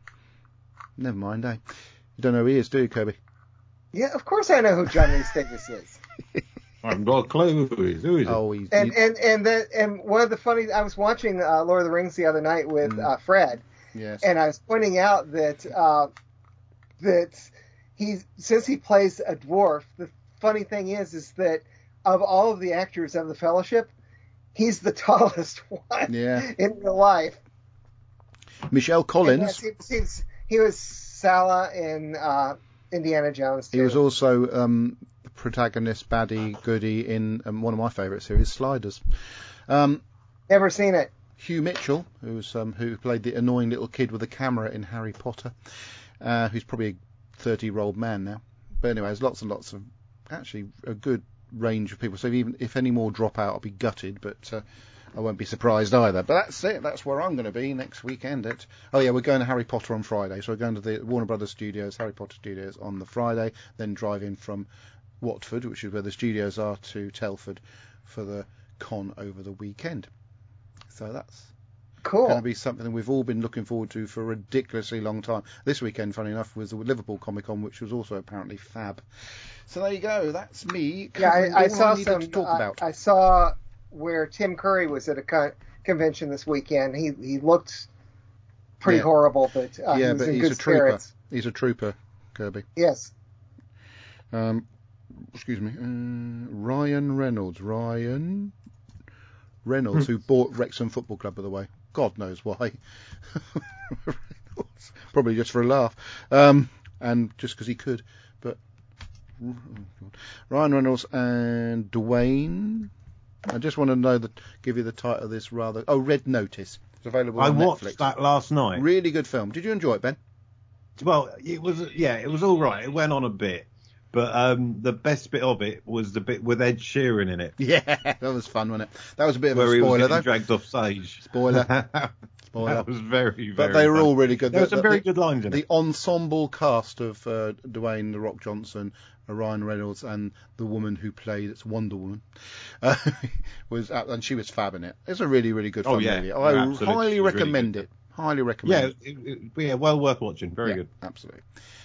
Never mind, eh? You don't know who he is, do you, Kirby? Yeah, of course I know who John Rhys Davis is. I haven't got a clue who he is. Who is Oh, he's... And he- and and that and one of the funny, I was watching uh, Lord of the Rings the other night with Mm. uh, Fred, yes. and I was pointing out that uh, that he since he plays a dwarf, the funny thing is is that of all of the actors of the Fellowship, he's the tallest one Yeah. in real life. Michelle And Collins. yes, he, he was he was Sala in uh, Indiana Jones too. He was also um, the protagonist, baddie, goodie in um, one of my favourite series, Sliders. Um, Never seen it. Hugh Mitchell, who's um, who played the annoying little kid with a camera in Harry Potter, uh, who's probably a thirty-year-old man now. But anyway, there's lots and lots of actually a good range of people. So even if any more drop out, I'll be gutted. But uh, I won't be surprised either. But that's it. That's where I'm going to be next weekend. At oh yeah, we're going to Harry Potter on Friday. So we're going to the Warner Brothers Studios, Harry Potter Studios on the Friday. Then drive in from Watford, which is where the studios are, to Telford for the con over the weekend. So that's Cool. going to be something we've all been looking forward to for a ridiculously long time. This weekend, funny enough, was the Liverpool Comic Con, which was also apparently fab. So there you go. That's me. Yeah, I, I all saw needed some. to talk uh, about. I saw where Tim Curry was at a con- convention this weekend. He he looked pretty Yeah. horrible, but uh, yeah, he was but in he's good a trooper. spirits. He's a trooper, Kirby. Yes. Um, excuse me. Uh, Ryan Reynolds. Ryan Reynolds, who bought Wrexham Football Club, by the way. God knows why. Reynolds. Probably just for a laugh. Um, and just because he could. But Ryan Reynolds and Dwayne. I just want to know that. Give you the title of this rather. Oh, Red Notice. It's available I on watched Netflix. that last night. Really good film. Did you enjoy it, Ben? Well, it was yeah, it was all right. It went on a bit, but um, the best bit of it was the bit with Ed Sheeran in it, Yeah, that was fun, wasn't it? That was a bit of where a he was spoiler, getting though. dragged off stage. Spoiler. Spoiler. That was very, very. But they were funny. all really good. There were The- some very the- good lines in The it. ensemble cast of uh, Dwayne The Rock Johnson, uh, Ryan Reynolds, and the woman who played it's Wonder Woman uh, was, uh, and she was fab in it. It's a really, really good Oh, fun yeah. movie. Yeah, I absolutely. highly She was really recommend good. it. Highly recommend Yeah, it. it, it, yeah, well worth watching. Very Yeah, good. absolutely.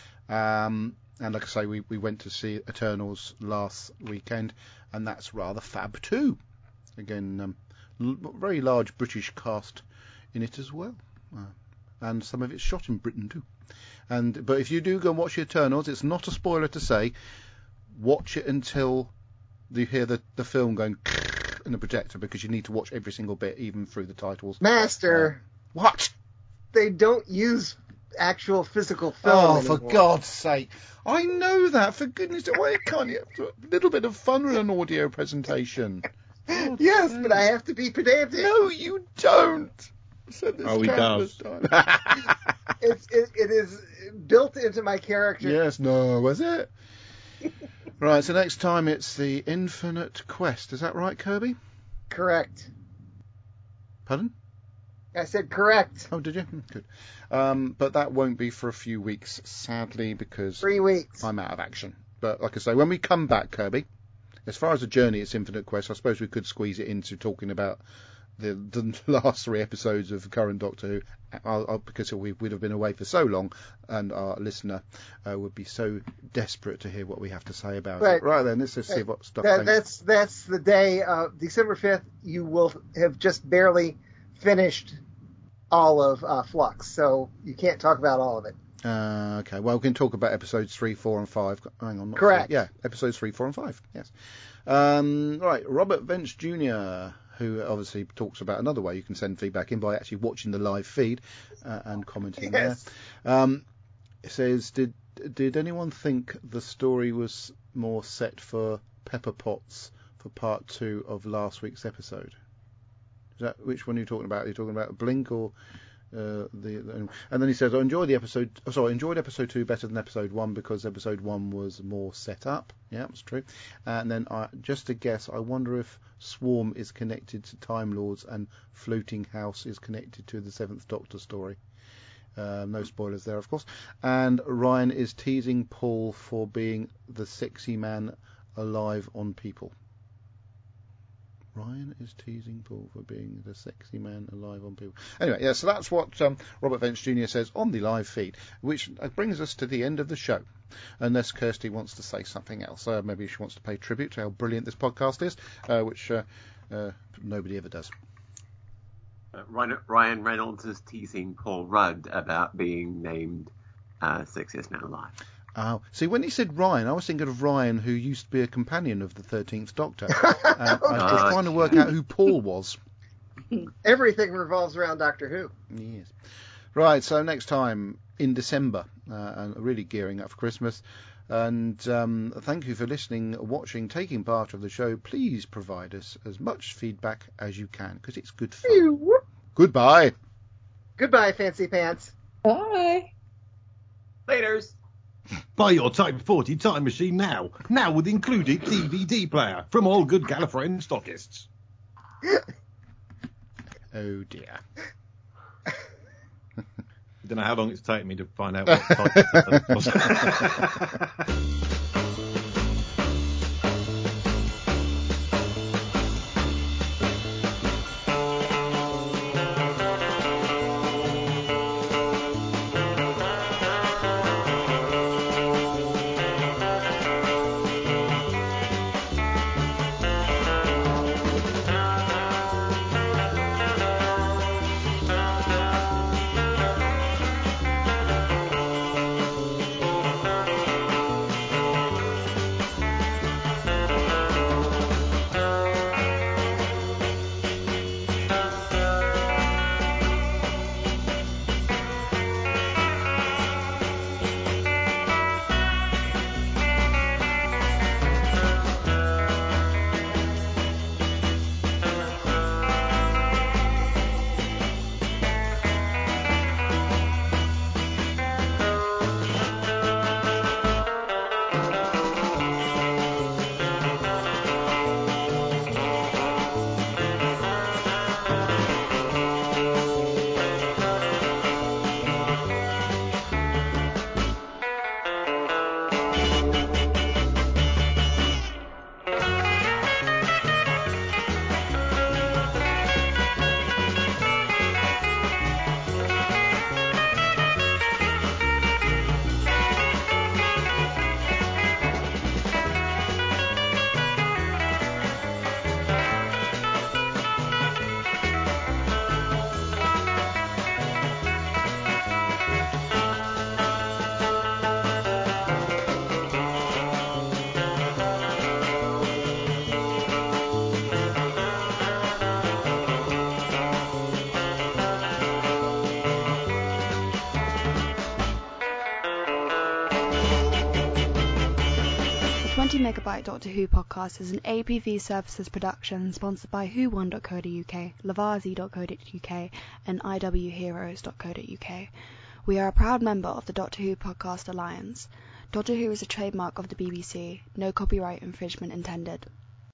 Um, and like I say, we, we went to see Eternals last weekend, and that's rather fab too. Again, um, l- very large British cast in it as well, uh, and some of it's shot in Britain too. And but if you do go and watch the Eternals, it's not a spoiler to say, watch it until you hear the, the film going in the projector, because you need to watch every single bit, even through the titles. Master, What? they don't use actual physical film Oh, anymore. for God's sake. I know that. For goodness sake, why can't you have a little bit of fun with an audio presentation? God's Yes, sake. but I have to be pedantic. No, you don't. I've said this Oh, he countless does. times. It's, it, it is built into my character. Yes, no, was it? Right, so next time it's the Infinite Quest. Is that right, Kirby? Correct. Pardon? I said correct. Oh, did you? Hmm, Good. Um, but that won't be for a few weeks, sadly, because Three weeks. I'm out of action. But like I say, when we come back, Kirby, as far as the journey, it's Infinite Quest. I suppose we could squeeze it into talking about the, the last three episodes of current Doctor Who, I'll, I'll, because we would have been away for so long, and our listener uh, would be so desperate to hear what we have to say about Right. it. Right then, let's just see what stuff. That, thinks. that's that's the day, uh, December fifth. You will have just barely finished all of uh, Flux, so you can't talk about all of it. Uh, okay, well, we can talk about episodes three, four, and five. Hang on, not Correct. Three. Yeah, episodes three, four, and five. Yes. Um, right, Robert Vance Junior, who obviously talks about another way you can send feedback in by actually watching the live feed uh, and commenting Yes. there. Um, it says, did did anyone think the story was more set for Pepper Potts for part two of last week's episode? Is that which one are you talking about? Are you talking about Blink or? Uh, the, the and then he says, I enjoyed the episode. Oh, sorry, I enjoyed episode two better than episode one because episode one was more set up. Yeah, that's true. And then, I, just to guess, I wonder if Swarm is connected to Time Lords and Floating House is connected to the Seventh Doctor story. Uh, no spoilers there, of course. And Ryan is teasing Paul for being the sexy man alive on people. Ryan is teasing Paul for being the sexy man alive on people. Anyway, yeah, so that's what um, Robert Vance Junior says on the live feed, which brings us to the end of the show. Unless Kirsty wants to say something else. Uh, maybe she wants to pay tribute to how brilliant this podcast is, uh, which uh, uh, nobody ever does. Uh, Ryan, Ryan Reynolds is teasing Paul Rudd about being named uh, Sexiest Man Alive. Oh, see, when he said Ryan, I was thinking of Ryan, who used to be a companion of the thirteenth Doctor. And I was Oh, trying to work out who Paul was. Everything revolves around Doctor Who. Yes. Right, so next time in December, uh, and really gearing up for Christmas. And um, thank you for listening, watching, taking part of the show. Please provide us as much feedback as you can, because it's good fun. Phew. Goodbye. Goodbye, Fancy Pants. Bye. Laters. Buy your Type forty time machine now. Now with included D V D player from all good Gallifreyan stockists. Oh dear. I don't know how long it's taken me to find out what type of stuff it was. twenty Megabyte Doctor Who podcast is an A P V Services production sponsored by who one dot co dot U K, Lavazi dot co dot U K and I W Heroes dot co dot U K. We are a proud member of the Doctor Who Podcast Alliance. Doctor Who is a trademark of the B B C. No copyright infringement intended.